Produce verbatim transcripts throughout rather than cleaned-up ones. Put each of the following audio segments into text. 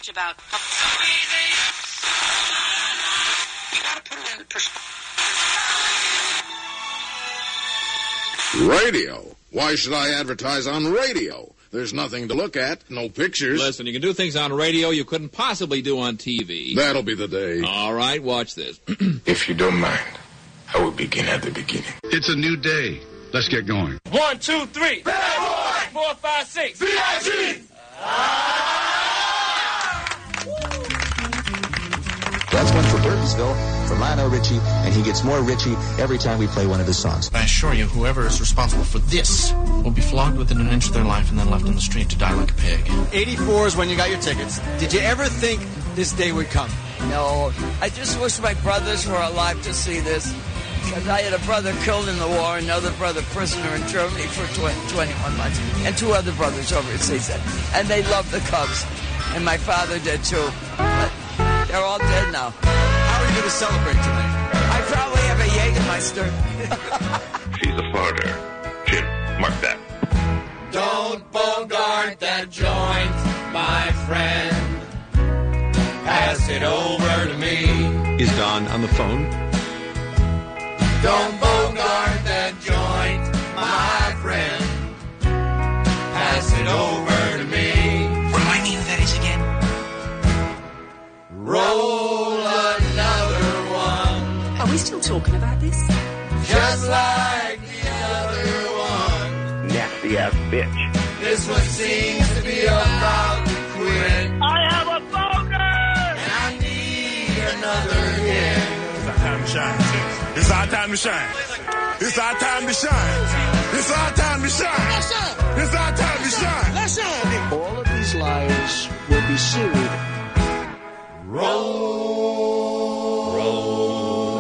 about. You gotta put it in perspective. Radio. Why should I advertise on radio? There's nothing to look at, no pictures. Listen, you can do things on radio you couldn't possibly do on T V. That'll be the day. All right, watch this. If you don't mind, I will begin at the beginning. It's a new day. Let's get going. One, two, three. Bad boy. Four, five, six. B I G. That's one for Burtonsville, for Lionel Richie, and he gets more Richie every time we play one of his songs. I assure you, whoever is responsible for this will be flogged within an inch of their life and then left on the street to die like a pig. eighty-four is when you got your tickets. Did you ever think this day would come? No. I just wish my brothers were alive to see this. Because I had a brother killed in the war, another brother prisoner in Germany for twenty-one months, and two other brothers overseas. And they loved the Cubs. And my father did too. But they're all dead now. How are you going to celebrate tonight? I probably have a Jägermeister. She's a farter. Jim, mark that. Don't bogart that joint, my friend. Pass it over to me. Is Don on the phone? Don't bogart that joint, my friend. Pass it over to me. Remind me who that is again. Roll another one. Are we still talking about this? Just like the other one. Nasty ass bitch. This one seems to be about to quit. I have a boner! And I need another hit. It's our time to shine, sis. It's our time to shine. It's our time to shine. It's our time to shine. It's our time to shine. Let's shine. All of these liars will be sued. Roll, roll,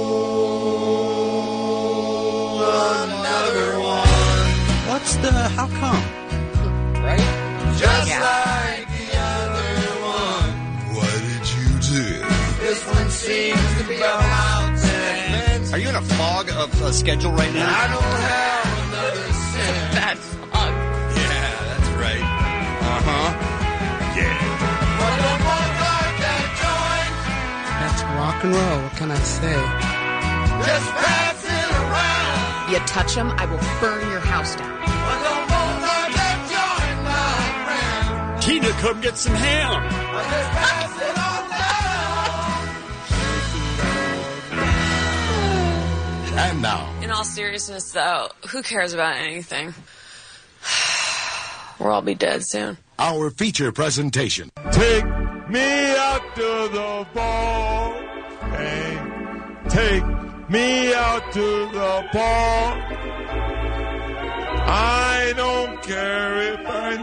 roll another one. What's the, how come? Right? Just Yeah. like the other one. What did you do? This one seems to be about ten. Are you in a fog of a schedule right now? I don't have another cent. That fog. Yeah, that's right. Uh-huh. Yeah. But don't bogart that joint. That's rock and roll. What can I say? Just pass it around. You touch them, I will burn your house down. But don't bogart that joint, my friend. Tina, come get some ham. But just pass it on And now. In all seriousness, though, who cares about anything? We'll all be dead soon. Our feature presentation. Take me out to the ball and take me out to the ball. I don't care if I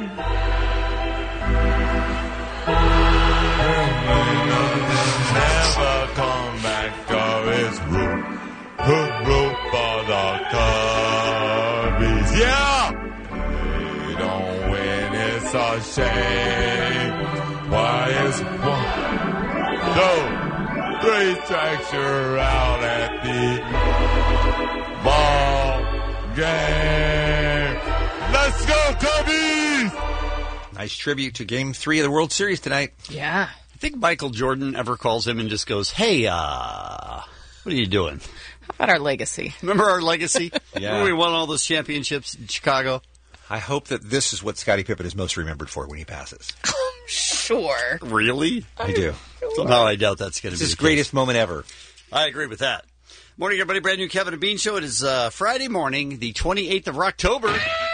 never come back, or it's root, root, root for the Cubbies. Yeah! They don't win, it's a shame. Why is one, two, three strikes, you're out at the ball game. Let's go, Cubbies! Nice tribute to Game three of the World Series tonight. Yeah. I think Michael Jordan ever calls him and just goes, hey, uh, what are you doing? How about our legacy? Remember our legacy? Yeah. Remember we won all those championships in Chicago? I hope that this is what Scottie Pippen is most remembered for when he passes. Sure. Really? I do. Somehow I doubt that's going to It's be his the greatest case. moment ever. I agree with that. Morning, everybody. Brand new Kevin and Bean Show. It is uh, Friday morning, the twenty-eighth of October.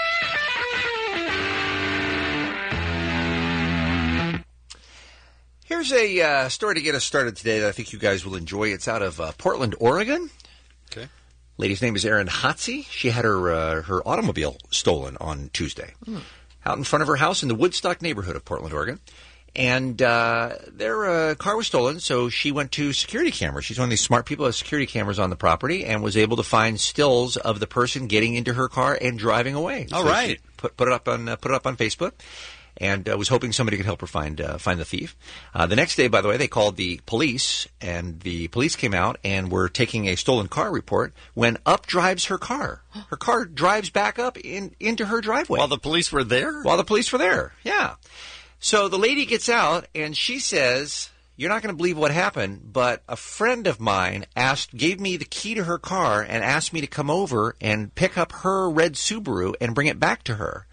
Here's a uh, story to get us started today that I think you guys will enjoy. It's out of uh, Portland, Oregon. Okay. Lady's name is Erin Hotze. She had her uh, her automobile stolen on Tuesday hmm. out in front of her house in the Woodstock neighborhood of Portland, Oregon. And uh, their uh, car was stolen, so she went to security cameras. She's one of these smart people who has security cameras on the property and was able to find stills of the person getting into her car and driving away. All so right. She put put it up on uh, put it up on Facebook. And uh, was hoping somebody could help her find uh, find the thief. Uh, the next day, by the way, they called the police, and the police came out and were taking a stolen car report when up drives her car. Her car drives back up in, into her driveway. While the police were there? While the police were there, yeah. So the lady gets out, and she says, you're not going to believe what happened, but a friend of mine asked, gave me the key to her car and asked me to come over and pick up her red Subaru and bring it back to her.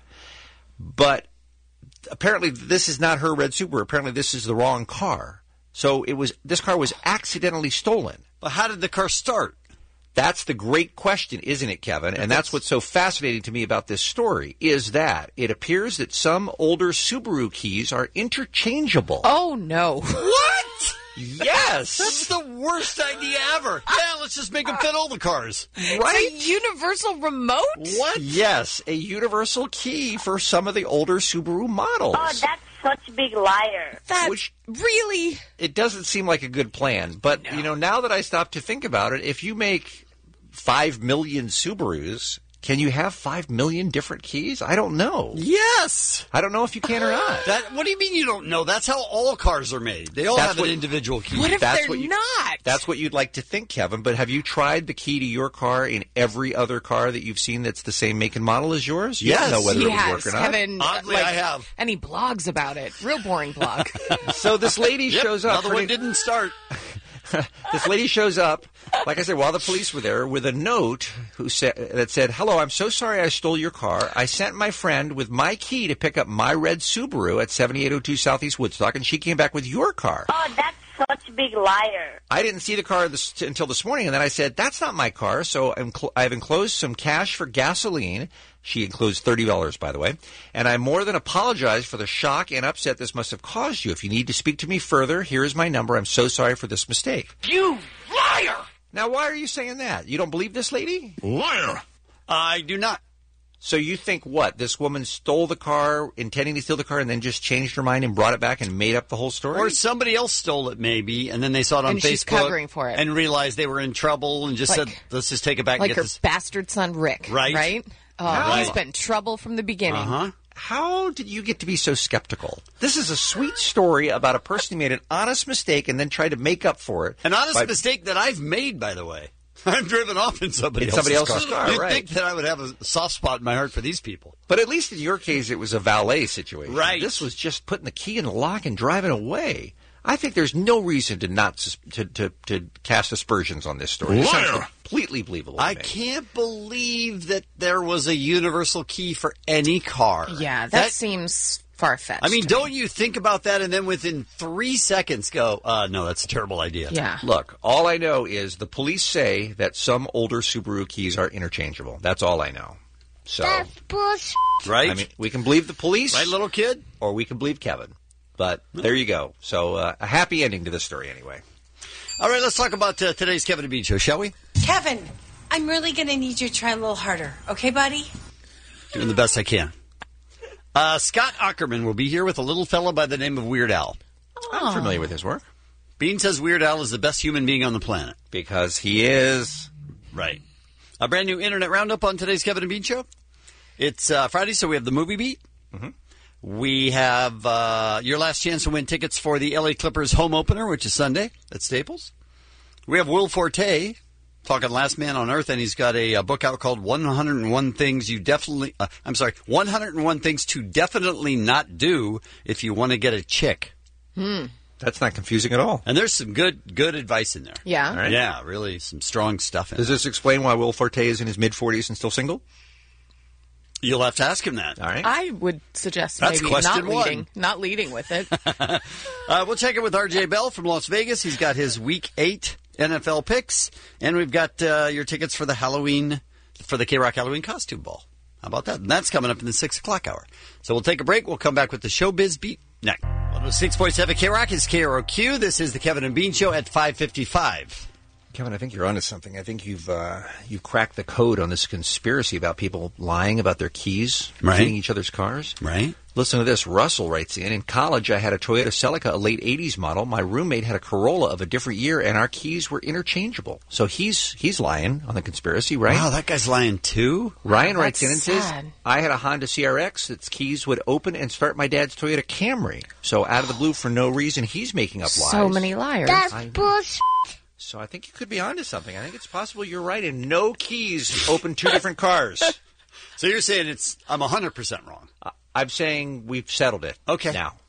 But apparently this is not her red Subaru. Apparently this is the wrong car. So it was this car was accidentally stolen. But how did the car start? That's the great question, isn't it, Kevin? And that's what's so fascinating to me about this story, is that it appears that some older Subaru keys are interchangeable. Oh, no. What? Yes. That's the worst idea ever. Yeah, let's just make them fit all the cars. Right? It's a universal remote? What? Yes, a universal key for some of the older Subaru models. Oh, that's such a big liar. That Which, really? it doesn't seem like a good plan. But, no. you know, now that I stop to think about it, if you make five million Subarus, can you have five million different keys? I don't know. Yes. I don't know if you can or not. That, what do you mean you don't know? That's how all cars are made. They all That's have what, an individual key. What if that's they're what you, not? That's what you'd like to think, Kevin. But have you tried the key to your car in every other car that you've seen that's the same make and model as yours? You Yes. don't know whether he it would has. work or not. Kevin, Oddly, like, I have. And he blogs about it. Real boring blog. So this lady Yep, shows up. Another one didn't start. This lady shows up, like I said, while the police were there, with a note who said that said, "Hello, I'm so sorry I stole your car. I sent my friend with my key to pick up my red Subaru at seventy-eight oh two Southeast Woodstock, and she came back with your car." Oh, that's such a big liar. I didn't see the car this, until this morning, and then I said, "That's not my car." So I'm cl- I've enclosed some cash for gasoline. She enclosed thirty dollars, by the way. And I more than apologize for the shock and upset this must have caused you. If you need to speak to me further, here is my number. I'm so sorry for this mistake. You liar! Now, why are you saying that? You don't believe this lady? Liar! I do not. So you think what? This woman stole the car, intending to steal the car, and then just changed her mind and brought it back and made up the whole story? Or somebody else stole it, maybe, and then they saw it on And Facebook. she's covering for it. And realized they were in trouble and just Like- said, let's just take it back Like and her get this. bastard son, Rick. Right. Right? Oh, Right. he's been trouble from the beginning. Uh-huh. How did you get to be so skeptical? This is a sweet story about a person who made an honest mistake and then tried to make up for it. An honest by- mistake that I've made, by the way. I've driven off in somebody, In else's, somebody else's car. car, You'd right. think that I would have a soft spot in my heart for these people. But at least in your case, it was a valet situation. Right. This was just putting the key in the lock and driving away. I think there's no reason to not sus- to, to, to cast aspersions on this story. It sounds Liar. completely believable to I me. can't believe that there was a universal key for any car. Yeah, that, That- seems far-fetched. I mean, to don't me. you think about that and then within three seconds go, uh, no, that's a terrible idea. Yeah. Look, all I know is the police say that some older Subaru keys are interchangeable. That's all I know. So, bullshit. Right? I mean, we can believe the police, Right, little kid? or we can believe Kevin. But there you go. So, uh, a happy ending to this story, anyway. All right, let's talk about uh, today's Kevin and Bean Show, shall we? Kevin, I'm really going to need you to try a little harder. Okay, buddy? Doing the best I can. Uh, Scott Ackerman will be here with a little fellow by the name of Weird Al. I'm familiar with his work. Bean says Weird Al is the best human being on the planet. Because he is. Right. A brand new Internet Roundup on today's Kevin and Bean Show. It's uh, Friday, so we have the movie beat. Mm-hmm. We have uh, your last chance to win tickets for the L A Clippers home opener, which is Sunday at Staples. We have Will Forte talking Last Man on Earth, and he's got a, a book out called one hundred one Things You Definitely... Uh, I'm sorry, one hundred one Things to Definitely Not Do If You Want to Get a Chick. Hmm. That's not confusing at all. And there's some good good advice in there. Yeah. All right. Yeah, really some strong stuff in Does it. this explain why Will Forte is in his mid-forties and still single? You'll have to ask him that. All right. I would suggest That's maybe question not one. leading, not leading with it. uh, we'll check it with R J Bell from Las Vegas. He's got his Week eight N F L picks. And we've got uh, your tickets for the Halloween, for the K-Rock Halloween Costume Ball. How about that? And that's coming up in the six o'clock hour. So we'll take a break. We'll come back with the Showbiz Beat next. one oh six point seven K-Rock is K R O Q. This is the Kevin and Bean Show at five fifty-five. Kevin, I think you're onto something. I think you've uh, you've cracked the code on this conspiracy about people lying about their keys, Right. hitting each other's cars. Right. Listen to this. Russell writes in, in college I had a Toyota Celica, a late eighties model. My roommate had a Corolla of a different year, and our keys were interchangeable. So he's he's lying on the conspiracy, right? Wow, that guy's lying too? Ryan Wow, writes in and that's says, sad. I had a Honda C R X that's keys would open and start my dad's Toyota Camry. So out of the blue, for no reason, he's making up lies. So many liars. That's I know. bullshit. So I think you could be onto something. I think it's possible you're right, and no keys open two different cars. So you're saying it's I'm one hundred percent wrong. Uh, I'm saying we've settled it. Okay. Now.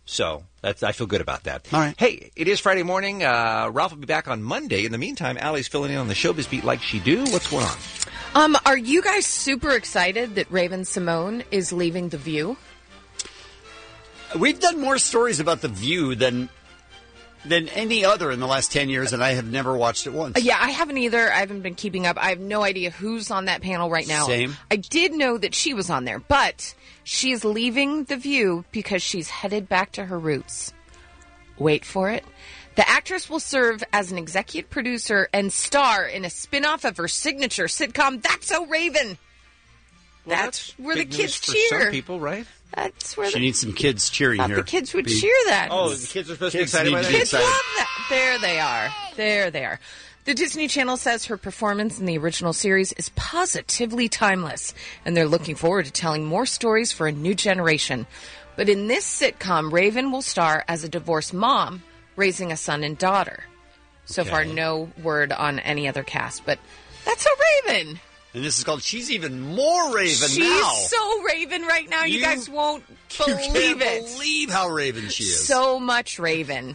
So that's I feel good about that. All right. Hey, it is Friday morning. Uh, Ralph will be back on Monday. In the meantime, Allie's filling in on the Showbiz Beat like she do. What's going on? Um, are you guys super excited that Raven Simone is leaving The View? We've done more stories about The View than than any other in the last ten years, and I have never watched it once. Uh, yeah, I haven't either. I haven't been keeping up. I have no idea who's on that panel right now. Same. I did know that she was on there, but she is leaving The View because she's headed back to her roots. Wait for it. The actress will serve as an executive producer and star in a spin-off of her signature sitcom, That's So Raven. Well, that's, that's where the big kids news cheer. for some people, right? That's where She the, needs some kids cheering thought here. the kids would Be- cheer that. Oh, the kids are supposed Kids to be excited need by to that? be Kids excited. love that. There they are. There they are. The Disney Channel says her performance in the original series is positively timeless, and they're looking forward to telling more stories for a new generation. But in this sitcom, Raven will star as a divorced mom raising a son and daughter. So Okay. far, no word on any other cast, but that's a Raven. And this is called She's Even More Raven She's Now. so Raven right now. You, You- guys won't you believe can't it. believe how Raven she is. So much Raven.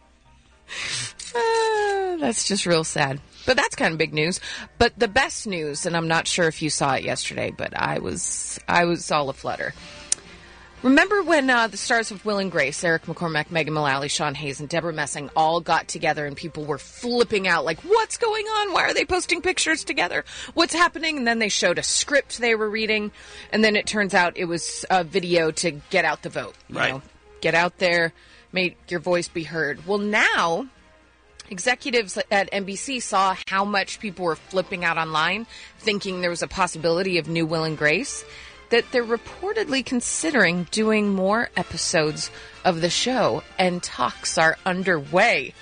Ah, that's just real sad. But that's kind of big news. But the best news, and I'm not sure if you saw it yesterday, but I was I was all aflutter. Remember when uh, the stars of Will and Grace, Eric McCormack, Megan Mullally, Sean Hayes, and Deborah Messing all got together and people were flipping out like, what's going on? Why are they posting pictures together? What's happening? And then they showed a script they were reading, and then it turns out it was a video to get out the vote. You Right. know, get out there, make your voice be heard. Well, now executives at N B C saw how much people were flipping out online, thinking there was a possibility of new Will and Grace, that they're reportedly considering doing more episodes of the show, and talks are underway.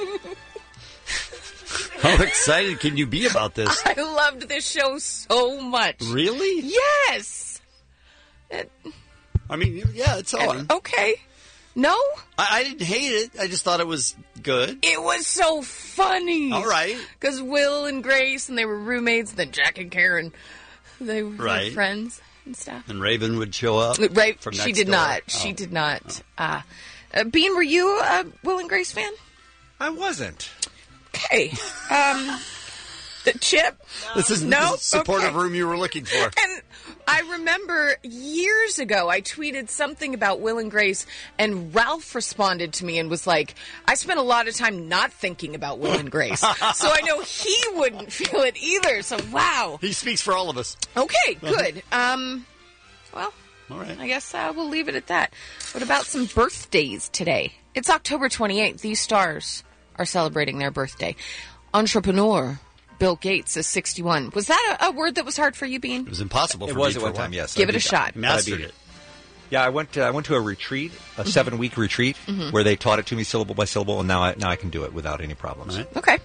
How excited can you be about this? I loved this show so much. Really? Yes. It- I mean, yeah, it's on. okay. No? I, I didn't hate it. I just thought it was good. It was so funny. All right. Because Will and Grace, and they were roommates, then Jack and Karen, they were Right. friends and stuff. And Raven would show up. Right, from she next did door. not. Oh. She did not. Uh, uh, Bean, were you a Will and Grace fan? I wasn't. Okay. Um, the Chip? This is no? the supportive Okay. room you were looking for. And I remember years ago, I tweeted something about Will and Grace, and Ralph responded to me and was like, I spent a lot of time not thinking about Will and Grace. So I know he wouldn't feel it either. So, wow. He speaks for all of us. Okay, good. Um, well, All right. I guess uh, we'll leave it at that. What about some birthdays today? It's October twenty-eighth. These stars are celebrating their birthday. Entrepreneur Bill Gates is sixty-one. Was that a, a word that was hard for you, Bean? It was impossible It for was me at for one a while. time, yes. Give I it a did- shot. Mastered I beat it. Yeah, I went. Uh, I went to a retreat, a seven-week retreat, Mhm. where they taught it to me syllable by syllable, and now I now I can do it without any problems. Okay.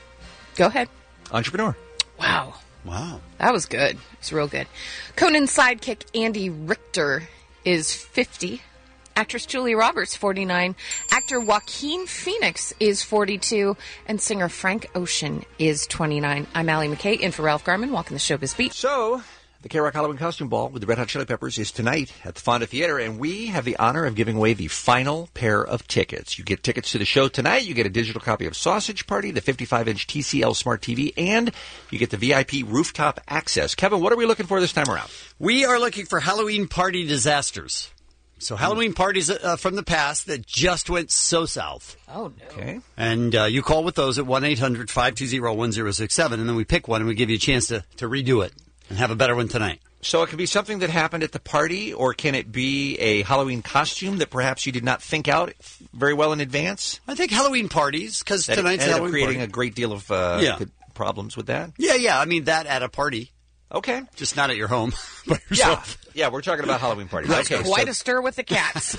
Go ahead. Entrepreneur. Wow. Wow. That was good. It's real good. Conan's sidekick Andy Richter is fifty. Actress Julia Roberts, forty-nine. Actor Joaquin Phoenix is forty-two. And singer Frank Ocean is twenty-nine. I'm Allie McKay, in for Ralph Garman, walking the Showbiz Beat. So, the K-Rock Halloween Costume Ball with the Red Hot Chili Peppers is tonight at the Fonda Theater, and we have the honor of giving away the final pair of tickets. You get tickets to the show tonight, you get a digital copy of Sausage Party, the fifty-five inch T C L Smart T V, and you get the V I P rooftop access. Kevin, what are we looking for this time around? We are looking for Halloween party disasters. So Halloween parties uh, from the past that just went so south. Oh, no. Okay. And uh, you call with those at one eight hundred five two zero one zero six seven, and then we pick one and we give you a chance to, to redo it and have a better one tonight. So it can be something that happened at the party, or can it be a Halloween costume that perhaps you did not think out very well in advance? I think Halloween parties, because That tonight's ended up Halloween creating party. a great deal of uh, Yeah. good problems with that. Yeah, yeah. I mean, that at a party. Okay. Just not at your home by Yeah, yourself. yeah, we're talking about Halloween parties. That's Okay, quite so- a stir with the cats.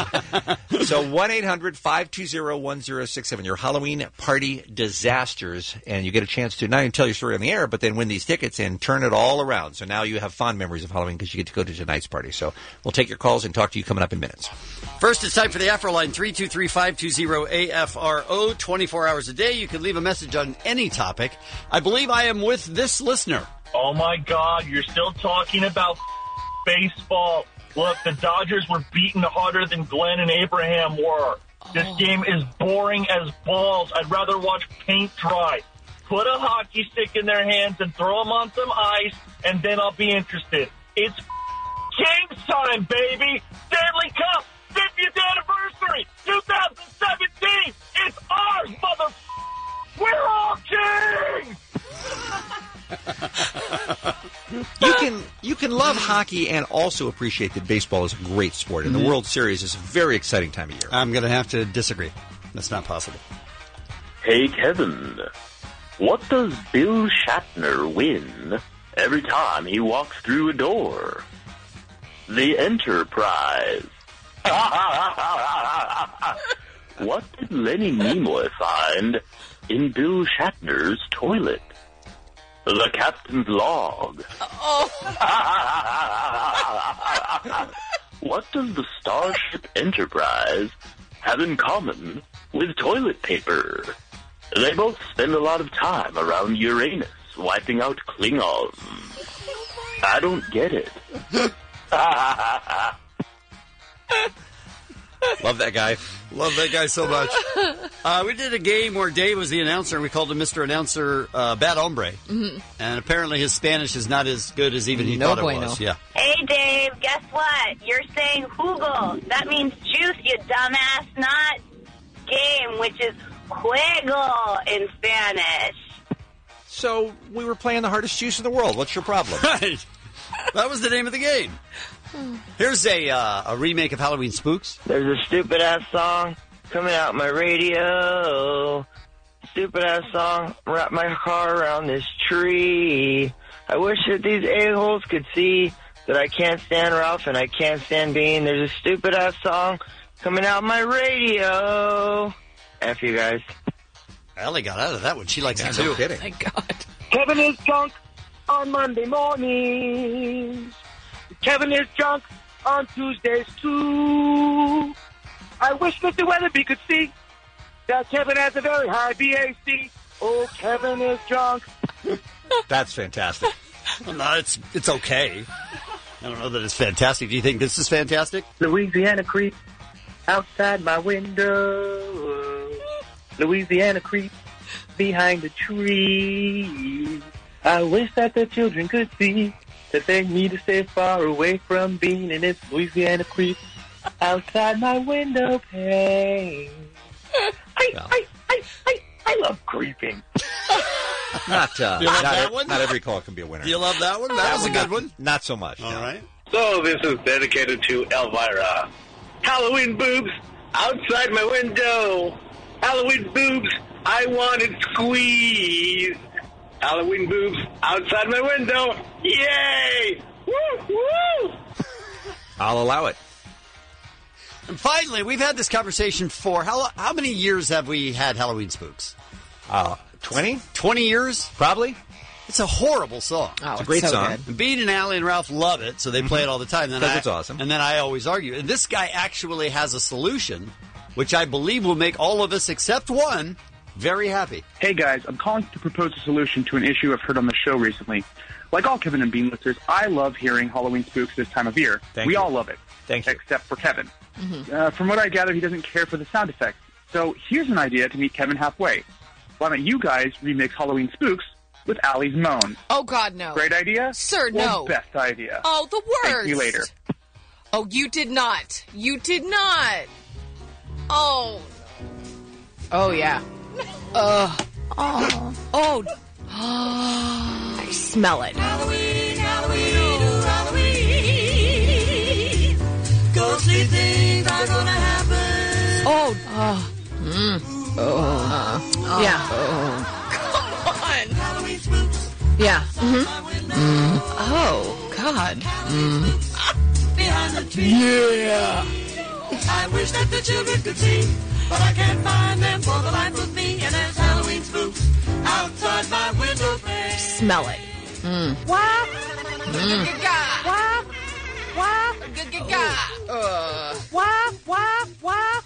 So one eight hundred five two zero one zero six seven, your Halloween party disasters, and you get a chance to not even tell your story on the air, but then win these tickets and turn it all around. So now you have fond memories of Halloween because you get to go to tonight's party. So we'll take your calls and talk to you coming up in minutes. First, it's time for the Afro line, three two three five two zero A F R O, twenty-four hours a day. You can leave a message on any topic. I believe I am with this listener. Oh my God, you're still talking about baseball. Look, the Dodgers were beaten harder than Glenn and Abraham were. This Oh. game is boring as balls. I'd rather watch paint dry. Put a hockey stick in their hands and throw them on some ice, and then I'll be interested. It's James time, baby! Stanley Cup, fiftieth anniversary, twenty seventeen! It's ours, mother... We're all kings! You can you can love hockey and also appreciate that baseball is a great sport, and the Mhm. World Series is a very exciting time of year. I'm going to have to disagree. That's not possible. Hey, Kevin, what does Bill Shatner win every time he walks through a door? The Enterprise. What did Lenny Nimoy find in Bill Shatner's toilet? The captain's log. Oh. What does the Starship Enterprise have in common with toilet paper? They both spend a lot of time around Uranus wiping out Klingons. I don't get it. Love that guy. Love that guy so much. Uh, we did a game where Dave was the announcer, and we called him Mister Announcer uh, Bad Hombre. Mhm. And apparently his Spanish is not as good as even he No thought bueno. it was. Yeah. Hey, Dave, guess what? You're saying jugo. That means juice, you dumbass, not game, which is juego in Spanish. So we were playing the hardest juice in the world. What's your problem? Right. That was the name of the game. Here's a uh, a remake of Halloween Spooks. There's a stupid ass song coming out my radio. Stupid ass song, wrap my car around this tree. I wish that these a-holes could see that I can't stand Ralph and I can't stand Bean. There's a stupid ass song coming out my radio. F you guys. Ellie got out of that one. She likes Yeah, it no too. kidding. My God. Kevin is drunk on Monday mornings. Kevin is drunk on Tuesdays, too. I wish Mister Weatherby could see that Kevin has a very high B A C. Oh, Kevin is drunk. That's fantastic. Well, no, it's it's okay. I don't know that it's fantastic. Do you think this is fantastic? Louisiana creep outside my window. Louisiana creep behind the tree. I wish that the children could see that they need to stay far away from Bean and his Louisiana creep outside my window pane. I, I, I, I, I love creeping. Not uh, You love not, that e- one? not every call can be a winner. Do you love that one? That, was a good not, one. Not so much. All no. right. So this is dedicated to Elvira. Halloween boobs outside my window. Halloween boobs, I want it squeezed. Halloween boobs outside my window. Yay! Woo, woo! I'll allow it. And finally, we've had this conversation for how how many years have we had Halloween Spooks? Uh, twenty? twenty years? Probably. It's a horrible song. Oh, It's a great so song. good. And Bean and Allie and Ralph love it, so they play it all the time. Then Because I- it's awesome. And then I always argue. And this guy actually has a solution, which I believe will make all of us except one very happy. Hey guys, I'm calling to propose a solution to an issue I've heard on the show recently. Like all Kevin and Bean listeners, I love hearing Halloween Spooks this time of year. Thank we you. all love it. Thank you. Except for Kevin. Mm-hmm. Uh, from what I gather, he doesn't care for the sound effects. So here's an idea to meet Kevin halfway. Why don't you guys remix Halloween Spooks with Allie's Moan? Oh, God, no. Great idea? Sir, Well, no. best idea. Oh, the worst. Thank you later. Oh, you did not. You did not. Oh. Oh, yeah. Ugh. Oh. Oh. I smell it. Halloween, Halloween, oh, Halloween. Ghostly things are gonna happen. Oh. Oh. Mm. Oh. Uh, yeah. Oh. Come on. Halloween spooks. Yeah. Mm-hmm. Mm. Oh, God. Mm. Behind the tree. Yeah. I wish that the children could see, but I can't find them for the life of me. And there's Halloween spooks outside my window pane. Smell it. Mm. Wah, Mm. wah, wah, Uh. wah, wah, wah.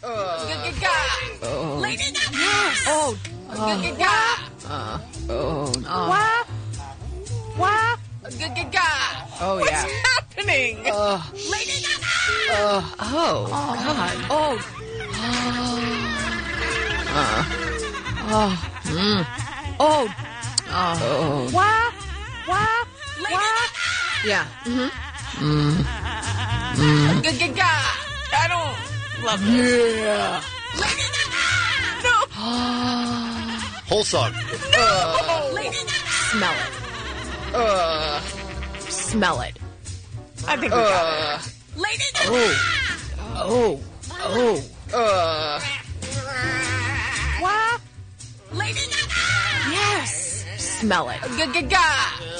Oh. Lady Gaga. Yes. Oh. Gaga. Uh. Oh. No. Wah, wah. Oh, yeah. What's happening? Uh. Lady Gaga. Oh, oh, God. Oh. Uh. Oh. Mm. Oh. Oh. Wah, wah, wah. Yeah. Mm-hmm. Mm. Mm. G-g-ga. I don't love this. Yeah. No. Whole song. No. Uh, smell it. Uh. Smell it. I think we got it. Lady Oh. Oh. Oh. Uh. Wah, Lady Yes. Smell it. G-g-ga.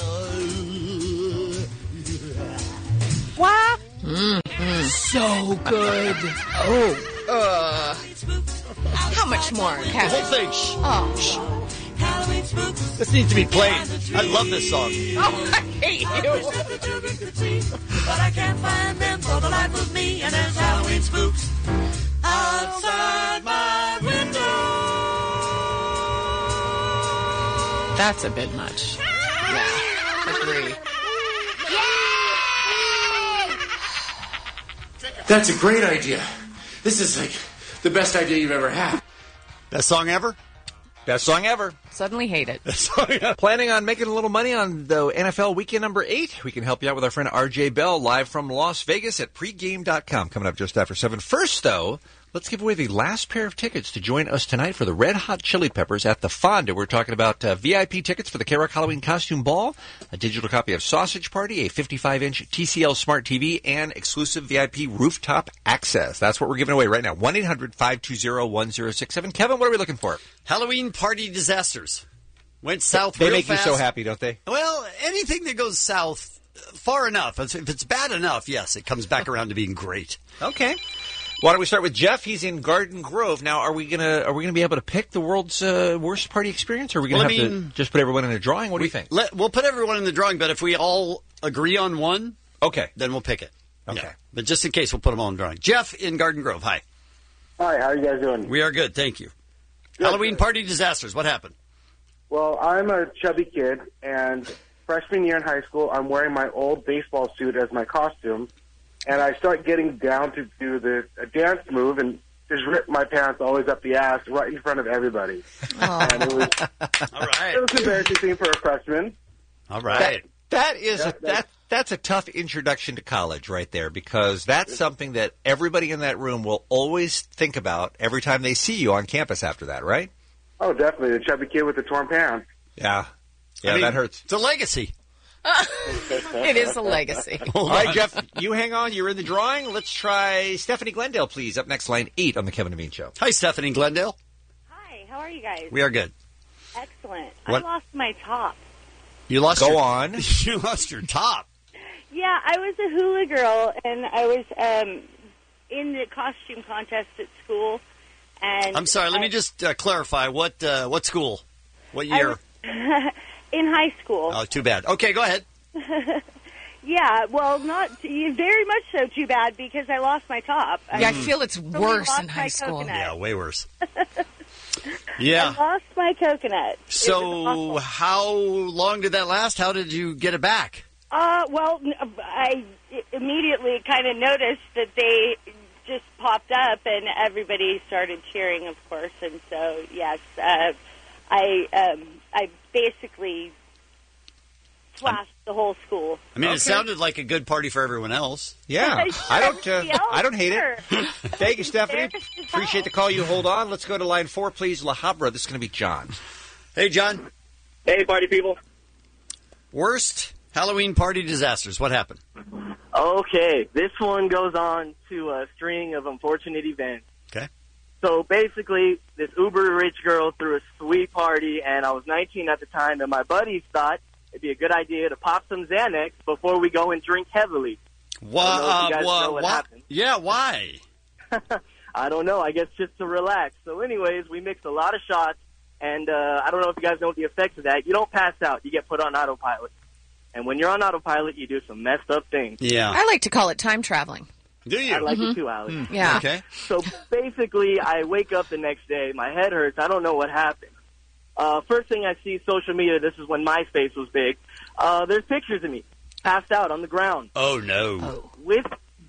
Wah. Mm-hmm. So good. Oh. Uh. How much more, The Kevin? whole thing. Shh. Oh. Shh. This needs to be played. I love this song. Oh, I hate you. But I can't find them for the life of me. And there's Halloween spooks outside my window. That's a bit much. Yeah. Agree. That's a great idea. This is like the best idea you've ever had. Best song ever? Best song ever. Suddenly hate it. Planning on making a little money on the N F L weekend number eight? We can help you out with our friend R J Bell live from Las Vegas at pregame dot com. Coming up just after seven. First, though, let's give away the last pair of tickets to join us tonight for the Red Hot Chili Peppers at the Fonda. We're talking about uh, V I P tickets for the K-Rock Halloween Costume Ball, a digital copy of Sausage Party, a fifty-five inch T C L Smart T V, and exclusive V I P rooftop access. That's what we're giving away right now. one eight hundred five two zero one zero six seven. Kevin, what are we looking for? Halloween party disasters. Went south They real make fast. you so happy, don't they? Well, anything that goes south far enough, if it's bad enough, yes, it comes back around to being great. Okay. Why don't we start with Jeff? He's in Garden Grove. Now, are we gonna are we gonna be able to pick the world's uh, worst party experience, or are we gonna Well, have I mean, to just put everyone in a drawing? What do you think? Let, we'll put everyone in the drawing, but if we all agree on one, okay, then we'll pick it. Okay. Yeah. But just in case, we'll put them all in the drawing. Jeff in Garden Grove, hi. Hi, how are you guys doing? We are good, thank you. Halloween party disasters, what happened? Well, I'm a chubby kid, and freshman year in high school, I'm wearing my old baseball suit as my costume, and I start getting down to do the a dance move and just rip my pants always up the ass right in front of everybody. And it was, all right. It was an embarrassing thing for a freshman. All right. That, that is Yeah, a, that that's a tough introduction to college right there, because that's something that everybody in that room will always think about every time they see you on campus after that, right? Oh, definitely. The chubby kid with the torn pants. Yeah. Yeah, I mean, that hurts. It's a legacy. It is a legacy. All right, Jeff, you hang on. You're in the drawing. Let's try Stephanie Glendale, please, up next, line eight on the Kevin and Bean Show. Hi, Stephanie Glendale. Hi, how are you guys? We are good. Excellent. What? I lost my top. You lost Go your, on. You lost your top. Yeah, I was a hula girl, and I was um, in the costume contest at school. And I'm sorry, let I, me just uh, clarify. What uh, what school? What I year? was in high school. Oh, too bad. Okay, go ahead. Yeah, well, not very much so too bad, because I lost my top. Yeah, I feel it's totally worse lost in high my school. coconut. Yeah, way worse. Yeah. I lost my coconut. It was So, awful. how long did that last? How did you get it back? Uh, well, n- I immediately kind of noticed that they just popped up, and everybody started cheering, of course. And so, yes, uh, I um, I basically flashed the whole school. I mean, Okay. it sounded like a good party for everyone else. Yeah, I don't. Uh, Everybody else, I don't hate it. sure. Thank you, Stephanie. Embarrassed as Appreciate the hell. call. You hold on. Let's go to line four, please. La Habra. This is going to be John. Hey, John. Hey, party people. Worst Halloween party disasters. What happened? Okay, this one goes on to a string of unfortunate events. Okay. So basically, this uber rich girl threw a sweet party, and I was nineteen at the time, and my buddies thought it'd be a good idea to pop some Xanax before we go and drink heavily. Wha- I don't know if you uh, guys wha- know what wha- happened. Yeah, why? I don't know. I guess just to relax. So anyways, we mixed a lot of shots, and uh, I don't know if you guys know the effects of that. You don't pass out. You get put on autopilot. And when you're on autopilot, you do some messed up things. Yeah. I like to call it time traveling. Do you? I like Mhm. it too, Alex. Hmm. Yeah. Okay. So basically, I wake up the next day. My head hurts. I don't know what happened. Uh, first thing I see social media, this is when MySpace was big. Uh, there's pictures of me passed out on the ground Oh, no. with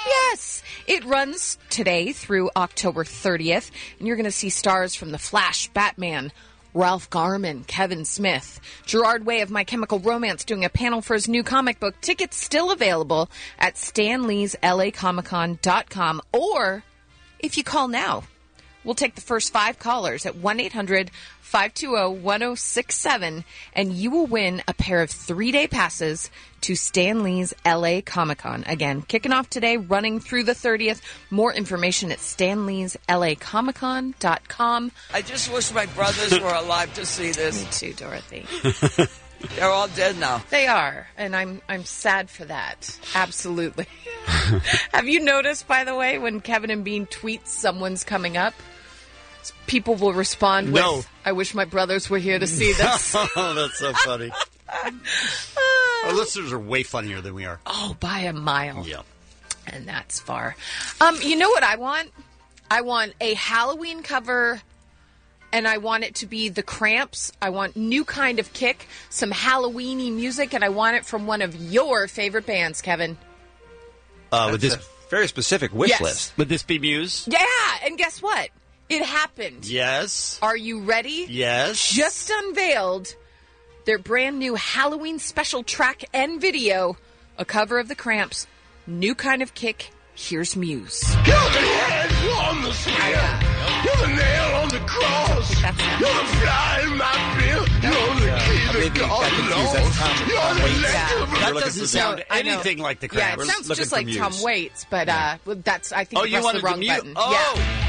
Yes, it runs today through October thirtieth, and you're going to see stars from The Flash, Batman, Ralph Garman, Kevin Smith, Gerard Way of My Chemical Romance doing a panel for his new comic book. Tickets still available at stan lees l a comic con dot com, or if you call now, we'll take the first five callers at one eight hundred five two zero one zero six seven, and you will win a pair of three-day passes to Stan Lee's L A Comic-Con. Again, kicking off today, running through the thirtieth. More information at stan lees l a comic con dot com. I just wish my brothers were alive to see this. Me too, Dorothy. They're all dead now. They are, and I'm I'm sad for that. Absolutely. Have you noticed, by the way, when Kevin and Bean tweets someone's coming up, people will respond with, No. I wish my brothers were here to see this. Oh, that's so funny. Our listeners are way funnier than we are. Oh, by a mile. Yeah. And that's far. Um, you know what I want? I want a Halloween cover, and I want it to be The Cramps. I want New Kind of Kick, some Halloween-y music, and I want it from one of your favorite bands, Kevin. Uh, with this very specific wish Yes. list. Would this be Muse? Yeah, and guess what? It happened. Yes. Are you ready? Yes. Just unveiled their brand new Halloween special track and video, a cover of The Cramps, New Kind of Kick. Here's Muse. You're the head on the spear. You're the nail on the cross. You're the fly in my bill. You're the key to God lost. You're the legend of That looking doesn't for sound Muse. I know. anything like the Yeah, Cramps. it sounds looking just for like Muse. Tom Waits, but uh, well, that's I think Oh, you you pressed wanted the wrong the Muse? button. Oh. Yeah.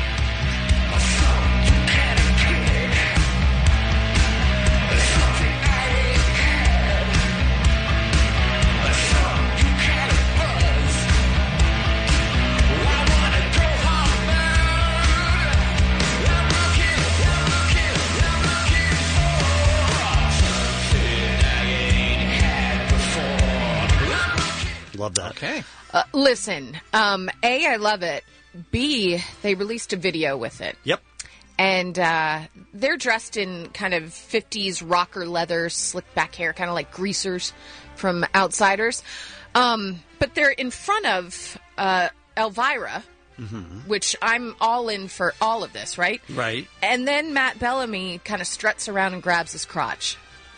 Love that. Okay. Uh, listen, um, A, I love it. B, they released a video with it. Yep. And uh, they're dressed in kind of fifties rocker leather, slick back hair, kind of like greasers from Outsiders. Um, but they're in front of uh, Elvira, Mm-hmm. which I'm all in for all of this, right? Right. And then Matt Bellamy kind of struts around and grabs his crotch.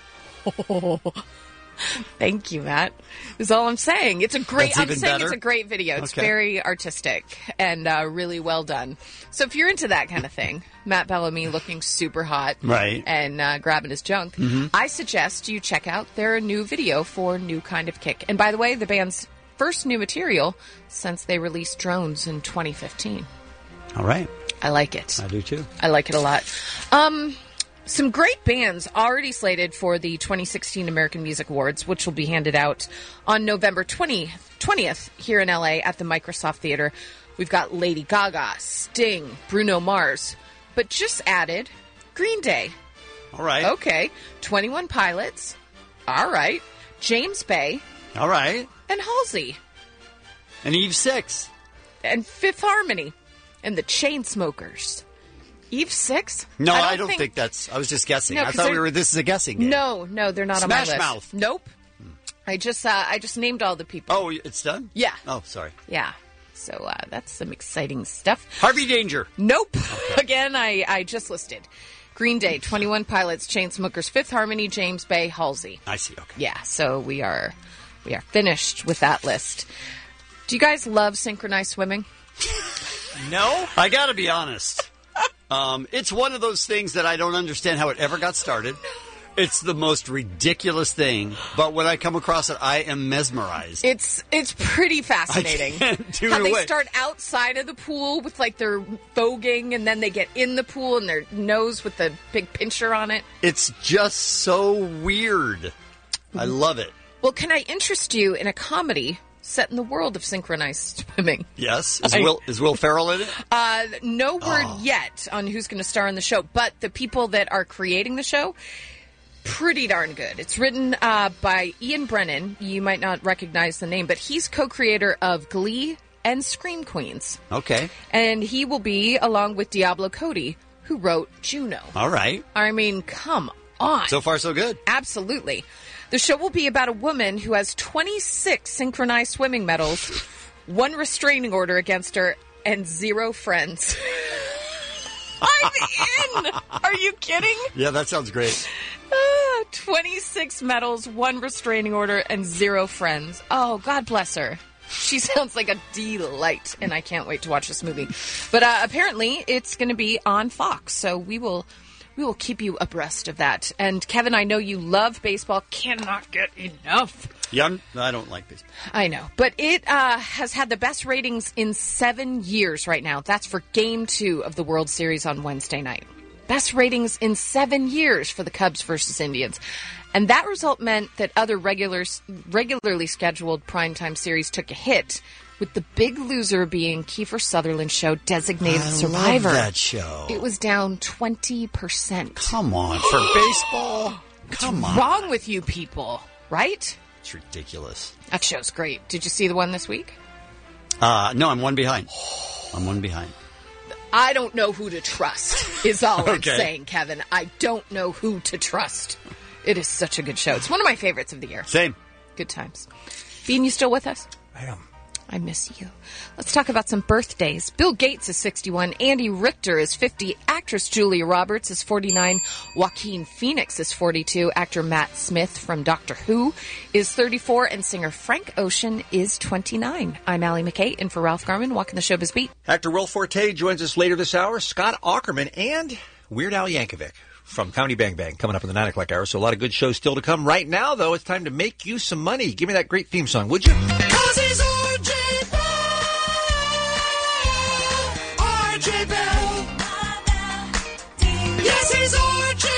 Thank you, Matt. Is all I'm saying. It's a great. That's I'm even saying better? it's a great video. It's Okay. very artistic and uh, really well done. So if you're into that kind of thing, Matt Bellamy looking super hot, Right. and uh, grabbing his junk, Mhm. I suggest you check out their new video for New Kind of Kick. And by the way, the band's first new material since they released Drones in twenty fifteen. All right. I like it. I do too. I like it a lot. Um, some great bands already slated for the twenty sixteen American Music Awards, which will be handed out on November twentieth here in L A at the Microsoft Theater. We've got Lady Gaga, Sting, Bruno Mars, but just added Green Day. All right. Okay. twenty-one Pilots. All right. James Bay All right. and Halsey. And Eve Six. And Fifth Harmony. And the Chainsmokers. Eve Six? No, I don't, think, that's. I was just guessing. No, I 'cause thought we they're- were. This is a guessing game. No, no, they're not Smash on my list. Mouth. Nope. I just uh, I just named all the people. Oh, it's done? Yeah. Oh, sorry. Yeah. So uh, that's some exciting stuff. Harvey Danger. Nope. Again, I, I just listed. Green Day, twenty-one Pilots, Chainsmokers, Fifth Harmony, James Bay, Halsey. I see. Okay. Yeah, so we are we are finished with that list. Do you guys love synchronized swimming? No. I got to be honest. Um, it's one of those things that I don't understand how it ever got started. It's the most ridiculous thing, but when I come across it, I am mesmerized. It's it's pretty fascinating. I can't do How it they away. start outside of the pool with like their voguing, and then they get in the pool and their nose with the big pincher on it. It's just so weird. I love it. Well, can I interest you in a comedy set in the world of synchronized swimming? Yes. Is I- Will is Will Ferrell in it? Uh, no word Oh. yet on who's going to star in the show, but the people that are creating the show, pretty darn good. It's written uh, by Ian Brennan. You might not recognize the name, but he's co-creator of Glee and Scream Queens. Okay. And he will be along with Diablo Cody, who wrote Juno. All right. I mean, come on. So far, so good. Absolutely. The show will be about a woman who has twenty-six synchronized swimming medals one restraining order against her, and zero friends. I'm in! Are you kidding? Yeah, that sounds great. Uh, twenty-six medals, one restraining order, and zero friends. Oh, God bless her. She sounds like a delight, and I can't wait to watch this movie. But uh, apparently, it's going to be on Fox, so we will we will keep you abreast of that. And Kevin, I know you love baseball, cannot get enough. Yeah, I don't like baseball. I know, but it uh, has had the best ratings in seven years right now. That's for Game Two of the World Series on Wednesday night. Best ratings in seven years for the Cubs versus Indians. And that result meant that other regulars, regularly scheduled primetime series took a hit, with the big loser being Kiefer Sutherland's show, Designated I Survivor. love that show. It was down twenty percent. Come on, for baseball? Come What's on. wrong with you people, right? It's ridiculous. That show's great. Did you see the one this week? Uh, no, I'm one behind. I'm one behind. I don't know who to trust, is all I'm Okay. saying, Kevin. I don't know who to trust. It is such a good show. It's one of my favorites of the year. Same. Good times. Bean, you still with us? I am. I miss you. Let's talk about some birthdays. Bill Gates is sixty-one. Andy Richter is fifty. Actress Julia Roberts is forty-nine. Joaquin Phoenix is forty-two. Actor Matt Smith from Doctor Who is thirty-four. And singer Frank Ocean is twenty-nine. I'm Allie McKay, in for Ralph Garman, walking the Showbiz Beat. Actor Will Forte joins us later this hour. Scott Aukerman and Weird Al Yankovic from Comedy Bang Bang coming up in the nine o'clock hour. So a lot of good shows still to come. Right now, though, it's time to make you some money. Give me that great theme song, would you? Cause he's R J Bell. R J Bell. Yes, he's R J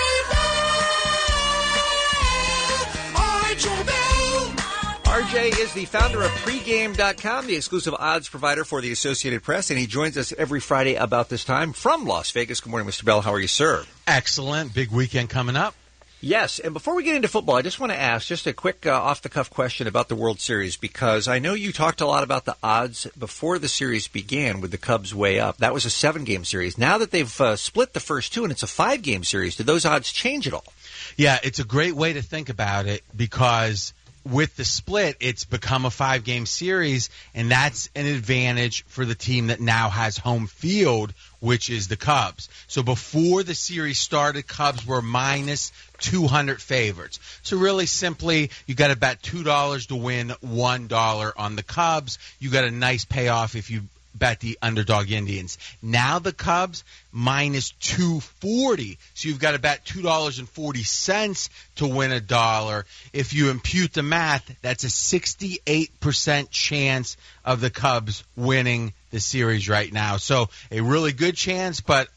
Bell. R J Bell. R J is the founder of pregame dot com, the exclusive odds provider for the Associated Press, and he joins us every Friday about this time from Las Vegas. Good morning, Mister Bell. How are you, sir? Excellent. Big weekend coming up. Yes, and before we get into football, I just want to ask just a quick uh, off-the-cuff question about the World Series, because I know you talked a lot about the odds before the series began with the Cubs way up. That was a seven-game series. Now that they've uh, split the first two and it's a five-game series, did those odds change at all? Yeah, it's a great way to think about it, because with the split, it's become a five-game series, and that's an advantage for the team that now has home field, which is the Cubs. So before the series started, Cubs were minus two hundred favorites. So really simply, you got to bet two dollars to win one dollar on the Cubs. You got a nice payoff if you bet the underdog Indians. Now the Cubs minus two forty. So you've got to bet two dollars and forty cents to win a dollar. If you impute the math, that's a sixty-eight percent chance of the Cubs winning the series right now. So a really good chance, but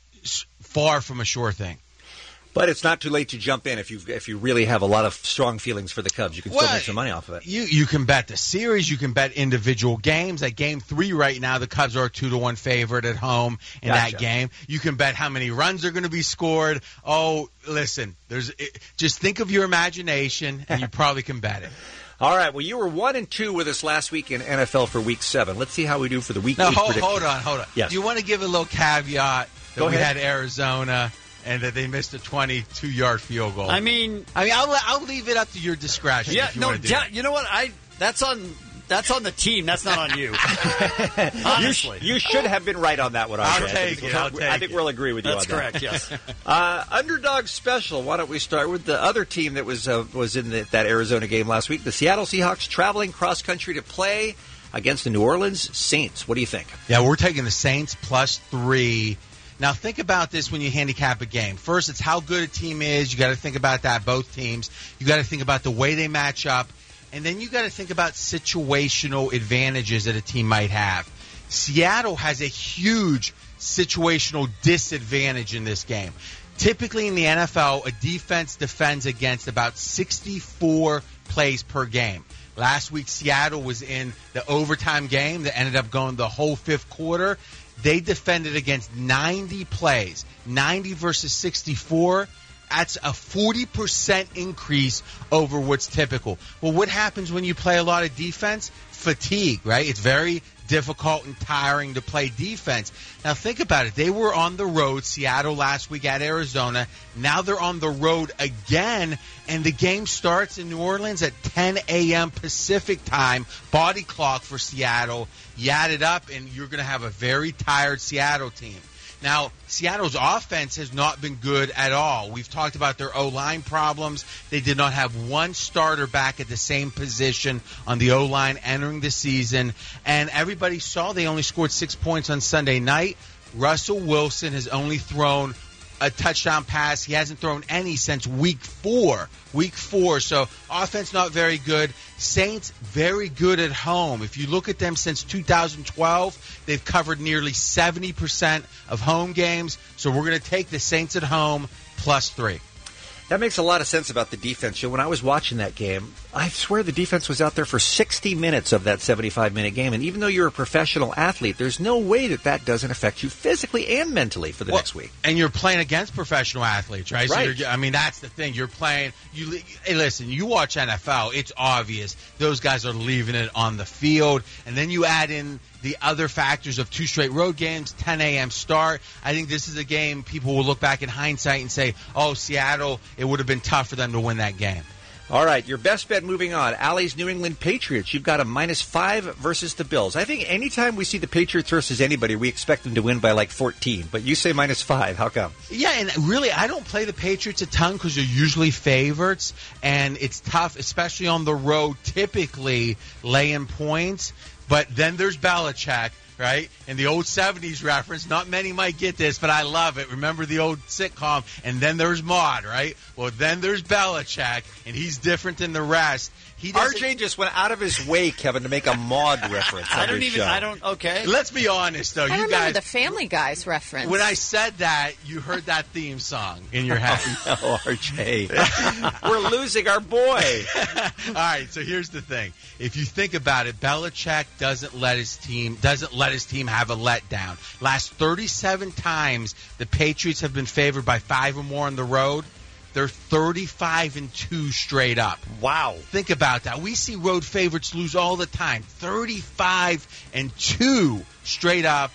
far from a sure thing. But it's not too late to jump in if you if you really have a lot of strong feelings for the Cubs. You can still Well, make some money off of it. You you can bet the series. You can bet individual games. At game three right now, the Cubs are a two to one favorite at home in Gotcha. that game. You can bet how many runs are going to be scored. Oh, listen, there's it, just think of your imagination, and you probably can bet it. All right. Well, you were one and two with us last week in N F L for Week Seven. Let's see how we do for the Week Now Eight hold, prediction. hold on, hold on. Yes. Do you want to give a little caveat that Go we ahead. had Arizona and that they missed a twenty-two yard field goal? I mean, I mean, I'll I'll leave it up to your discretion. Yeah, if you no, want to do yeah, that. you know what? I that's on that's on the team. That's not on you. Honestly, You, sh- you should have been right on that one. I'll R J. take it, I'll I take think it. we'll agree with you That's on that. correct, yes. uh, underdog special. Why don't we start with the other team that was uh, was in the, that Arizona game last week? The Seattle Seahawks traveling cross country to play against the New Orleans Saints. What do you think? Yeah, we're taking the Saints plus three. Now, think about this when you handicap a game. First, it's how good a team is. You got to think about that, both teams. You got to think about the way they match up. And then you got to think about situational advantages that a team might have. Seattle has a huge situational disadvantage in this game. Typically in the N F L, a defense defends against about sixty-four plays per game. Last week, Seattle was in the overtime game that ended up going the whole fifth quarter. They defended against ninety plays. ninety versus sixty-four. That's a forty percent increase over what's typical. Well, what happens when you play a lot of defense? Fatigue, right? It's very difficult and tiring to play defense. Now think about it. They were on the road, Seattle last week at Arizona. Now they're on the road again, and the game starts in New Orleans at ten a.m. Pacific time, body clock for Seattle. You add it up, and you're going to have a very tired Seattle team. Now, Seattle's offense has not been good at all. We've talked about their O-line problems. They did not have one starter back at the same position on the O-line entering the season. And everybody saw they only scored six points on Sunday night. Russell Wilson has only thrown a touchdown pass. He hasn't thrown any since week four. Week four. So offense not very good. Saints very good at home. If you look at them since two thousand twelve, they've covered nearly seventy percent of home games. So we're going to take the Saints at home plus three. That makes a lot of sense about the defense. When I was watching that game, I swear the defense was out there for sixty minutes of that seventy-five minute game. And even though you're a professional athlete, there's no way that that doesn't affect you physically and mentally for the well, next week. And you're playing against professional athletes, right? Right. So you're, I mean, that's the thing. You're playing. You hey, listen. You watch N F L. It's obvious those guys are leaving it on the field, and then you add in the other factors of two straight road games, ten a.m. start. I think this is a game people will look back in hindsight and say, oh, Seattle, it would have been tough for them to win that game. All right, your best bet moving on. Allie's New England Patriots. You've got a minus five versus the Bills. I think anytime we see the Patriots versus anybody, we expect them to win by like fourteen. But you say minus five. How come? Yeah, and really, I don't play the Patriots a ton because they're usually favorites, and it's tough, especially on the road, typically laying points. But then there's Belichick, right? And the old seventies reference. Not many might get this, but I love it. Remember the old sitcom? And then there's Maude, right? Well, then there's Belichick, and he's different than the rest. He R J just went out of his way, Kevin, to make a Maude reference. I on don't this even. show. I don't. Okay. Let's be honest, though. I You remember guys, the Family Guys reference. when I said that, you heard that theme song in your head. Oh, no, R J. We're losing our boy. All right, so here's the thing. If you think about it, Belichick doesn't let his team doesn't let his team have a letdown. Last thirty-seven times the Patriots have been favored by five or more on the road. They're thirty-five and two straight up. Wow. Think about that. We see road favorites lose all the time. thirty-five and two straight up.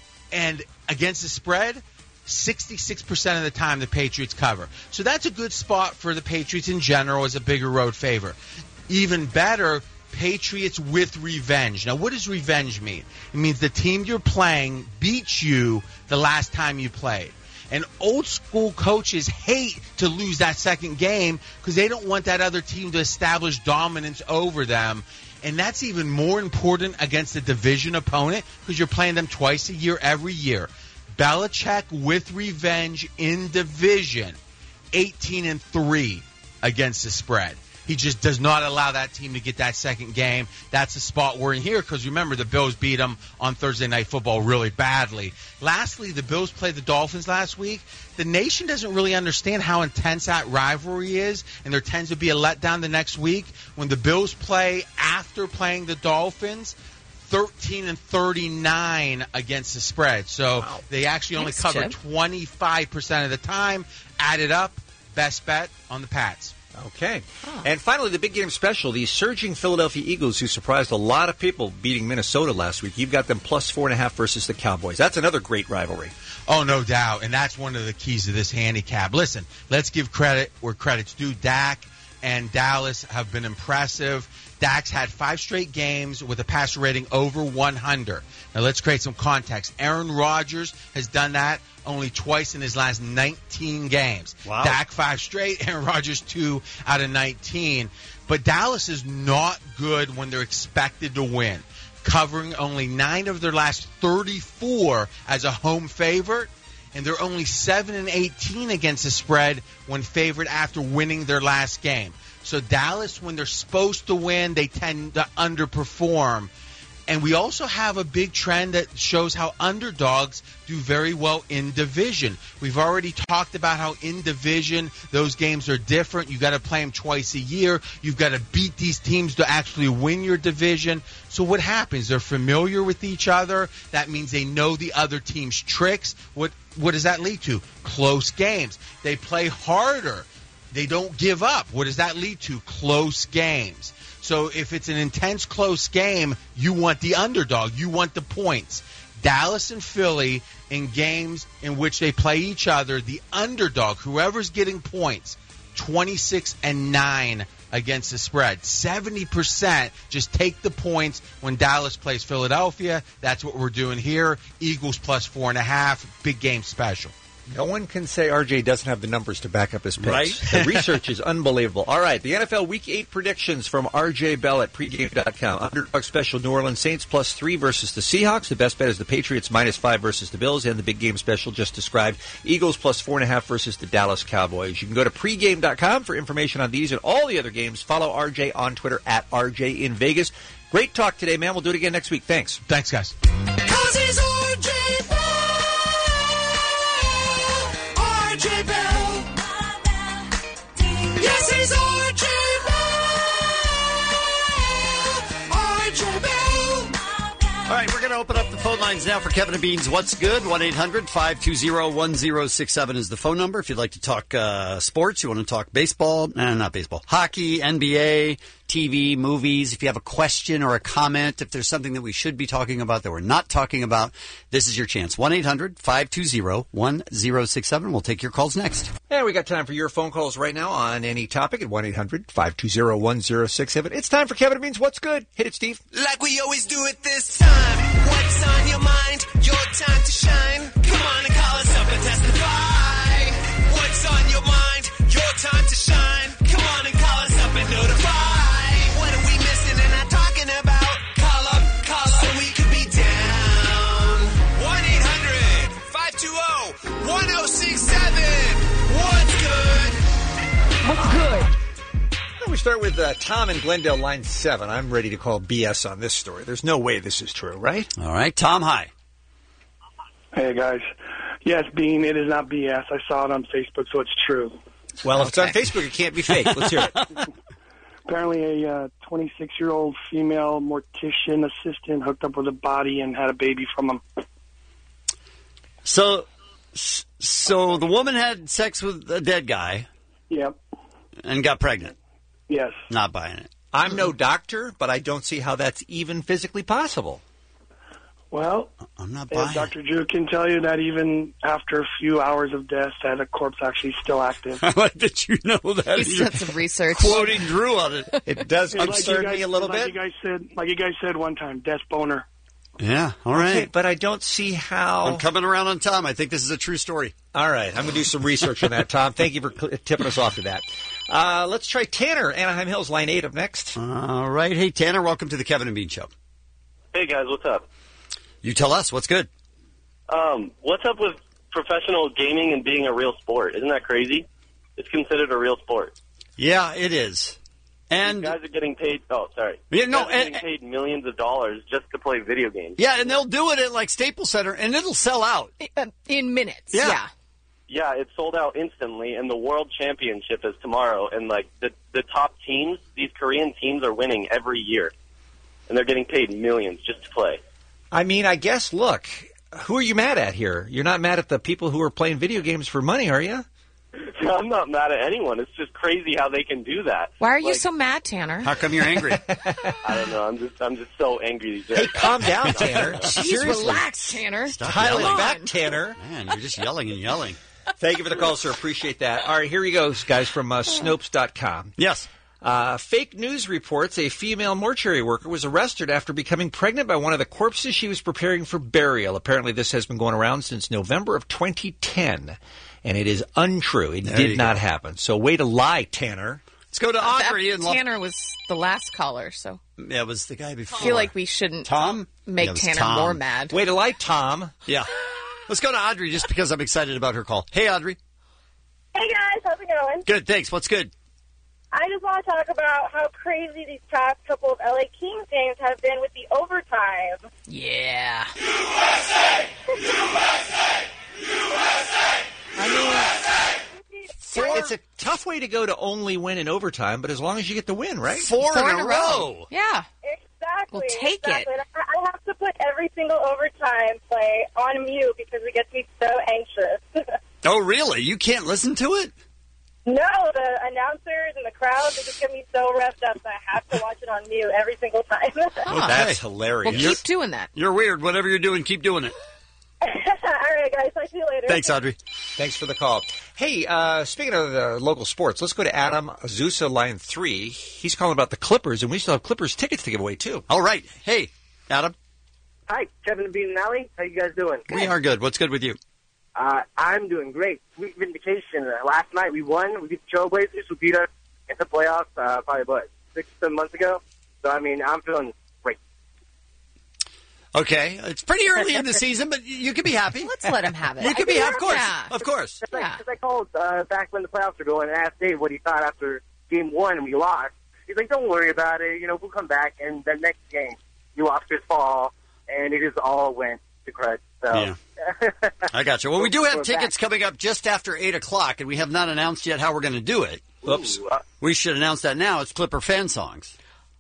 And against the spread, sixty-six percent of the time the Patriots cover. So that's a good spot for the Patriots in general as a bigger road favor. Even better, Patriots with revenge. Now, what does revenge mean? It means the team you're playing beats you the last time you played. And old school coaches hate to lose that second game because they don't want that other team to establish dominance over them. And that's even more important against a division opponent because you're playing them twice a year every year. Belichick with revenge in division, eighteen and three against the spread. He just does not allow that team to get that second game. That's the spot we're in here because, remember, the Bills beat them on Thursday Night Football really badly. Lastly, the Bills played the Dolphins last week. The nation doesn't really understand how intense that rivalry is, and there tends to be a letdown the next week. When the Bills play after playing the Dolphins, thirteen and thirty-nine against the spread. So wow. They actually only Thanks, cover Jim. twenty-five percent of the time. Add it up, best bet on the Pats. Okay. Oh. And finally, the big game special, the surging Philadelphia Eagles, who surprised a lot of people beating Minnesota last week. You've got them plus four and a half versus the Cowboys. That's another great rivalry. Oh, no doubt. And that's one of the keys to this handicap. Listen, let's give credit where credit's due. Dak and Dallas have been impressive. Dak's had five straight games with a passer rating over one hundred. Now, let's create some context. Aaron Rodgers has done that only twice in his last nineteen games. Wow. Dak five straight, Aaron Rodgers two out of nineteen. But Dallas is not good when they're expected to win, covering only nine of their last thirty-four as a home favorite, and they're only seven and eighteen against the spread when favored after winning their last game. So Dallas, when they're supposed to win, they tend to underperform. And we also have a big trend that shows how underdogs do very well in division. We've already talked about how in division those games are different. You've got to play them twice a year. You've got to beat these teams to actually win your division. So what happens? They're familiar with each other. That means they know the other team's tricks. What what does that lead to? Close games. They play harder. they don't give up. What does that lead to? Close games. So if it's an intense, close game, you want the underdog. You want the points. Dallas and Philly, in games in which they play each other, the underdog, whoever's getting points, twenty-six and nine against the spread. seventy percent just take the points when Dallas plays Philadelphia. That's what we're doing here. Eagles plus four and a half. Big game special. No one can say R J doesn't have the numbers to back up his picks. Right? The research is unbelievable. All right, the N F L Week eight predictions from R J Bell at pregame dot com. Underdog special, New Orleans Saints plus three versus the Seahawks. The best bet is the Patriots minus five versus the Bills. And the big game special just described, Eagles plus four and a half versus the Dallas Cowboys. You can go to pregame dot com for information on these and all the other games. Follow R J on Twitter at R J in Vegas. Great talk today, man. We'll do it again next week. Thanks. Thanks, guys. Cause he's R J Bell. R J Bell. Yes, he's R J Bell. R J Bell. All right, we're going to open up the phone lines now for Kevin and Bean's What's Good. one eight hundred five two zero one zero six seven is the phone number. If you'd like to talk uh, sports, you want to talk baseball, nah, not baseball, hockey, N B A, T V, movies. If you have a question or a comment, if there's something that we should be talking about that we're not talking about, this is your chance. one eight hundred five two zero one zero six seven. We'll take your calls next. And we got time for your phone calls right now on any topic at one eight hundred five two zero one zero six seven. It's time for Kevin and Bean's What's Good. Hit it, Steve. Like we always do it this time. What's on your mind? Your time to shine. Come on and call us up and testify. What's on your mind? Your time to shine. Come on and call us up and notify. What are we missing and not talking about? Call up, call up, so we could be down. one eight hundred five two zero one zero six seven. What's good? What's good? We start with uh, Tom in Glendale, line seven. I'm ready to call B S on this story. There's no way this is true, right? All right, Tom, hi. Hey, guys. Yes, Bean, it is not B S. I saw it on Facebook, so it's true. Well, if it's on Facebook, it can't be fake. Let's hear it. Apparently, a uh, twenty-six-year-old female mortician assistant hooked up with a body and had a baby from him. So, so the woman had sex with a dead guy. Yep. And got pregnant. Yes. Not buying it. I'm no doctor, but I don't see how that's even physically possible. Well, I'm not buying Doctor Drew can tell you that even after a few hours of death, that a corpse actually still active. I like that you know that. He's done some research. Quoting Drew on it. It does Like concern you guys- me a little like bit. You guys said, like you guys said one time, death boner. Yeah, all right. Okay, but I don't see how. I'm coming around on Tom. I think this is a true story. All right, I'm going to do some research on that, Tom. Thank you for cl- tipping us off to that. Uh, let's try Tanner, Anaheim Hills, line eight up next. All right. Hey, Tanner, welcome to the Kevin and Bean Show. Hey, guys, what's up? You tell us. What's good? Um, what's up with professional gaming and being a real sport? Isn't that crazy? It's considered a real sport. Yeah, it is. And These guys are getting paid. Oh, sorry. Yeah, no, These guys are getting paid millions of dollars just to play video games. Yeah, and they'll do it at like Staples Center, and it'll sell out in minutes. Yeah. yeah. Yeah, it's sold out instantly, and the World Championship is tomorrow. And like the the top teams, these Korean teams are winning every year, and they're getting paid millions just to play. I mean, I guess, look, who are you mad at here? You're not mad at the people who are playing video games for money, are you? I'm not mad at anyone. It's just crazy how they can do that. Why are you Like, so mad, Tanner? How come you're angry? I don't know. I'm just I'm just so angry these days. Hey, calm down, Tanner. Jeez, Seriously. relax, Tanner. Dial it yelling. back, Tanner. Man, you're just yelling and yelling. Thank you for the call, sir. Appreciate that. All right, here he goes, guys, from uh, Snopes dot com. Yes. Uh, fake news reports a female mortuary worker was arrested after becoming pregnant by one of the corpses she was preparing for burial. Apparently, this has been going around since November of twenty ten, and it is untrue. It There you did not go. happen. So, way to lie, Tanner. Let's go to Audrey. That- in Lo- Tanner was the last caller, so Yeah, it was the guy before. I feel like we shouldn't Tom? make Yeah, it was Tanner Tom. more mad. Way to lie, Tom. Yeah. Let's go to Audrey just because I'm excited about her call. Hey, Audrey. Hey guys, how's it going? Good, thanks. What's good? I just want to talk about how crazy these past couple of L A Kings games have been with the overtime. Yeah. U S A! U S A! U S A! U S A! Four, it's a tough way to go to only win in overtime, but as long as you get the win, right? Four, Four in, a row. Yeah. Exactly. We'll take exactly. it. I I have to put every single overtime play on mute because it gets me so anxious. Oh, really? You can't listen to it? No, the announcers and the crowd, they just get me so revved up that I have to watch it on mute every single time. Oh, that's hilarious. Well, keep doing that. You're weird. Whatever you're doing, keep doing it. All right, guys. Talk to you later. Thanks, Audrey. Thanks for the call. Hey, uh, speaking of uh, local sports, let's go to Adam Azusa, line three. He's calling about the Clippers, and we still have Clippers tickets to give away, too. All right. Hey, Adam. Hi, Kevin and Bean and Allie. How you guys doing? We are good. What's good with you? Uh, I'm doing great. Sweet vindication. Uh, last night we won. We beat the Trailblazers, who beat us in the playoffs uh, probably, what, six, seven months ago? So, I mean, I'm feeling great. Okay. It's pretty early in the season, but you can be happy. Let's let him have it. You can be, of course. Yeah. Of course. Because yeah. I, I called uh, back when the playoffs were going and asked Dave what he thought after game one and we lost. He's like, don't worry about it. You know, we'll come back. And the next game, you lost Chris Paul, and it just all went to crud. So. Yeah. I got you. Well, we do have tickets coming up just after eight o'clock, and we have not announced yet how we're going to do it. Oops. Ooh, uh, we should announce that now. It's Clipper fan songs.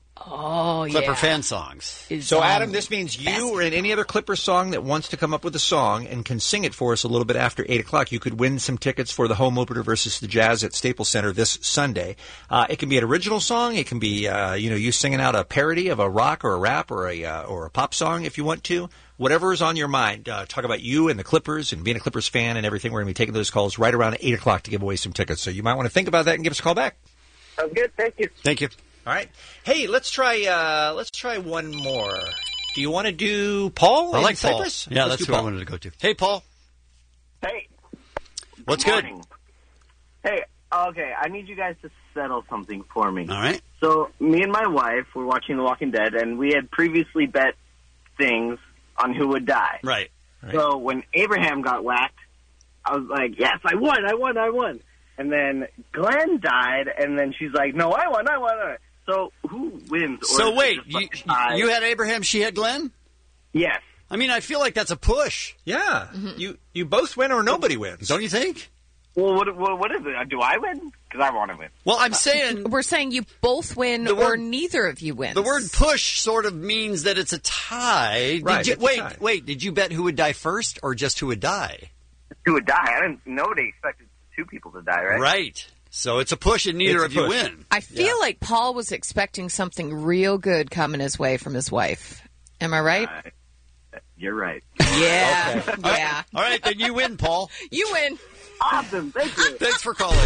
Oh, Clipper yeah. fan songs. So, Adam, this means you or in any other Clipper song that wants to come up with a song and can sing it for us a little bit after eight o'clock, you could win some tickets for the home opener versus the Jazz at Staples Center this Sunday. Uh, it can be an original song. It can be, uh, you know, you singing out a parody of a rock or a rap or a uh, or a pop song if you want to. Whatever is on your mind. Uh, talk about you and the Clippers and being a Clippers fan and everything. We're going to be taking those calls right around eight o'clock to give away some tickets. So you might want to think about that and give us a call back. Sounds good. Thank you. Thank you. All right. Hey, let's try. Uh, let's try one more. Do you want to do Paul? I in like Paul. Cyprus? Yeah, Let's that's do who Paul. I wanted to go to. Hey, Paul. Hey. What's good? good? Morning. Hey, okay, I need you guys to settle something for me. All right. So, me and my wife were watching The Walking Dead, and we had previously bet things on who would die. Right. right. So, when Abraham got whacked, I was like, yes, I won, I won, I won. And then Glenn died, and then she's like, no, I won, I won, I won. So, who wins? Or So, is it wait, just you, like tie? you had Abraham, she had Glenn? Yes. I mean, I feel like that's a push. Yeah. You you both win or nobody wins. Don't you think? Well, what, what, what is it? Do I win? Because I want to win. Well, I'm saying... We're saying you both win The or word- neither of you wins. The word push sort of means that it's a tie. Did Right, you, it's a wait, tie. wait, did you bet who would die first or just who would die? Who would die? I didn't know they expected two people to die, right? Right. So it's a push and neither It's of a you push. win. I feel like Paul was expecting something real good coming his way from his wife. Am I right? Uh, you're right. Yeah. Yeah. All right, then you win, Paul. You win. Awesome. Thank you. Thanks for calling.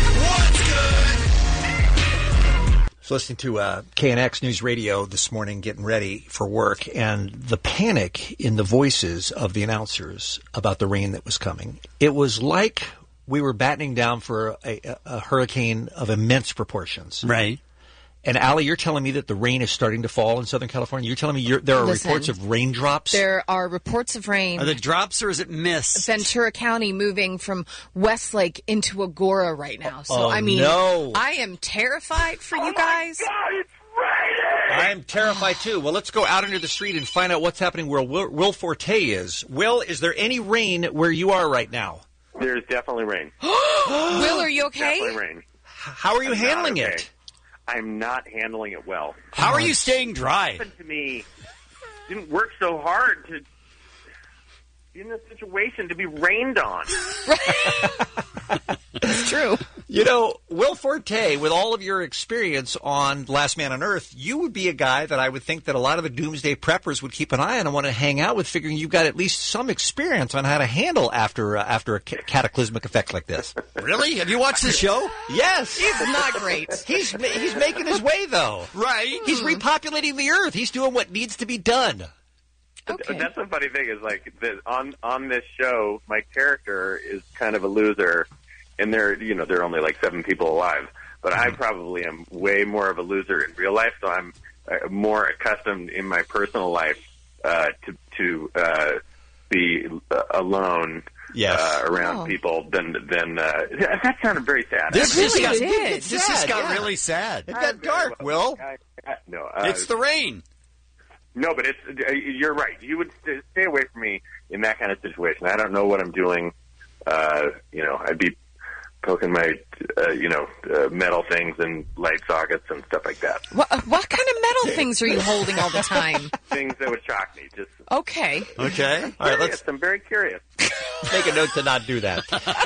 So listening to uh, K N X News Radio this morning, getting ready for work, and the panic in the voices of the announcers about the rain that was coming. It was like we were battening down for a, a, a hurricane of immense proportions. Right. And Allie, you're telling me that the rain is starting to fall in Southern California. You're telling me you're, there are Listen, reports of raindrops. There are reports of rain. Are they drops or is it mist? Ventura County moving from Westlake into Agora right now. So, Oh, I mean, no. I am terrified for you guys. I'm terrified too. Well, let's go out into the street and find out what's happening where Will, Will Forte is. Will, is there any rain where you are right now? There's definitely rain. Will, are you okay? Definitely rain. How are you I'm not handling okay. it? I'm not handling it well. How are you staying dry? It happened to me. Didn't work so hard to be in this situation to be rained on. It's true. You know, Will Forte, with all of your experience on Last Man on Earth, you would be a guy that I would think that a lot of the doomsday preppers would keep an eye on and want to hang out with, figuring you've got at least some experience on how to handle after uh, after a ca- cataclysmic effect like this. Really? Have you watched the show? Yes. It's not great. He's he's making his way, though. Right. He's repopulating the Earth. He's doing what needs to be done. Okay. That's the funny thing is like the, on on this show, my character is kind of a loser, and there you know there are only like seven people alive. But I probably am way more of a loser in real life, so I'm uh, more accustomed in my personal life uh, to to uh, be uh, alone Yes. uh, around Oh. people than than uh, that sounded very sad. This I just got, did. this just Sad, got yeah. really sad. It got dark, Will. I, I, no, uh, It's the rain. No, but it's uh, you're right. You would st- stay away from me in that kind of situation. I don't know what I'm doing. Uh, you know, I'd be poking my, uh, you know, uh, metal things and light sockets and stuff like that. What, what kind of metal things are you holding all the time? Things that would shock me. Just Okay. Okay. All right, curious. let's I'm very curious. make a note to not do that.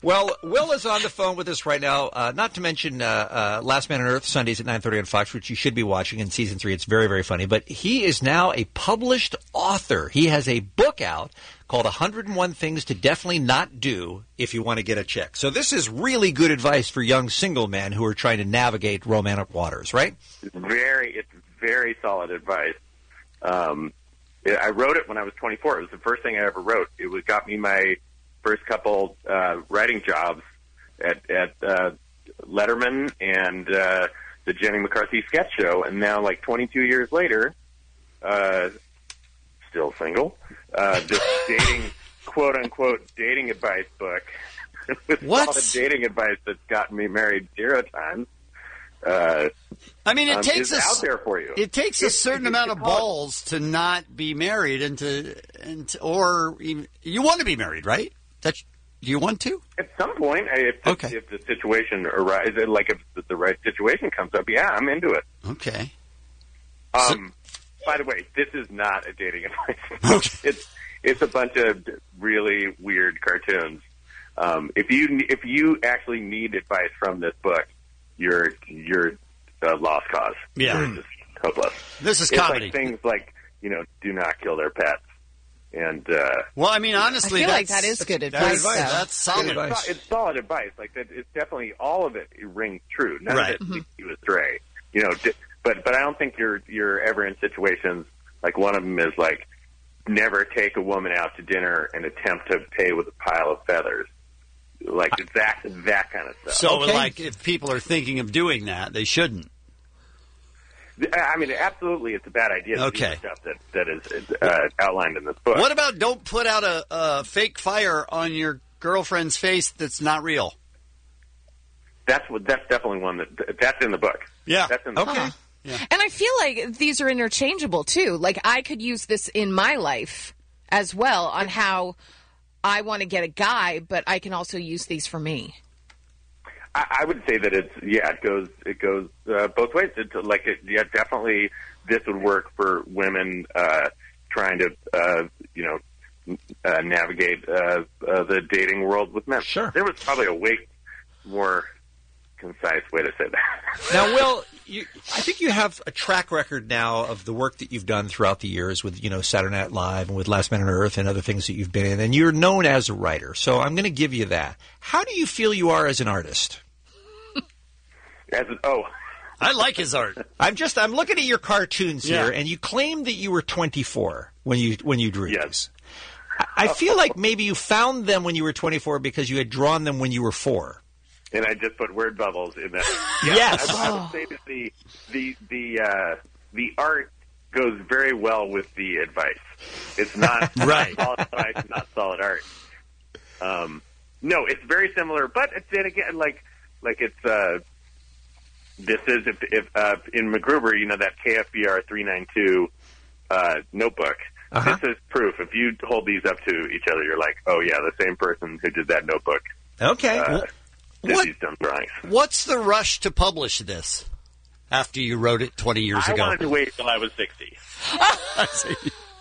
Well, Will is on the phone with us right now. Uh, not to mention uh, uh, Last Man on Earth, Sundays at nine thirty on Fox, which you should be watching in season three. It's very, very funny. But he is now a published author. He has a book out called one hundred one Things to Definitely Not Do If You Want to Get a Chick. So this is really good advice for young single men who are trying to navigate romantic waters, right? It's very, it's very solid advice. Um, I wrote it when I was twenty-four. It was the first thing I ever wrote. It was got me my first couple uh, writing jobs at, at uh, Letterman and uh, the Jenny McCarthy sketch show. And now, like twenty-two years later, uh, still single, uh, this dating, quote-unquote, dating advice book with What? solid dating advice that's gotten me married zero times. Uh, I mean, it um, takes is a s- out there for you. It takes a It's- certain it's amount of called- balls to not be married and to, and to, or even, you want to be married, right? That do you want to? At some point, if the, Okay. if the situation arises, like if the, the right situation comes up, yeah, I'm into it. Okay. Um, by the way, this is not a dating advice. It's it's a bunch of really weird cartoons. Um, if you if you actually need advice from this book, you're you're a lost cause. Yeah. You're just hopeless. This is it's comedy. Like things like you know, do not kill their pets. And uh, Well, I mean, honestly, I feel like that's- that is good that's advice, advice. though. That's solid it's, advice. so- It's solid advice. Like that, it's definitely all of it, it rings true. None Right. of it leads you astray. You know, di- but but I don't think you're you're ever in situations like one of them is like never take a woman out to dinner and attempt to pay with a pile of feathers. Like it's that that kind of stuff. So, like, if people are thinking of doing that, they shouldn't. I mean, absolutely, it's a bad idea to Okay. do the stuff that that is uh, outlined in this book. What about don't put out a, a fake fire on your girlfriend's face that's not real? That's what. That's definitely one that that's in the book. Yeah. That's in the Okay. book. And I feel like these are interchangeable too. Like I could use this in my life as well on how I want to get a guy, but I can also use these for me. I, I would say that it's yeah, it goes it goes uh, both ways. It's like it, yeah, definitely this would work for women uh, trying to uh, you know uh, navigate uh, uh, the dating world with men. Sure, there was probably a way more concise way to say that. Now, Will, you, I think you have a track record now of the work that you've done throughout the years with, you know, Saturday Night Live and with Last Man on Earth and other things that you've been in, and you're known as a writer. So I'm going to give you that. How do you feel you are as an artist? As oh, I like his art. I'm just I'm looking at your cartoons Yeah. here, and you claim that you were twenty-four when you when you drew these. I, I feel like maybe you found them when you were twenty-four because you had drawn them when you were four. And I just put word bubbles in that. Yes. I, I would say that the the the uh, the art goes very well with the advice. It's not Right. solid advice, not solid art. Um, no, it's very similar, but it's then again like like it's uh, this is if if uh, in MacGruber, you know that K F B R three ninety-two uh, notebook. Uh-huh. This is proof. If you hold these up to each other, you're like, oh yeah, the same person who did that notebook. Okay. Uh, did What- these dumb drawings. What's the rush to publish this after you wrote it twenty years I ago? wanted to wait till I was sixty. I see.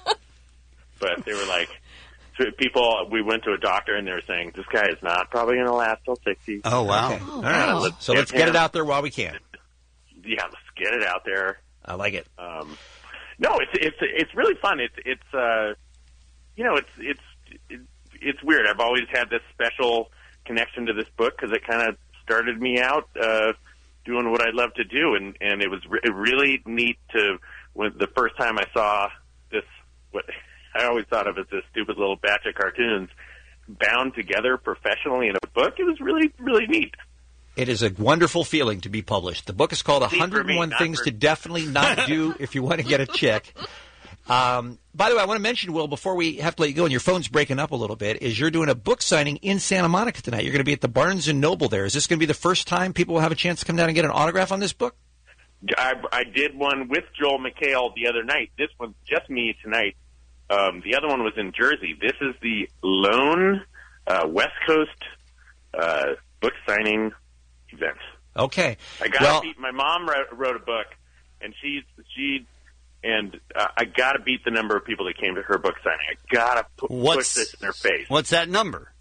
But they were like, so people, we went to a doctor and they were saying, this guy is not probably going to last till sixty. Oh, wow. Okay. All right. So let's get it out there while we can. Yeah, let's get it out there. I like it. Um, no, it's, it's, it's really fun. It's, it's, uh, you know, it's, it's, it's, it's weird. I've always had this special connection to this book because it kind of started me out, uh, doing what I love to do. And, and it was re- really neat to, when the first time I saw this, what I always thought of as this stupid little batch of cartoons bound together professionally in a book. It was really, really neat. It is a wonderful feeling to be published. The book is called See, for one hundred one me, not Things for- to Definitely Not Do If You Want to Get a Chick. Um, by the way, I want to mention, Will, before we have to let you go, and your phone's breaking up a little bit, is you're doing a book signing in Santa Monica tonight. You're going to be at the Barnes and Noble there. Is this going to be the first time people will have a chance to come down and get an autograph on this book? I, I did one with Joel McHale the other night. This one's just me tonight. Um, the other one was in Jersey. This is the lone uh, West Coast uh, book signing event. Okay. I got Well- to beat. My mom wrote, wrote a book, and she's she and uh, I got to beat the number of people that came to her book signing. I got to pu- push What's- this in their face. What's that number?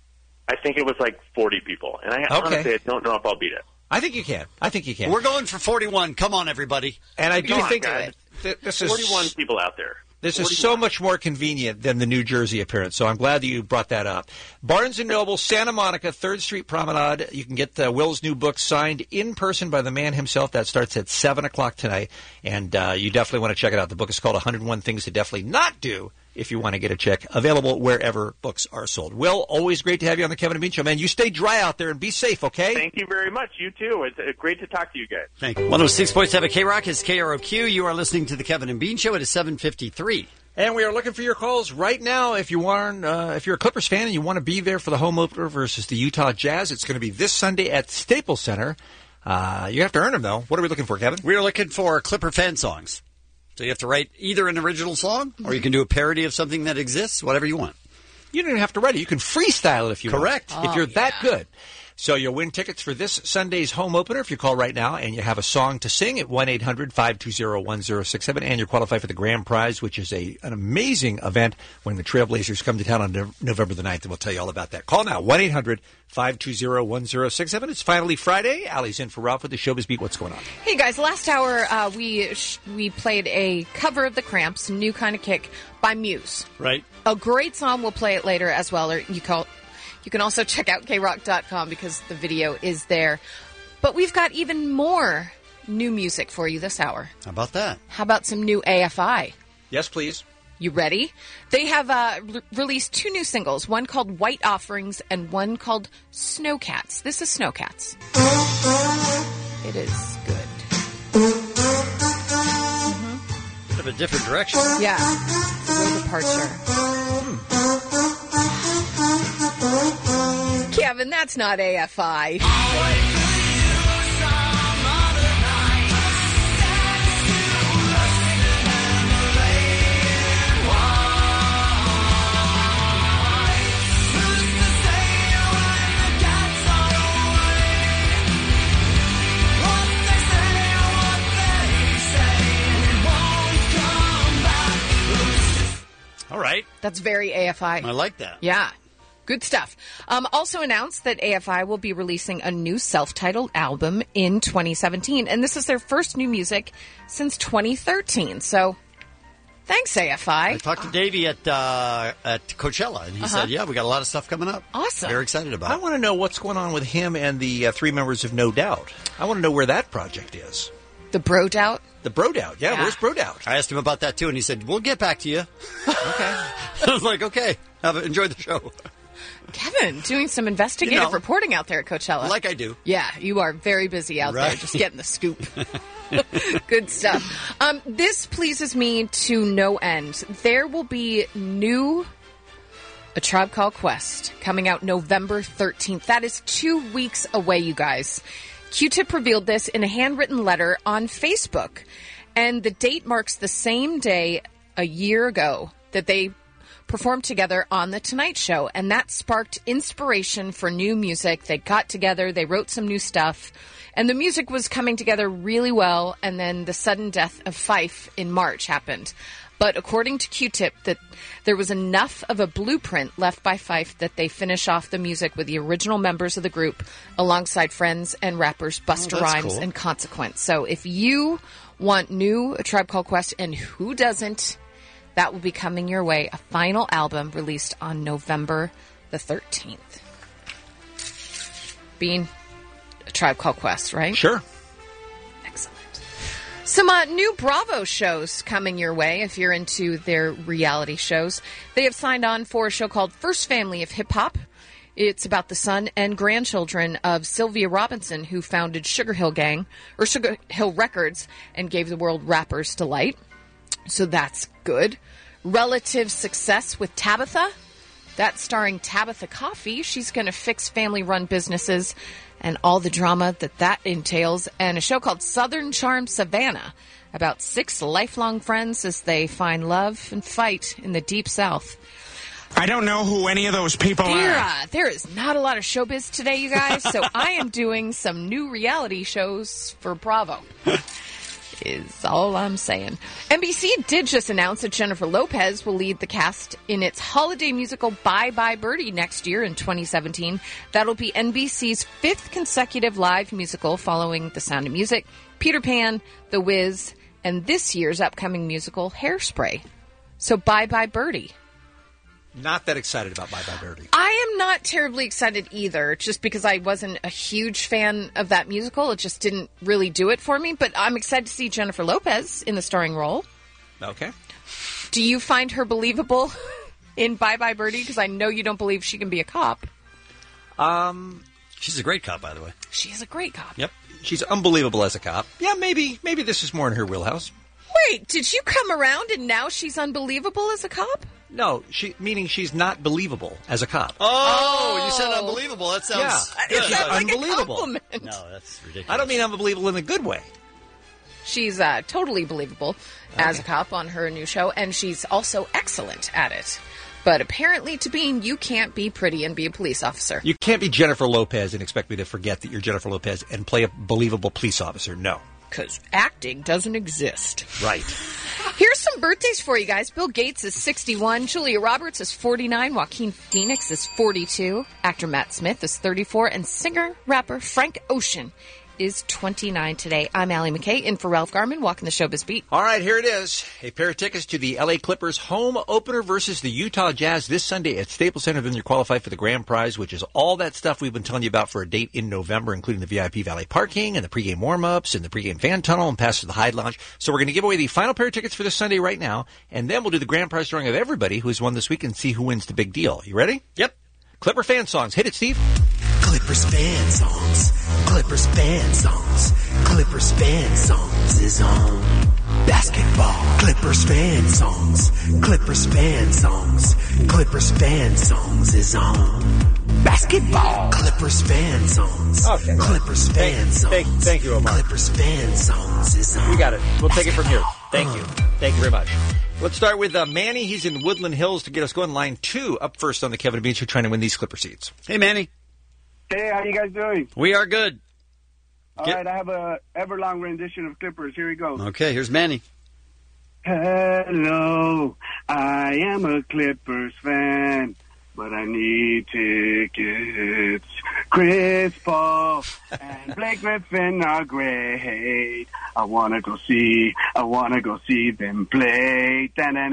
I think it was like forty people, and I Okay. honestly I don't know if I'll beat it. I think you can. I think you can. We're going for forty-one. Come on, everybody. And I do Come on, think guys. th- this is forty-one people out there. This is so much more convenient than the New Jersey appearance, so I'm glad that you brought that up. Barnes and Noble, Santa Monica, third Street Promenade. You can get uh, Will's new book signed in person by the man himself. That starts at seven o'clock tonight, and uh, you definitely want to check it out. The book is called one hundred one Things to Definitely Not Do if you want to get a check. Available wherever books are sold. Will, always great to have you on the Kevin and Bean Show, man. You stay dry out there and be safe, okay? Thank you very much. You too. It's uh, great to talk to you guys. Thank you. one oh six point seven K-Rock is K R O Q. You are listening to the Kevin and Bean Show. It is seven fifty-three. And we are looking for your calls right now. If you want, uh, if you're a Clippers fan and you want to be there for the home opener versus the Utah Jazz, it's going to be this Sunday at Staples Center. Uh, you have to earn them, though. What are we looking for, Kevin? We are looking for Clipper fan songs. So you have to write either an original song, or you can do a parody of something that exists, whatever you want. You don't even have to write it. You can freestyle it if you Correct. want. If you're that good. So you'll win tickets for this Sunday's home opener if you call right now and you have a song to sing at one eight hundred five two zero one zero six seven, and you're qualified for the grand prize, which is a an amazing event when the Trailblazers come to town on no- November the ninth, and we'll tell you all about that. Call now, one eight hundred five two zero one zero six seven. It's finally Friday. Allie's in for Ralph with the Showbiz Beat. What's going on? Hey guys, last hour uh, we sh- we played a cover of The Cramps, New Kind of Kick by Muse. Right. A great song. We'll play it later as well. Or you call. You can also check out K rock dot com because the video is there. But we've got even more new music for you this hour. How about that? How about some new A F I? Yes, please. You ready? They have uh, re- released two new singles, one called White Offerings and one called Snowcats. This is Snowcats. It is good. Mm-hmm. Bit of a different direction. Yeah. It's a real departure. Hmm. Kevin, that's not A F I. All right. That's very A F I. I like that. Yeah. Good stuff. Um, also announced that A F I will be releasing a new self-titled album in twenty seventeen, and this is their first new music since twenty thirteen. So, thanks, A F I. I talked to Davey at uh, at Coachella, and he Uh-huh. said, yeah, we got a lot of stuff coming up. Awesome. Very excited about I it. want to know what's going on with him and the uh, three members of No Doubt. I want to know where that project is. The Bro Doubt? The Bro Doubt. Yeah, Yeah. where's Bro Doubt? I asked him about that, too, and he said, we'll get back to you. Okay. I was like, okay, have, enjoy the show. Kevin, doing some investigative You know, reporting out there at Coachella. Like I do. Yeah, you are very busy out there, Right. just getting the scoop. Good stuff. Um, this pleases me to no end. There will be new A Tribe Called Quest coming out November thirteenth. That is two weeks away, you guys. Q-Tip revealed this in a handwritten letter on Facebook, and the date marks the same day a year ago that they performed together on The Tonight Show, and that sparked inspiration for new music. They got together, they wrote some new stuff, and the music was coming together really well, and then the sudden death of Fife in March happened. But according to Q-Tip, that there was enough of a blueprint left by Fife that they finish off the music with the original members of the group alongside friends and rappers Busta Oh, that's Rhymes cool. and Consequence. So if you want new A Tribe Called Quest, and who doesn't, that will be coming your way. A final album released on November the thirteenth. Being A Tribe Called Quest, right? Sure. Some uh, new Bravo shows coming your way if you're into their reality shows. They have signed on for a show called First Family of Hip Hop. It's about the son and grandchildren of Sylvia Robinson, who founded Sugar Hill Gang, or Sugar Hill Records, and gave the world rappers delight. So that's good. Relative Success with Tabitha. That's starring Tabitha Coffey. She's going to fix family-run businesses and all the drama that that entails. And a show called Southern Charm Savannah, about six lifelong friends as they find love and fight in the Deep South. I don't know who any of those people There, are. uh, there is not a lot of showbiz today, you guys, so I am doing some new reality shows for Bravo. is all I'm saying. N B C did just announce that Jennifer Lopez will lead the cast in its holiday musical Bye Bye Birdie next year in twenty seventeen. That'll be N B C's fifth consecutive live musical following The Sound of Music, Peter Pan, The Wiz, and this year's upcoming musical Hairspray. So Bye Bye Birdie. Not that excited about Bye Bye Birdie. I am not terribly excited either, just because I wasn't a huge fan of that musical. It just didn't really do it for me, but I'm excited to see Jennifer Lopez in the starring role. Okay. Do you find her believable in Bye Bye Birdie? Because I know you don't believe she can be a cop. Um, She's a great cop, by the way. She is a great cop. Yep. She's unbelievable as a cop. Yeah, maybe maybe this is more in her wheelhouse. Wait, did you come around and now she's unbelievable as a cop? No, she meaning she's not believable as a cop. Oh, you said unbelievable. That sounds yeah. good. She's like unbelievable. A compliment. No, that's ridiculous. I don't mean unbelievable in a good way. She's uh, totally believable okay. as a cop on her new show, and she's also excellent at it. But apparently, to being, you can't be pretty and be a police officer. You can't be Jennifer Lopez and expect me to forget that you're Jennifer Lopez and play a believable police officer. No. Because acting doesn't exist. Right. Here's some birthdays for you guys. Bill Gates is sixty-one. Julia Roberts is forty-nine. Joaquin Phoenix is forty-two. Actor Matt Smith is thirty-four. And singer-rapper Frank Ocean is twenty-nine today. I'm Allie McKay, in for Ralph Garman, walking the showbiz beat. All right, here it is. A pair of tickets to the L A Clippers home opener versus the Utah Jazz this Sunday at Staples Center. Then you're qualified for the grand prize, which is all that stuff we've been telling you about for a date in November, including the V I P valet parking and the pregame warm-ups and the pregame fan tunnel and pass to the Hyde Lounge. So we're going to give away the final pair of tickets for this Sunday right now, and then we'll do the grand prize drawing of everybody who's won this week and see who wins the big deal. You ready? Yep. Clipper fan songs. Hit it, Steve. Clippers fan songs. Clippers fan songs. Clippers fan songs is on. Basketball. Clippers fan songs. Clippers fan songs. Clippers fan songs is on. Basketball. Clippers fan songs. Okay. Clippers fan songs. Thank, thank you, Omar. Clippers fan songs is on. We got it. We'll take it from here. Thank you. Thank you very much. Let's start with uh, Manny. He's in Woodland Hills to get us going. Line two up first on the Kevin and Bean Show, trying to win these Clipper seats. Hey, Manny. Hey, how you guys doing? We are good. All Get- right, I have a Everlong rendition of Clippers. Here we go. Okay, here's Manny. Hello, I am a Clippers fan, but I need tickets. Chris Paul and Blake Griffin are great. I want to go see, I want to go see them play.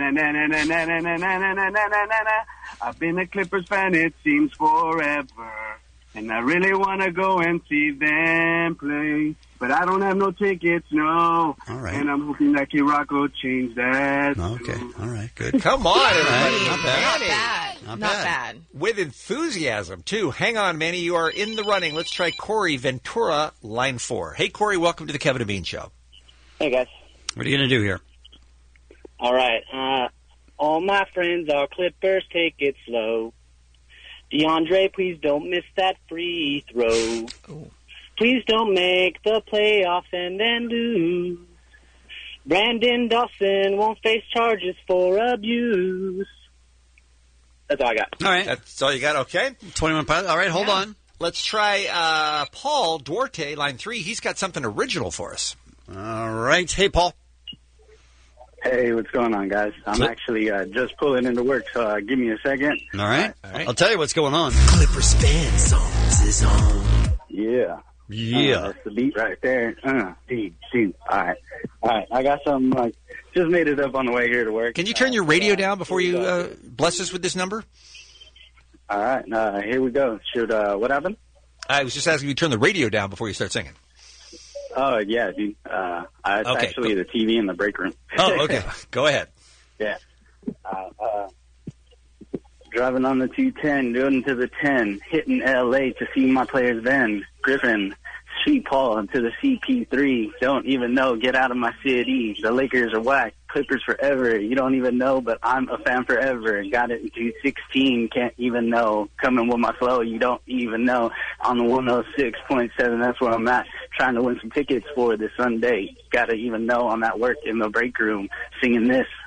I've been a Clippers fan, it seems forever. And I really want to go and see them play. But I don't have no tickets, no. All right. And I'm hoping that K-Rock will change that. Okay, all right, good. Come on, everybody. Right. Not bad. Not bad. Not Not bad. bad. With enthusiasm, too. Hang on, Manny. You are in the running. Let's try Corey Ventura, line four. Hey, Corey, welcome to the Kevin and Bean Show. Hey, guys. What are you going to do here? All right. Uh, all my friends are Clippers. Take it slow. DeAndre, please don't miss that free throw. Ooh. Please don't make the playoffs and then lose. Brandon Dawson won't face charges for abuse. That's all I got. All right. That's all you got, okay? twenty-one Pilots. All right, hold Yeah. on. Let's try uh, Paul Duarte, line three. He's got something original for us. All right. Hey, Paul. Hey, what's going on, guys? I'm Clip- actually uh, just pulling into work, so uh, give me a second. All right. All right. I'll tell you what's going on. Clippers fan songs is on. Yeah. Yeah. Uh, that's the beat right there. Uh, D, D. All right. All right. I got some, like, just made it up on the way here to work. Can you turn your radio down before you uh, bless us with this number? All right. Uh, here we go. Should, uh, what happened? I was just asking you to turn the radio down before you start singing. Oh, yeah, dude. Uh, it's Okay, actually the T V in the break room. Oh, okay. Go ahead. Yeah. Uh, uh, driving on the two ten, going to the ten, hitting L A to see my players then. Griffin, Sheet Paul to the C P three. Don't even know. Get out of my city. The Lakers are whack. Clippers forever. You don't even know, but I'm a fan forever. Got it in two sixteen. Can't even know. Coming with my flow. You don't even know. On the one oh six point seven, that's where I'm at. Trying to win some tickets for this Sunday. Gotta even know I'm at work in the break room singing this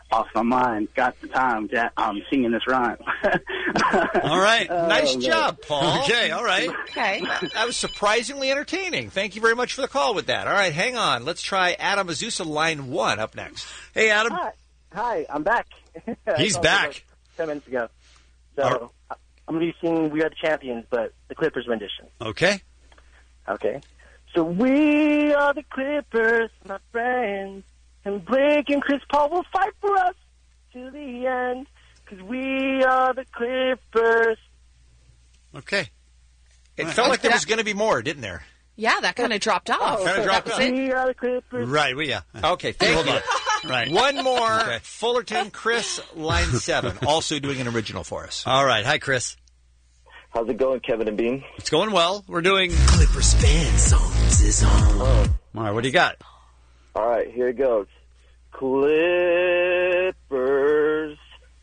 off my mind. Got the time that I'm singing this rhyme. All right. Oh, Nice man. job, Paul. Okay, all right. Okay. That was surprisingly entertaining. Thank you very much for the call with that. All right, hang on. Let's try Adam Azusa, line one, up next. Hey, Adam. Hi, Hi I'm back. I He's called back. about Ten minutes ago. So I'm going to be singing "We Are the Champions," but the Clippers rendition. Okay. Okay. So we are the Clippers, my friends, and Blake and Chris Paul will fight for us to the end, because we are the Clippers. Okay. It felt like there was going to be more, didn't there? Yeah, that kind of dropped off. Kind of dropped off. We are the Clippers. Right, well, yeah. Okay, thank Hold you. on. Right. One more. Okay. Fullerton, Chris, line seven, also doing an original for us. All right. Hi, Chris. How's it going, Kevin and Bean? It's going well. We're doing Clippers fan songs is on. Oh. All right, what do you got? All right, here it goes. Clippers,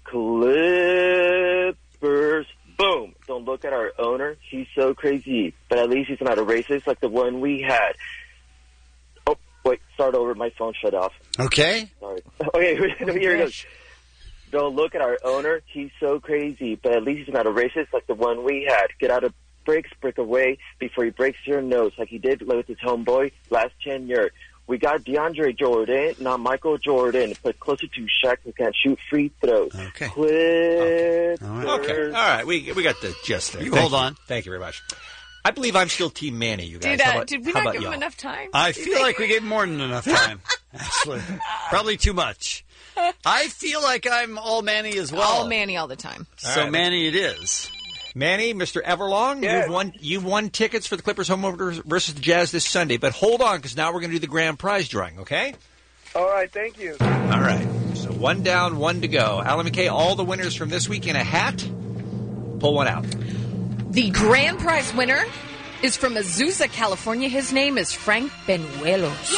Clippers, boom. Don't look at our owner. He's so crazy. But at least he's not a racist like the one we had. Oh, wait, start over. My phone shut off. Okay. Sorry. Okay, here it goes. Don't look at our owner. He's so crazy. But at least he's not a racist like the one we had. Get out of bricks, brick away before he breaks your nose like he did with his homeboy last tenure. We got DeAndre Jordan, not Michael Jordan, but closer to Shaq who can't shoot free throws. Okay. Clippers. Okay. All right. We we got the gist there. You Thank hold on. Thank you very much. I believe I'm still Team Manny, you guys. Did, How uh, about- did we how not about give him y'all? enough time? I feel like we gave more than enough time, actually. Probably too much. I feel like I'm all Manny as well. All Manny all the time. So All right. Manny it is. Manny, Mister Everlong, Yes. you've won you've won tickets for the Clippers home opener versus the Jazz this Sunday. But hold on, because now we're going to do the grand prize drawing, okay? All right, thank you. All right. So one down, one to go. Alan McKay, all the winners from this week in a hat. Pull one out. The grand prize winner is from Azusa, California. His name is Frank Benuelos.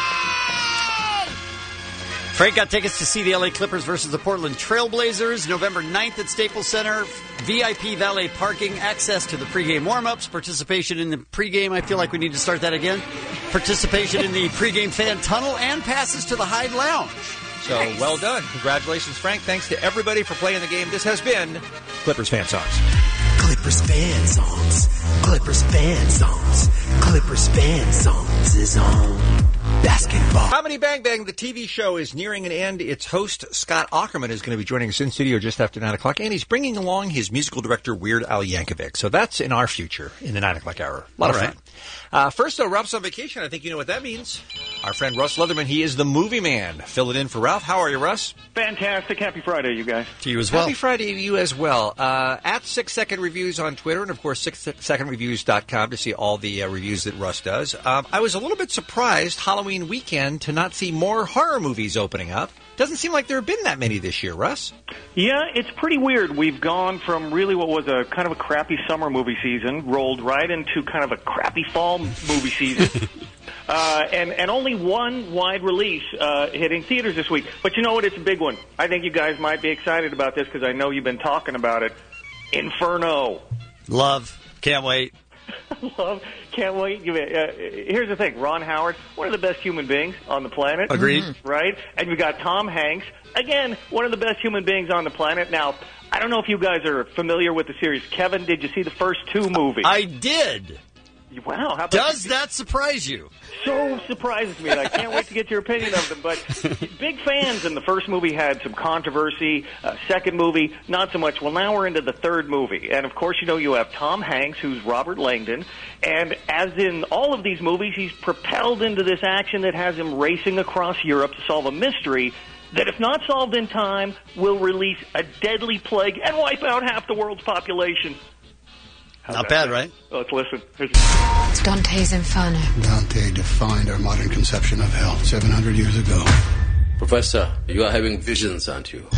Frank got tickets to see the L A Clippers versus the Portland Trailblazers November ninth at Staples Center. V I P valet parking, access to the pregame warm-ups, participation in the pregame. I feel like we need to start that again. Participation in the pregame fan tunnel, and passes to the Hyde Lounge. So well done. Congratulations, Frank. Thanks to everybody for playing the game. This has been Clippers Fan Songs. Clippers fan songs. Clippers fan songs. Clippers fan songs is on. Basketball. Comedy Bang Bang, the T V show, is nearing an end. Its host, Scott Aukerman, is going to be joining us in studio just after nine o'clock, and he's bringing along his musical director, Weird Al Yankovic. So that's in our future in the nine o'clock hour. A lot of All fun. Uh, first, though, Ralph's on vacation. I think you know what that means. Our friend Russ Leatherman, he is the movie man. Fill it in for Ralph. How are you, Russ? Fantastic. Happy Friday, you guys. To you as well. Happy Friday to you as well. Uh, at Six Second Reviews on Twitter, and of course, six second reviews dot com to see all the uh, reviews that Russ does. Um, I was a little bit surprised Halloween weekend to not see more horror movies opening up. Doesn't seem like there have been that many this year, Russ. Yeah, it's pretty weird. We've gone from really what was a kind of a crappy summer movie season, rolled right into kind of a crappy fall movie season. Uh, and, and only one wide release uh, hitting theaters this week. But you know what? It's a big one. I think you guys might be excited about this because I know you've been talking about it. Inferno. Love. Can't wait. Love. Can't wait. Give it- Uh, here's the thing. Ron Howard, one of the best human beings on the planet. Agreed. Right? And you got Tom Hanks, again, one of the best human beings on the planet. Now, I don't know if you guys are familiar with the series. Kevin, did you see the first two movies? I did. Wow. How about Does that surprise you? So surprises me, and I can't wait to get your opinion of them. But big fans, and the first movie had some controversy. Uh, second movie, not so much. Well, now we're into the third movie. And, of course, you know, you have Tom Hanks, who's Robert Langdon. And as in all of these movies, he's propelled into this action that has him racing across Europe to solve a mystery that, if not solved in time, will release a deadly plague and wipe out half the world's population. How's Not that bad, sound? right? Let's listen. Here's- It's Dante's Inferno. Dante defined our modern conception of hell seven hundred years ago. Professor, you are having visions, aren't you?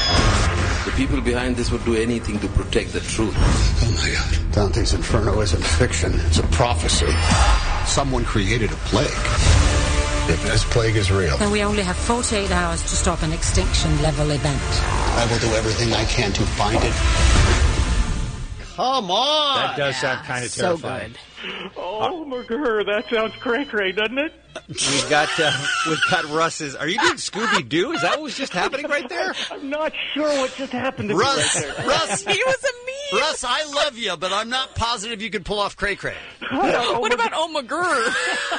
The people behind this would do anything to protect the truth. Oh my God. Dante's Inferno isn't fiction, it's a prophecy. Someone created a plague. If this plague is real, Then we only have forty-eight hours to stop an extinction level event. I will do everything I can to find it. Come on. That does sound kind of So terrifying. good. Oh, McGurr, that sounds cray-cray, doesn't it? We've got uh, we've got Russ's. Are you doing Scooby Doo? Is that what was just happening right there? I'm not sure what just happened to Russ, me right there. Russ, He was a meme. Russ, I love you, but I'm not positive you could pull off cray cray. What about Oh McGurr?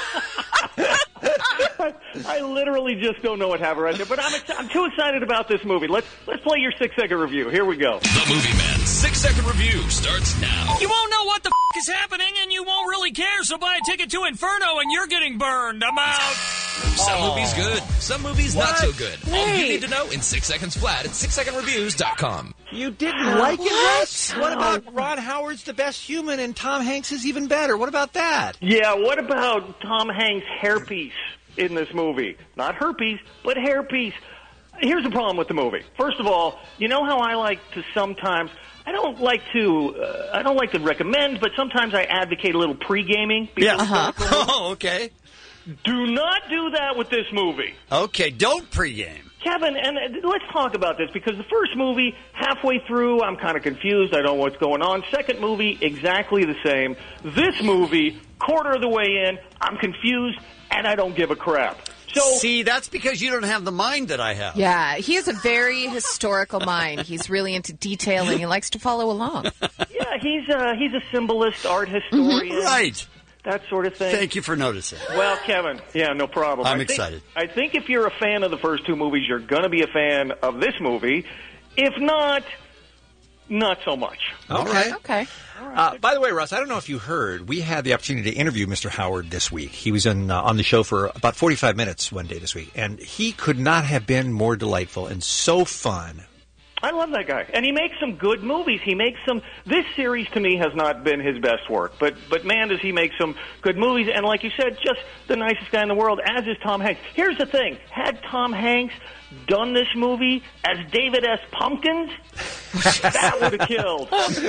I literally just don't know what happened right there, but I'm I'm too excited about this movie. Let's let's play your six second review. Here we go. The Movie Man six second review starts now. You won't know what the f*** is happening, and you won't really care, so buy a ticket to Inferno, and you're getting burned. I'm out. Some movies good, some movies not so good. All you Hey. need to know in six seconds flat at six second reviews dot com. You didn't like it, Russ? What about Ron Howard's The Best Human and Tom Hanks is even better? What about that? Yeah, what about Tom Hanks' hairpiece in this movie? Not herpes, but hairpiece. Here's the problem with the movie. First of all, you know how I like to sometimes, I don't like to, uh, I don't like to recommend, but sometimes I advocate a little pre-gaming. Yeah. Uh-huh. Oh, okay. Do not do that with this movie. Okay, don't pregame. Kevin, and uh, let's talk about this, because the first movie, halfway through, I'm kind of confused. I don't know what's going on. Second movie, exactly the same. This movie, quarter of the way in, I'm confused, and I don't give a crap. So, See, that's because you don't have the mind that I have. Yeah, he has a very historical mind. He's really into detail, and he likes to follow along. yeah, he's uh, he's a symbolist, art historian. Right. That sort of thing. Thank you for noticing. Well, Kevin, yeah, no problem. I'm I think, excited. I think if you're a fan of the first two movies, you're going to be a fan of this movie. If not, not so much. Okay. Okay. Uh, by the way, Russ, I don't know if you heard, we had the opportunity to interview Mister Howard this week. He was in, uh, on the show for about forty-five minutes one day this week, and he could not have been more delightful and so fun. I love that guy, and he makes some good movies. He makes some. This series to me has not been his best work, but but man, does he make some good movies? And like you said, just the nicest guy in the world. As is Tom Hanks. Here's the thing: had Tom Hanks done this movie as David S. Pumpkins, that would have killed.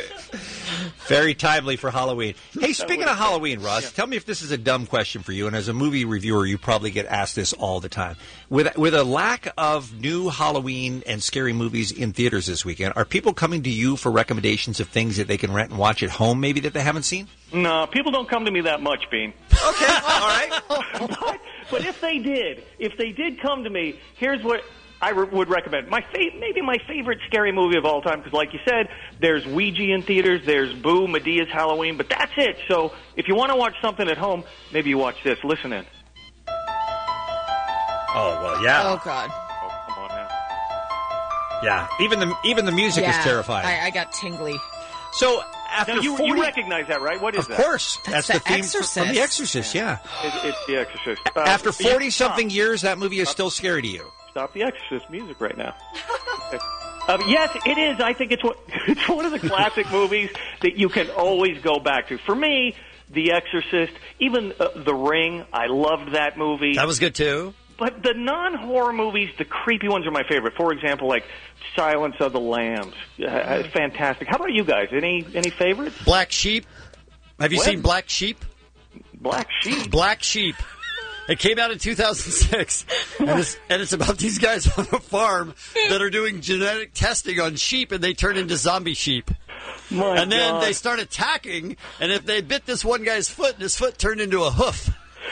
Very timely for Halloween. Hey, speaking of Halloween, Russ, yeah. tell me if this is a dumb question for you. And as a movie reviewer, you probably get asked this all the time. With with a lack of new Halloween and scary movies in theaters this weekend, are people coming to you for recommendations of things that they can rent and watch at home, maybe that they haven't seen? No, people don't come to me that much, Bean. Okay, all right. but, but if they did, if they did come to me, here's what I re- would recommend. My fa- maybe my favorite scary movie of all time, because like you said, there's Ouija in theaters, there's Boo, Medea's Halloween, but that's it. So if you want to watch something at home, maybe you watch this. Listen in. Oh, well, yeah. Oh, God. Oh, come on now. Yeah, even the even the music yeah, is terrifying. I, I got tingly. So after now, you, forty you recognize that, right? What is of that? Of course. That's, That's The the theme Exorcist. from The Exorcist, yeah. It, it's The Exorcist. Uh, after forty-something yeah, years, that movie is still scary to you. Stop The Exorcist music right now. Uh, yes, it is. I think it's one, it's one of the classic movies that you can always go back to. For me, The Exorcist, even uh, The Ring, I loved that movie. That was good, too. But the non-horror movies, the creepy ones are my favorite. For example, like Silence of the Lambs. Uh, fantastic. How about you guys? Any any favorites? Black Sheep. Have you What? seen Black Sheep? Black Sheep? Black Sheep. It came out in two thousand six, and it's, and it's about these guys on a farm that are doing genetic testing on sheep, and they turn into zombie sheep. My and then God. they start attacking, and if they bit this one guy's foot, and his foot turned into a hoof.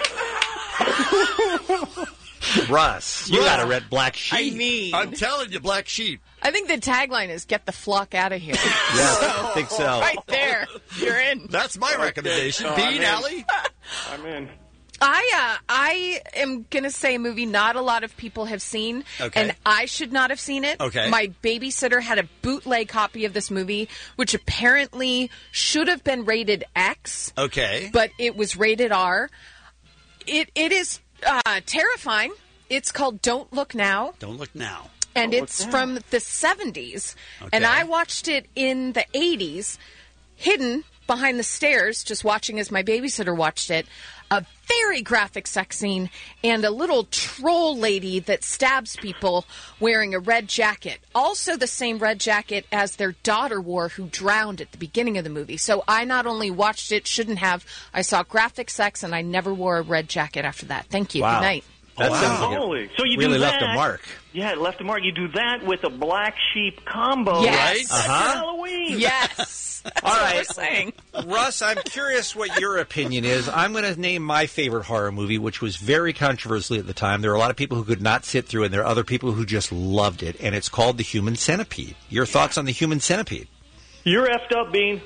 Russ, you Russ. got to read Black Sheep. I mean, I'm telling you, Black Sheep. I think the tagline is "Get the flock out of here." Yeah, I think so. Right there, you're in. That's my recommendation. Oh, Bean, I'm in. Allie? I'm in. I uh, I am gonna say a movie not a lot of people have seen, Okay. and I should not have seen it. Okay. My babysitter had a bootleg copy of this movie, which apparently should have been rated X. Okay. But it was rated R. It it is uh, terrifying. It's called Don't Look Now. Don't Look Now. And Don't it's Look Now. from the seventies. Okay. And I watched it in the eighties, hidden behind the stairs, just watching as my babysitter watched it. A very graphic sex scene and a little troll lady that stabs people wearing a red jacket. Also the same red jacket as their daughter wore, who drowned at the beginning of the movie. So I not only watched it, shouldn't have, I saw graphic sex, and I never wore a red jacket after that. Thank you. Wow. Good night. That wow. sounds like it Holy. So you really do left that, a mark. Yeah, it left a mark. You do that with a black sheep combo, Yes. right? That's Uh-huh. Halloween. Yes. That's All what right. we're saying. Russ, I'm curious what your opinion is. I'm going to name my favorite horror movie, which was very controversial at the time. There were a lot of people who could not sit through, and there are other people who just loved it, and it's called The Human Centipede. Your thoughts on The Human Centipede? You're effed up, Bean.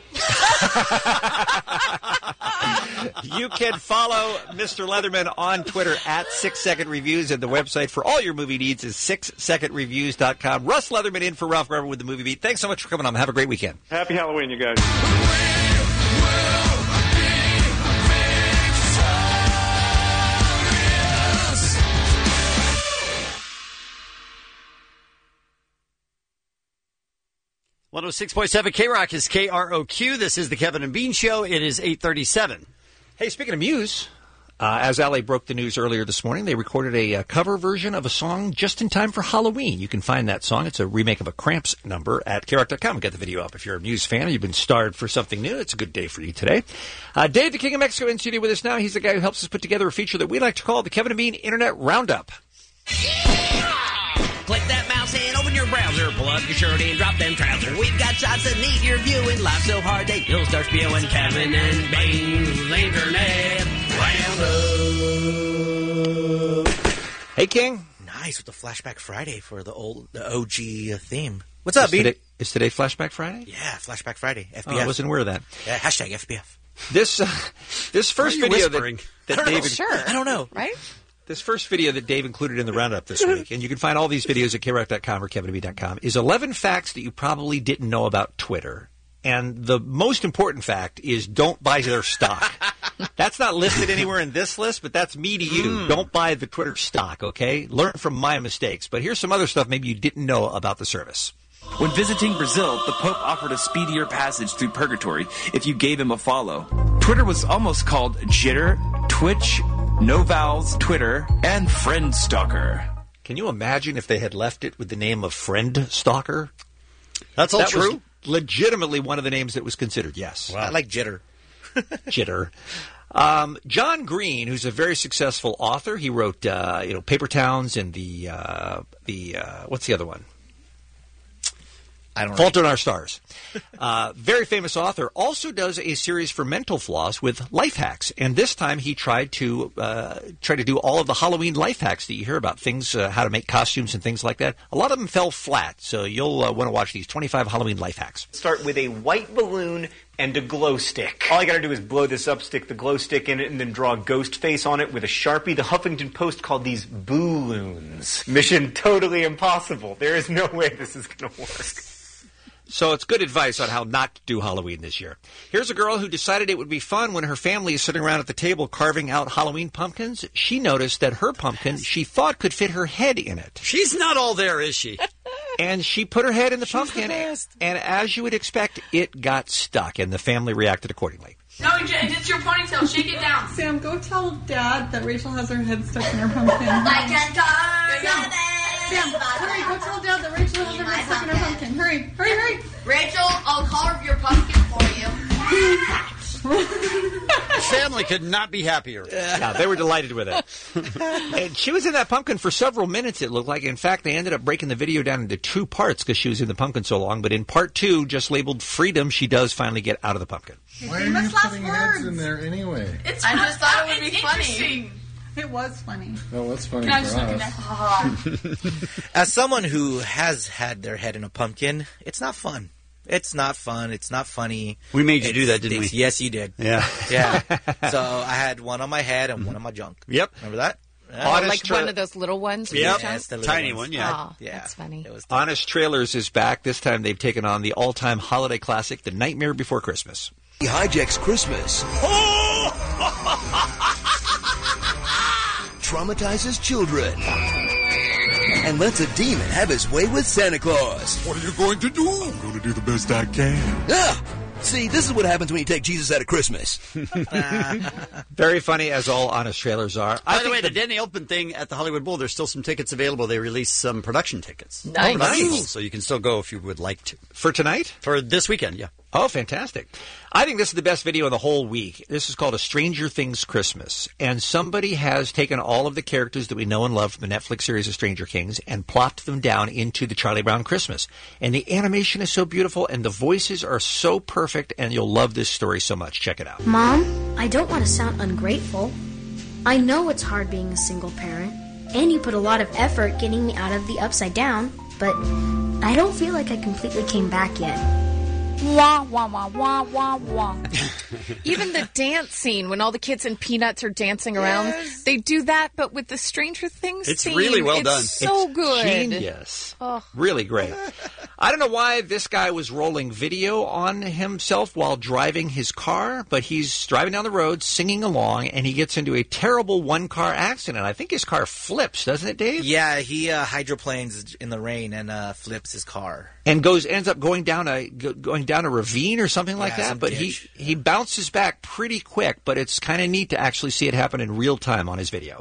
You can follow Mister Leatherman on Twitter at Six Second Reviews, and the website for all your movie needs is six second reviews dot com. Russ Leatherman in for Ralph Garber with the Movie Beat. Thanks so much for coming on. Have a great weekend. Happy Halloween, you guys. one oh six point seven K-Rock is K R O Q. This is the Kevin and Bean Show. It is eight thirty-seven. Hey, speaking of Muse, uh, as L A broke the news earlier this morning, they recorded a, uh cover version of a song just in time for Halloween. You can find that song. It's a remake of a Cramps number at K rock dot com. Get the video up. If you're a Muse fan or you've been starved for something new, it's a good day for you today. Uh, Dave, the King of Mexico, in studio with us now. He's the guy who helps us put together a feature that we like to call the Kevin and Bean Internet Roundup. Click that mouse and open your browser. Pull up your shirt and drop them trousers. We've got shots that need your viewing. Live so hard they will start spewing. Kevin and Bean's Internet Roundup. Hey, King. Nice with the Flashback Friday for the old the O G uh, theme. What's up, is Bean? today, is today Flashback Friday? Yeah, Flashback Friday. F B F. Oh, I wasn't aware of that. Yeah, hashtag F B F. This uh, this first Why are you video whispering? that, that I don't David know. Sure. I don't know. Right? This first video that Dave included in the roundup this week, and you can find all these videos at K rock dot com or Kevin and Bean dot com, is eleven facts that you probably didn't know about Twitter. And the most important fact is don't buy their stock. That's not listed anywhere in this list, but that's me to you. Mm. Don't buy the Twitter stock, okay? Learn from my mistakes. But here's some other stuff maybe you didn't know about the service. When visiting Brazil, the Pope offered a speedier passage through purgatory if you gave him a follow. Twitter was almost called Jitter, Twitch, No Vowels, Twitter, and Friend Stalker. Can you imagine if they had left it with the name of Friend Stalker? That's all that true? Was legitimately one of the names that was considered, yes. Wow. I like Jitter. Jitter. Um, John Green, who's a very successful author, he wrote, uh, you know, Paper Towns and the, uh, the uh, what's the other one? I don't Fault in Our Stars. Uh, very famous author, also does a series for Mental Floss with life hacks. And this time he tried to uh, try to do all of the Halloween life hacks that you hear about, things, uh, how to make costumes and things like that. A lot of them fell flat, so you'll uh, want to watch these twenty-five Halloween life hacks. Start with a white balloon and a glow stick. All you gotta do is blow this up, stick the glow stick in it, and then draw a ghost face on it with a Sharpie. The Huffington Post called these balloons. Mission totally impossible. There is no way this is gonna work. So it's good advice on how not to do Halloween this year. Here's a girl who decided it would be fun when her family is sitting around at the table carving out Halloween pumpkins. She noticed that her pumpkin she thought could fit her head in it. She's not all there, is she? And she put her head in the She's pumpkin, the and as you would expect, it got stuck, and the family reacted accordingly. No, it's your ponytail. Shake it down. Sam, go tell Dad that Rachel has her head stuck in her pumpkin. I can turn Sam, Sam, hurry, go tell Dad that Rachel has her head stuck in her pumpkin. Hurry, hurry, hurry. Rachel, I'll carve your pumpkin for you. Family could not be happier. Yeah, they were delighted with it. And she was in that pumpkin for several minutes, it looked like. In fact, they ended up breaking the video down into two parts because she was in the pumpkin so long. But in part two, just labeled Freedom, she does finally get out of the pumpkin. Why are you putting heads in there anyway? It's I just thought it would be funny. It was funny. No, that's funny I for was looking us. at As someone who has had their head in a pumpkin, it's not fun. It's not fun. It's not funny. We made you It's- do that, didn't we? it's- Yes, you did. Yeah. Yeah. So I had one on my head and one on my junk. Yep. Remember that? Oh, like one of those little ones? with Yep. your tongue? Yes, the little Tiny ones. one, yeah. Oh, that's funny. Honest Trailers is back. This time they've taken on the all-time holiday classic, The Nightmare Before Christmas. He hijacks Christmas. Traumatizes children. And lets a demon have his way with Santa Claus. What are you going to do? I'm going to do the best I can. Ah! See, this is what happens when you take Jesus out of Christmas. Very funny, as all Honest Trailers are. By the way, the Denny Open thing at the Hollywood Bowl, there's still some tickets available. They released some production tickets. Nice. Production Nice. bowls, so you can still go if you would like to. For tonight? For this weekend, yeah. Oh, fantastic. I think this is the best video of the whole week. This is called A Stranger Things Christmas. And somebody has taken all of the characters that we know and love from the Netflix series of Stranger Things and plopped them down into the Charlie Brown Christmas. And the animation is so beautiful and the voices are so perfect, and you'll love this story so much. Check it out. Mom, I don't want to sound ungrateful. I know it's hard being a single parent, and you put a lot of effort getting me out of the upside down, but I don't feel like I completely came back yet. Wah, wah, wah, wah, wah, wah. Even the dance scene when all the kids in Peanuts are dancing around, Yes. they do that, but with the Stranger Things It's theme. really well it's done. so It's good. genius. Oh. Really great. I don't know why this guy was rolling video on himself while driving his car, but he's driving down the road, singing along, and he gets into a terrible one-car accident. I think his car flips, doesn't it, Dave? Yeah, he uh, hydroplanes in the rain and uh, flips his car. And goes ends up going down a go- going down a ravine or something like Yeah, that. some But ditch. he he bounces back pretty quick. But it's kind of neat to actually see it happen in real time on his video.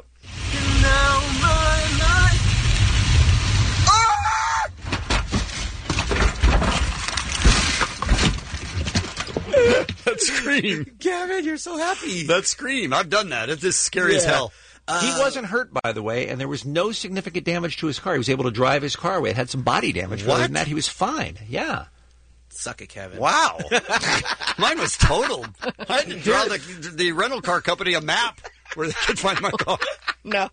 That scream. Gavin, you're so happy. That scream. I've done that. It's just scary as Yeah. hell. he wasn't hurt, by the way, and there was no significant damage to his car. He was able to drive his car away. It had some body damage. But What? other than that, he was fine. Yeah. Suck it, Kevin. Wow. Mine was totaled. I had to draw the, the rental car company a map where they could find my car. No.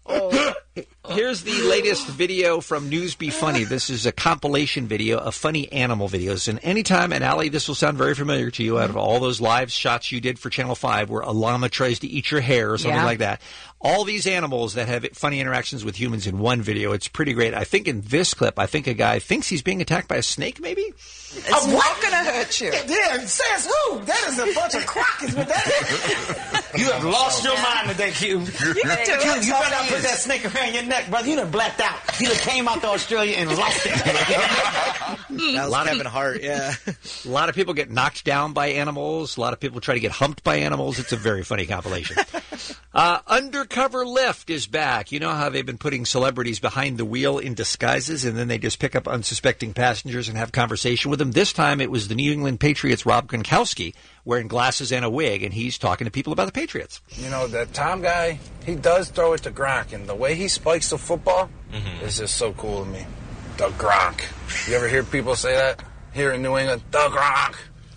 Here's the latest video from News Be Funny. This is a compilation video of funny animal videos. And anytime, and Allie, this will sound very familiar to you, out of all those live shots you did for Channel five where a llama tries to eat your hair or something Yeah. like that, all these animals that have funny interactions with humans in one video, it's pretty great. I think in this clip, I think a guy thinks he's being attacked by a snake, maybe? I'm not gonna hurt you. Yeah, says who? That is a bunch of crock is what that is. You have lost your mind today, Q. You, Q, you better not put that snake around your neck, brother. You done blacked out. You done came out to Australia and lost it. That was lot of- Kevin Hart, yeah. A lot of people get knocked down by animals. A lot of people try to get humped by animals. It's a very funny compilation. Uh, Undercover Lift is back. You know how they've been putting celebrities behind the wheel in disguises, and then they just pick up unsuspecting passengers and have conversation with them. This time it was the New England Patriots' Rob Gronkowski wearing glasses and a wig, and he's talking to people about the Patriots. You know, that Tom guy, he does throw it to Gronk, and the way he spikes the football is just so cool to me. The Gronk. You ever hear people say that here in New England? The Gronk.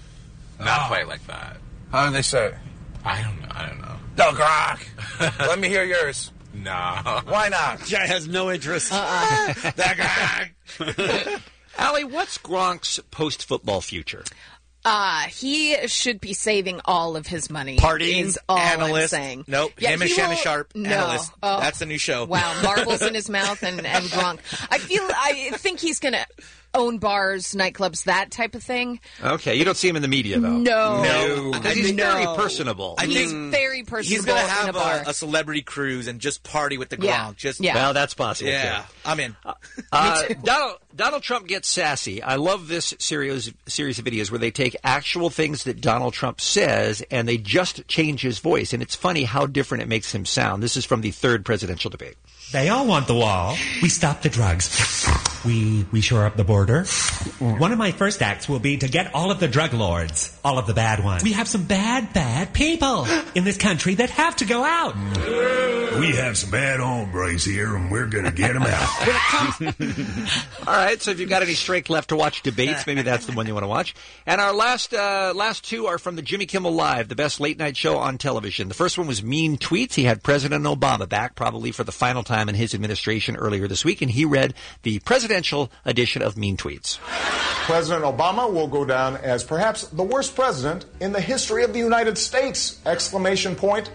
Not quite like that. How do they say it? I don't know. I don't know. The Gronk. Let me hear yours. No. Why not? Guy has no interest. Uh-uh. The Gronk. Allie, what's Gronk's post-football future? Uh, he should be saving all of his money. Partying, is all analyst. I'm saying. Nope, Yeah, him and he Shannon will- Sharp, no. analyst. Oh. That's the new show. Wow, marbles in his mouth and, and Gronk. I feel, I think he's going to own bars, nightclubs, that type of thing. Okay, you don't see him in the media, though. No. No. Because he's No. very personable. I He's think very personable he's going to in a have bar. a, a celebrity cruise and just party with the Gronk. Yeah. Just Yeah. Well, that's possible, Yeah, too. I'm in. Uh, Donald, Donald Trump gets sassy. I love this series series of videos where they take actual things that Donald Trump says and they just change his voice. And it's funny how different it makes him sound. This is from the third presidential debate. They all want the wall. We stop the drugs. We we shore up the border. One of my first acts will be to get all of the drug lords, all of the bad ones. We have some bad, bad people in this country that have to go out. We have some bad hombres here, and we're going to get them out. All right, so if you've got any strength left to watch debates, maybe that's the one you want to watch. And our last uh, last two are from the Jimmy Kimmel Live, the best late night show on television. The first one was Mean Tweets. He had President Obama back probably for the final time in his administration earlier this week, and he read the presidential edition of Mean Tweets. President Obama will go down as perhaps the worst president in the history of the United States! Exclamation point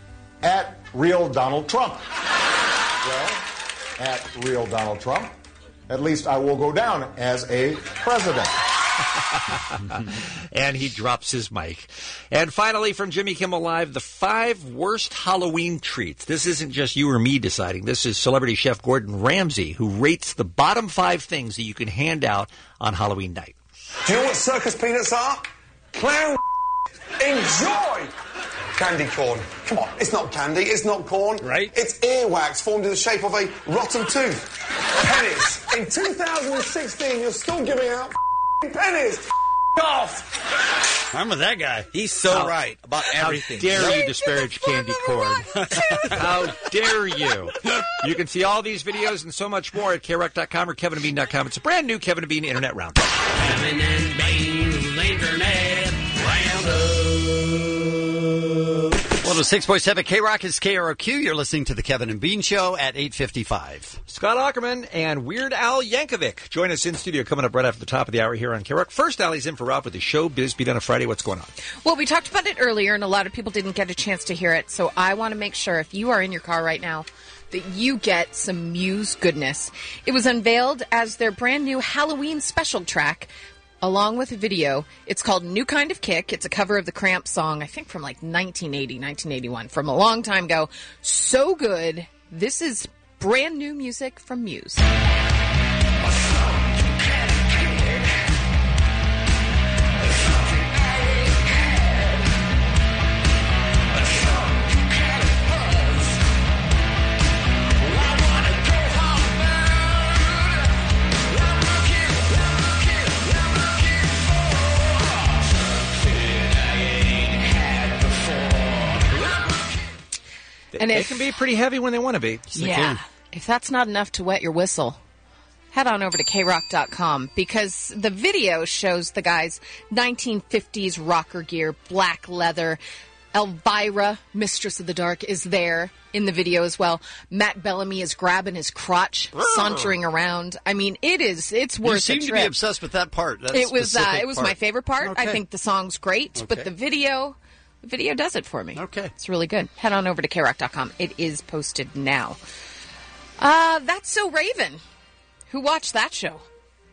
at real Donald Trump. Well, at real Donald Trump, at least I will go down as a president. And he drops his mic. And finally, from Jimmy Kimmel Live, the five worst Halloween treats. This isn't just you or me deciding. This is celebrity chef Gordon Ramsay, who rates the bottom five things that you can hand out on Halloween night. Do you know what circus peanuts are? Clown. Enjoy. Candy corn. Come on, it's not candy, it's not corn. Right. It's earwax formed in the shape of a rotten tooth. Pennies. In two thousand sixteen, you're still giving out pennies. off. I'm with that guy. He's so How- right about everything. How dare you disparage candy corn? How dare you? You can see all these videos and so much more at K rock dot com or Kevin and Bean dot com. It's a brand new Kevin and Bean Internet Roundup. Kevin and Bean's Internet Roundup. one oh six point seven K-Rock is K R O Q. You're listening to the Kevin and Bean Show at eight fifty-five. Scott Ackerman and Weird Al Yankovic join us in studio coming up right after the top of the hour here on K-Rock. First, Ali's in for Rob with the show Biz Beat on a Friday. What's going on? Well, we talked about it earlier, and a lot of people didn't get a chance to hear it, so I want to make sure if you are in your car right now that you get some Muse goodness. It was unveiled as their brand new Halloween special track, along with a video. It's called New Kind of Kick. It's a cover of the Cramps song, I think from like nineteen eighty, nineteen eighty-one, from a long time ago. So good. This is brand new music from Muse. And they can be pretty heavy when they want to be. Yeah. If that's not enough to wet your whistle, head on over to K rock dot com because the video shows the guys' nineteen fifties rocker gear, black leather. Elvira, Mistress of the Dark, is there in the video as well. Matt Bellamy is grabbing his crotch, sauntering around. I mean, it is, it's worth You seem a to trip. be obsessed with that part. That it was, uh, specific it was part. my favorite part. I Okay. think the song's great, but Okay. the video, the video does it for me. Okay. It's really good. Head on over to K rock dot com. It is posted now. Uh, That's So Raven. Who watched that show?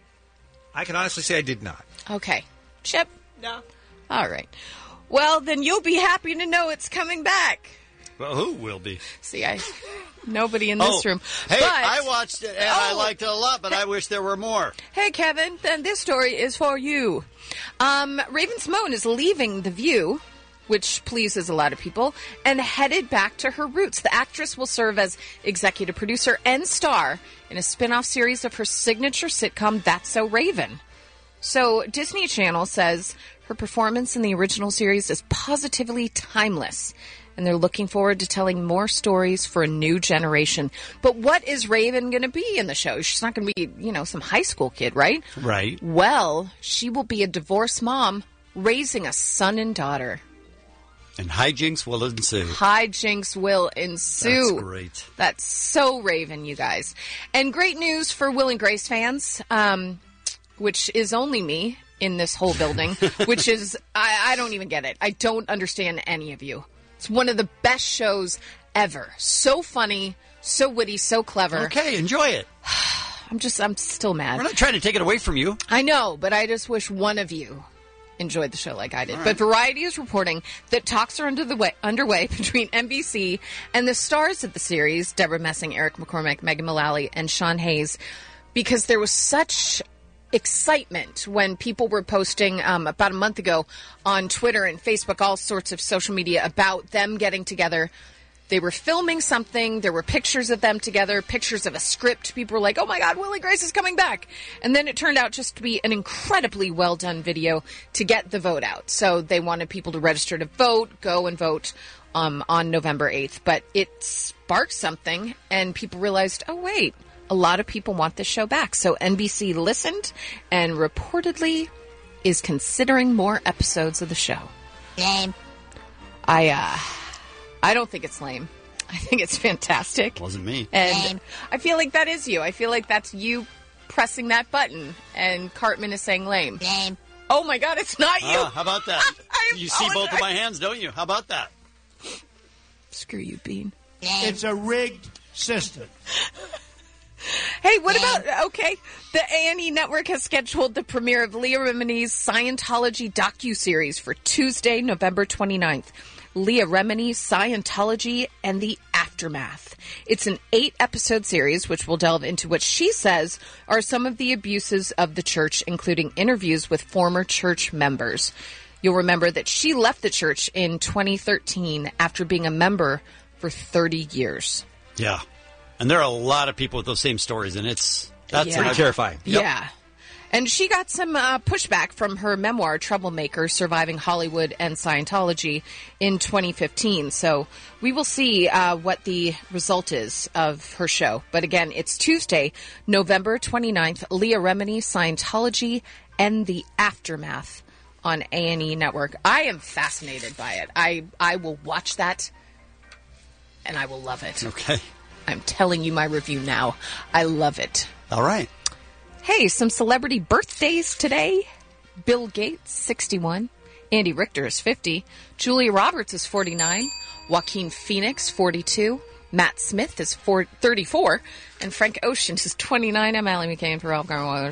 I can honestly say I did not. Okay. Chip? No. All right. Well, then you'll be happy to know it's coming back. Well, who will be? See, I nobody in this Oh, room. Hey, But- I watched it and I Oh. liked it a lot, but I wish there were more. Hey, Kevin, then this story is for you. Um, Raven Simone is leaving The View, which pleases a lot of people, and headed back to her roots. The actress will serve as executive producer and star in a spin-off series of her signature sitcom, That's So Raven. So Disney Channel says her performance in the original series is positively timeless, and they're looking forward to telling more stories for a new generation. But what is Raven going to be in the show? She's not going to be, you know, some high school kid, right? Right. Well, she will be a divorced mom raising a son and daughter. And hijinks will ensue. Hijinks will ensue. That's great. That's so Raven, you guys. And great news for Will and Grace fans, um, which is only me in this whole building, which is, I, I don't even get it. I don't understand any of you. It's one of the best shows ever. So funny, so witty, so clever. Okay, enjoy it. I'm just, I'm still mad. We're not trying to take it away from you. I know, but I just wish one of you enjoyed the show like I did. All right. But Variety is reporting that talks are under the way, underway between N B C and the stars of the series, Deborah Messing, Eric McCormack, Megan Mullally, and Sean Hayes, because there was such excitement when people were posting um, about a month ago on Twitter and Facebook, all sorts of social media about them getting together. They were filming something. There were pictures of them together, pictures of a script. People were like, oh, my God, Will and Grace is coming back. And then it turned out just to be an incredibly well-done video to get the vote out. So they wanted people to register to vote, go and vote um, on November eighth. But it sparked something, and people realized, oh, wait, a lot of people want this show back. So N B C listened and reportedly is considering more episodes of the show. Lame. I, uh... I don't think it's lame. I think it's fantastic. Wasn't me. And I feel like that is you. I feel like that's you pressing that button, and Cartman is saying lame. Lame. Oh, my God, it's not you. Ah, how about that? You see both of my hands, don't you? How about that? Screw you, Bean. It's a rigged system. Hey, what about, okay, the A and E Network has scheduled the premiere of Leah Remini's Scientology docuseries for Tuesday, November twenty-ninth. Leah Remini's Scientology and the Aftermath. It's an eight-episode series which will delve into what she says are some of the abuses of the church, including interviews with former church members. You'll remember that she left the church in twenty thirteen after being a member for thirty years. Yeah. And there are a lot of people with those same stories, and it's that's Yeah. pretty terrifying. Yep. Yeah. And she got some uh, pushback from her memoir, Troublemaker, Surviving Hollywood and Scientology, in twenty fifteen. So we will see uh, what the result is of her show. But again, it's Tuesday, November twenty-ninth, Leah Remini, Scientology and the Aftermath on A and E Network. I am fascinated by it. I, I will watch that, and I will love it. Okay. I'm telling you my review now. I love it. All right. Hey, some celebrity birthdays today. Bill Gates, sixty-one. Andy Richter is fifty. Julia Roberts is forty-nine. Joaquin Phoenix, forty-two. Matt Smith is four, thirty-four. And Frank Ocean is twenty-nine. I'm Allie McCain for Ralph Garner.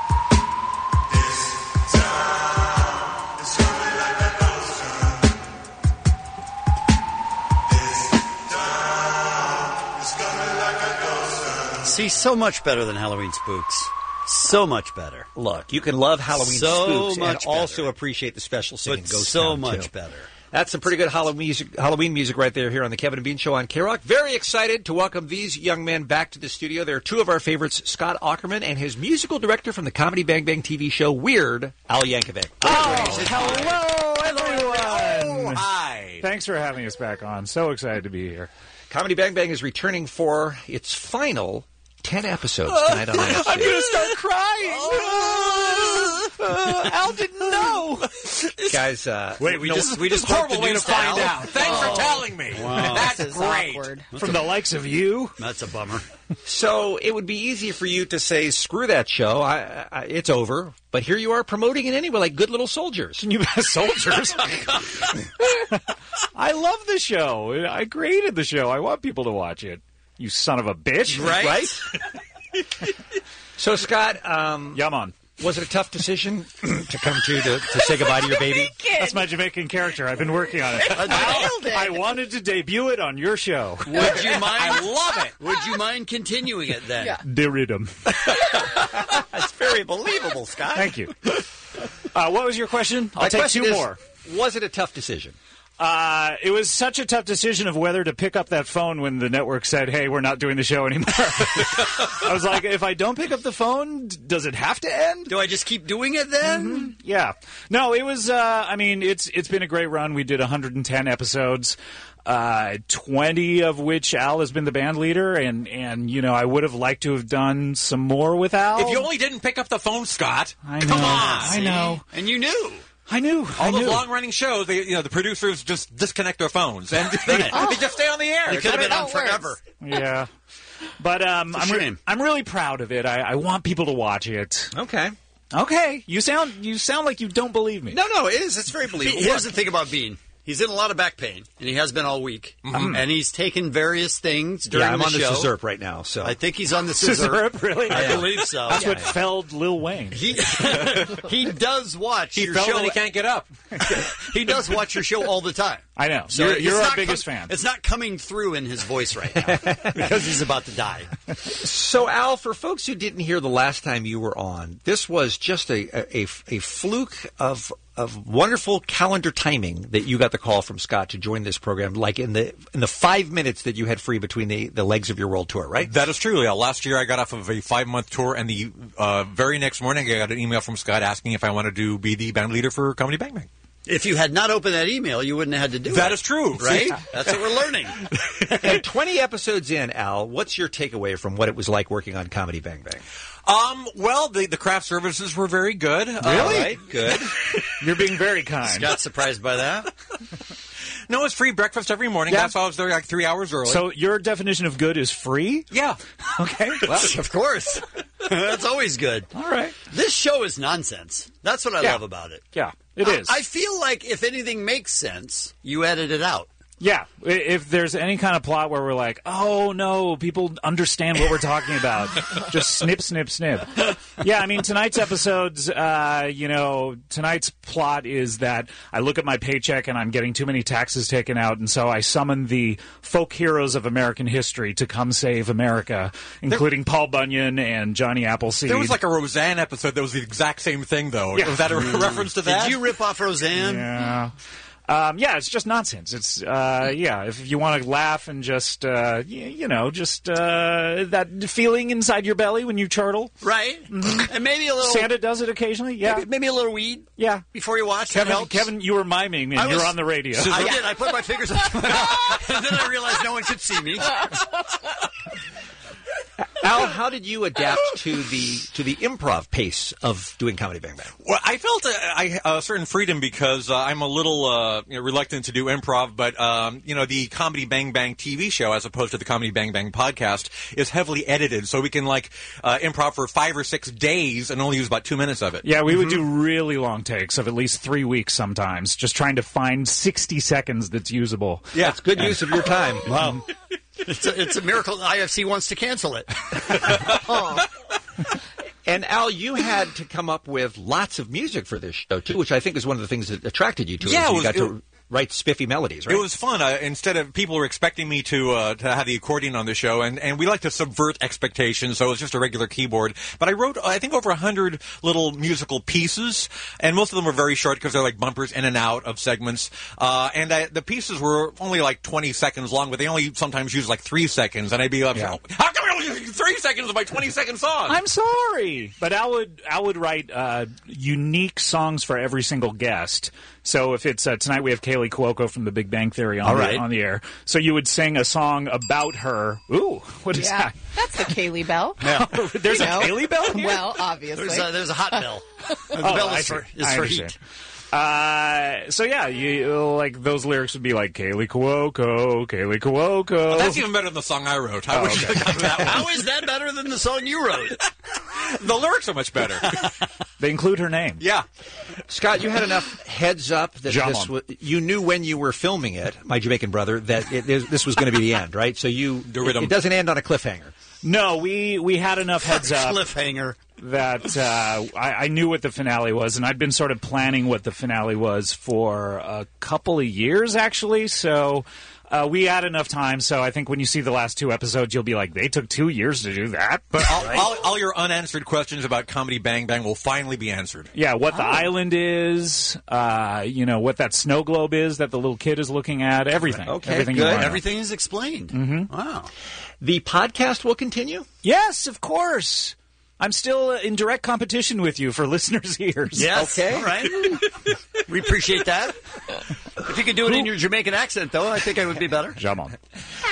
See, so much better than Halloween Spooks. So much better. Look, you can love Halloween so Spooks and much also better. appreciate the special singing But Ghost so Town, much too. better. That's some pretty good Halloween music, Halloween music right there here on the Kevin and Bean Show on K-Rock. Very excited to welcome these young men back to the studio. They're two of our favorites, Scott Aukerman and his musical director from the Comedy Bang Bang T V show Weird, Al Yankovic. Oh, hello, everyone. Oh, hi. Thanks for having us back on. So excited to be here. Comedy Bang Bang is returning for its final ten episodes tonight on I F C. I'm going to start crying. Uh, Al didn't know. Guys, uh, Wait, we no, just we just horrible broke the way to news find Al. out. Thanks Oh. for telling me. Wow. That's This is great. awkward. From the likes of you. That's a bummer. So it would be easy for you to say, screw that show, I, I, it's over. But here you are promoting it anyway, like good little soldiers. You soldiers. I love the show. I created the show. I want people to watch it. You son of a bitch. Right? Right? So, Scott, um, yeah, man. Was it a tough decision to come to, to to say goodbye to your baby? That's my Jamaican character. I've been working on it. I nailed it. I wanted to debut it on your show. Would you mind? I love it. Would you mind continuing it then? Yeah. The rhythm. That's very believable, Scott. Thank you. Uh, what was your question? I'll My take question two is, more. Was it a tough decision? Uh, it was such a tough decision of whether to pick up that phone when the network said, hey, we're not doing the show anymore. I was like, if I don't pick up the phone, does it have to end? Do I just keep doing it then? Mm-hmm. Yeah. No, it was, uh, I mean, it's it's been a great run. We did one hundred ten episodes. Uh, twenty of which Al has been the band leader, and, and you know, I would have liked to have done some more with Al. If you only didn't pick up the phone, Scott, I know, come on. I know. And you knew. I knew. All I those knew. long-running shows, they, you know, the producers just disconnect their phones and they, they just stay on the air. They could have been on forever. Yeah. But um, I'm, re- shame. I'm really proud of it. I, I want people to watch it. Okay. Okay. You sound you sound like you don't believe me. No, no, it is. It's very believable. Here's the thing about Bean. He's in a lot of back pain, and he has been all week. Mhm. And he's taken various things during Yeah, I'm the on the show. Scissorp right now. So I think he's on the Scissorp, Scissorp. really? I Yeah. believe so. That's what Yeah. felled Lil Wayne. He he does watch He your fell show. and he can't get up. He does watch your show all the time. I know. So you're it's you're our not biggest com- fan. It's not coming through in his voice right now because he's about to die. So, Al, for folks who didn't hear the last time you were on, this was just a a, a fluke of of wonderful calendar timing that you got the call from Scott to join this program, like in the in the five minutes that you had free between the, the legs of your world tour, right? That is true. Yeah. Last year I got off of a five-month tour, and the uh, very next morning I got an email from Scott asking if I wanted to be the band leader for Comedy Bang Bang. If you had not opened that email, you wouldn't have had to do it. That is true. Right? See? That's what we're learning. And twenty episodes in, Al, what's your takeaway from what it was like working on Comedy Bang Bang? Um, well, the, the craft services were very good. Really? Uh, Right, good. You're being very kind. Scott's surprised by that. No, it's free breakfast every morning. Yeah. That's why I was there like three hours early. So your definition of good is free? yeah. Okay. Well, of course. That's always good. All right. This show is nonsense. That's what I Yeah. love about it. Yeah, it I- is. I feel like if anything makes sense, you edit it out. Yeah, i- if there's any kind of plot where we're like, oh no, people understand what we're talking about, just snip, snip, snip. Yeah, I mean, tonight's episodes, uh, you know, tonight's plot is that I look at my paycheck and I'm getting too many taxes taken out, and so I summon the folk heroes of American history to come save America, including Paul Bunyan and Johnny Appleseed. There was like a Roseanne episode that was the exact same thing, though. Yeah. Was that a reference to that? Did you rip off Roseanne? Yeah. Um, yeah, it's just nonsense. It's uh, yeah. If you want to laugh and just uh, you, you know, just uh, that feeling inside your belly when you chortle, right? Mm-hmm. And maybe a little. Santa does it occasionally. Yeah, maybe, maybe a little weed. Yeah, before you watch. Kevin, that helps. Kevin, you were miming and I was- you're on the radio. I did. I put my fingers up to my mouth, and then I realized no one could see me. Al, how did you adapt to the to the improv pace of doing Comedy Bang Bang? Well, I felt a, I, a certain freedom because uh, I'm a little uh, you know, reluctant to do improv, but um, you know, the Comedy Bang Bang T V show, as opposed to the Comedy Bang Bang podcast, is heavily edited, so we can like uh, improv for five or six days and only use about two minutes of it. Yeah, we would do really long takes of at least three weeks sometimes, just trying to find sixty seconds that's usable. Yeah, it's good use of your time. Wow. It's a, it's a miracle I F C wants to cancel it. And Al, you had to come up with lots of music for this show too, which I think is one of the things that attracted you to it. Yeah, is it you was- got it- to write spiffy melodies, right? It was fun. Uh, instead of people were expecting me to uh, to have the accordion on the show, and, and we like to subvert expectations, so it was just a regular keyboard. But I wrote, I think, over a hundred little musical pieces, and most of them were very short because they're like bumpers in and out of segments. Uh, and I, the pieces were only like twenty seconds long, but they only sometimes use like three seconds. And I'd be like, Yeah. how come you only use three seconds of my twenty second song? I'm sorry, but I would I would write uh, unique songs for every single guest. So if it's uh, tonight, we have Kaylee Cuoco from The Big Bang Theory on, All the, right. on the air. So you would sing a song about her. Ooh, what is Yeah, that? that's the Kaylee Bell. There's You a know. Kaylee Bell here? Well, obviously. There's a, there's a hot bell. The Oh, bell I is for, see. is I for understand. heat. Uh, so yeah, you like those lyrics would be like Kaylee Cuoco, Kaylee Cuoco. Well, that's even better than the song I wrote. I Oh, wish okay. I got that one. How is that better than the song you wrote? The lyrics are much better. They include her name. Yeah. Scott, you had enough heads up that Jamon. this was, you knew when you were filming it, my Jamaican brother, that it, this was going to be the end, right? So you, it, rhythm. it doesn't end on a cliffhanger. No, we we had enough heads up Cliffhanger. that uh, I, I knew what the finale was, and I'd been sort of planning what the finale was for a couple of years, actually. So uh, we had enough time. So I think when you see the last two episodes, you'll be like, they took two years to do that. But all, all, all your unanswered questions about Comedy Bang Bang will finally be answered. Yeah, what the island is, uh, you know, what that snow globe is that the little kid is looking at, everything. Okay, everything you good. wanna know. Everything is explained. Mm-hmm. Wow. The podcast will continue? Yes, of course. I'm still uh, in direct competition with you for listeners' ears. Yes. Okay. All right. We appreciate that. If you could do it in your Jamaican accent, though, I think it would be better. Jamon. Um,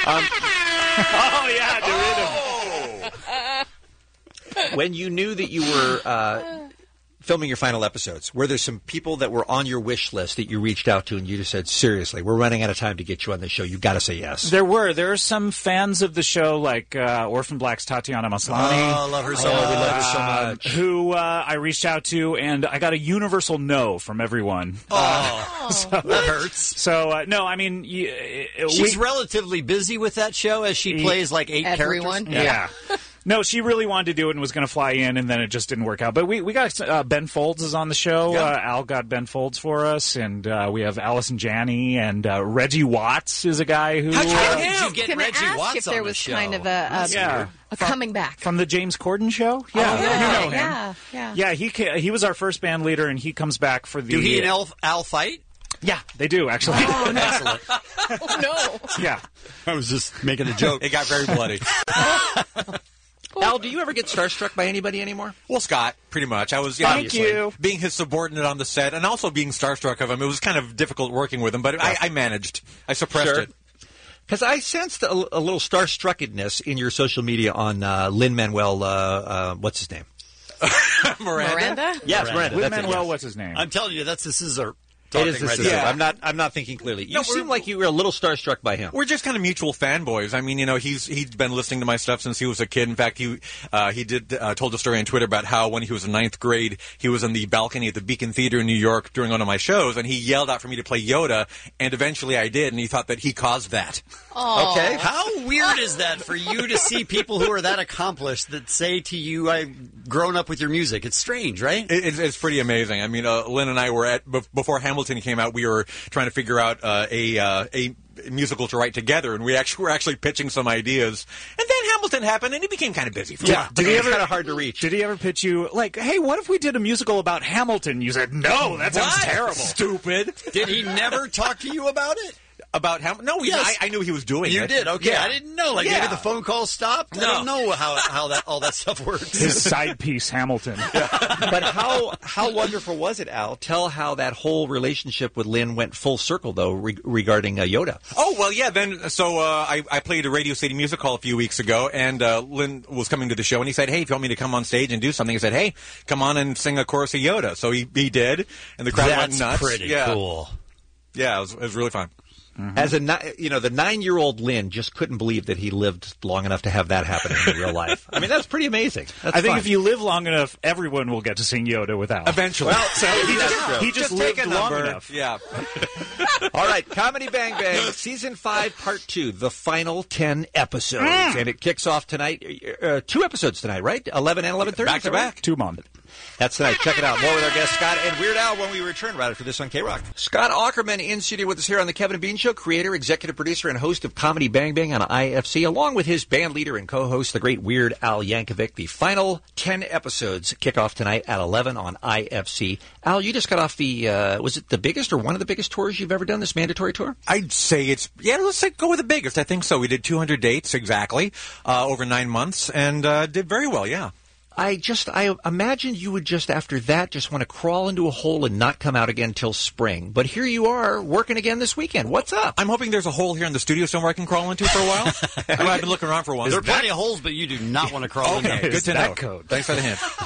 oh, yeah, the rhythm. When you knew that you were uh, filming your final episodes, were there some people that were on your wish list that you reached out to and you just said, seriously, we're running out of time to get you on this show. You've got to say yes. There were. There are some fans of the show, like uh, Orphan Black's Tatiana Maslany. Oh, love her so Oh, much. we love her so uh, much. Who uh, I reached out to, and I got a universal no from everyone. Oh, So, that hurts. so uh, no, I mean, y- uh, She's we, relatively busy with that show as she plays like eight Everyone. characters. yeah. No, she really wanted to do it and was going to fly in, and then it just didn't work out. But we, we got uh, Ben Folds is on the show. Yeah. Uh, Al got Ben Folds for us, and uh, we have Allison Janney, and uh, Reggie Watts is a guy who How'd you uh, get him? Did you get Can Reggie I ask Watts if there on the was show? kind of a, a, That's Yeah. weird. a coming back? from the James Corden show. Yeah, Oh, yeah. you know him. Yeah, yeah. Yeah, he ca- he was our first band leader, and he comes back for the. Do he and Al, Al fight? Yeah, they do actually. Oh, no. Excellent. Oh, no. Yeah. I was just making a joke. It got very bloody. Al, do you ever get starstruck by anybody anymore? Well, Scott, pretty much. I was, yeah, Thank obviously, you. being his subordinate on the set and also being starstruck of him. It was kind of difficult working with him, but I, I managed. I suppressed Sure. it. Because I sensed a, a little starstruckedness in your social media on uh, Lin-Manuel, uh, uh, what's his name? Miranda? Miranda? Yes, Miranda. Lin that's it, Manuel, yes. what's his name? I'm telling you, that's the scissor. It is talking the right scissor. there. I'm not. I'm not thinking clearly. You No, seem we're- like you were a little starstruck by him. We're just kind of mutual fanboys. I mean, you know, he's he's been listening to my stuff since he was a kid. In fact, he uh, he did uh, told a story on Twitter about how when he was in ninth grade, he was in the balcony at the Beacon Theater in New York during one of my shows, and he yelled out for me to play Yoda, and eventually I did, and he thought that he caused that. Oh. Okay. How weird is that for you to see people who are that accomplished that say to you, "I've grown up with your music"? It's strange, right? It, it's, it's pretty amazing. I mean, uh, Lynn and I were at bef- before Hamilton Hamilton came out, we were trying to figure out uh, a uh, a musical to write together, and we actually were actually pitching some ideas. And then Hamilton happened, and he became kind of busy. For Yeah, a did he ever kind of hard to reach? Did he ever pitch you like, "Hey, what if we did a musical about Hamilton?" You said, "No, that sounds What? terrible, stupid." Did he never talk to you about it? About Hamilton? No, we, Yes. I, I knew he was doing You it. did? Okay. Yeah. I didn't know. Like, Yeah. maybe the phone call stopped? I No. don't know how, how that all that stuff works. His side piece, Hamilton. But how how wonderful was it, Al? Tell how that whole relationship with Lynn went full circle, though, re- regarding uh, Yoda. Oh, well, yeah, then, so uh, I, I played a Radio City Music Hall a few weeks ago, and uh, Lynn was coming to the show, and he said, hey, if you want me to come on stage and do something, he said, hey, come on and sing a chorus of Yoda. So he, he did, and the crowd That's went nuts. pretty yeah. cool. Yeah, it was, it was really fun. As a ni- you know, the nine-year-old Lynn just couldn't believe that he lived long enough to have that happen in real life. I mean, that's pretty amazing. That's I think fun. if you live long enough, everyone will get to sing Yoda with Al. Eventually. Well, so he That's just, true. he just, Just take lived a long number. enough. Yeah. All right, Comedy Bang Bang, Season five, Part two, the final ten episodes. And it kicks off tonight, uh, two episodes tonight, right? eleven and eleven thirty? Back to back. Two months. That's tonight. Check it out. More with our guest Scott and Weird Al when we return right after this on K-Rock. Scott Aukerman in studio with us here on The Kevin and Bean Show, creator, executive producer, and host of Comedy Bang Bang on I F C, along with his band leader and co-host, the great Weird Al Yankovic. The final ten episodes kick off tonight at eleven on I F C. Al, you just got off the, uh, was it the biggest or one of the biggest tours you've ever done, this mandatory tour? I'd say it's, yeah, let's say go with the biggest. I think so. We did two hundred dates exactly uh, over nine months and uh, did very well, yeah. I just, I imagine you would just, after that, just want to crawl into a hole and not come out again till spring. But here you are, working again this weekend. What's up? I'm hoping there's a hole here in the studio somewhere I can crawl into for a while. I know I've been looking around for one. There are plenty of holes, but you do not want to crawl Okay, in. good to that know. code? Thanks for the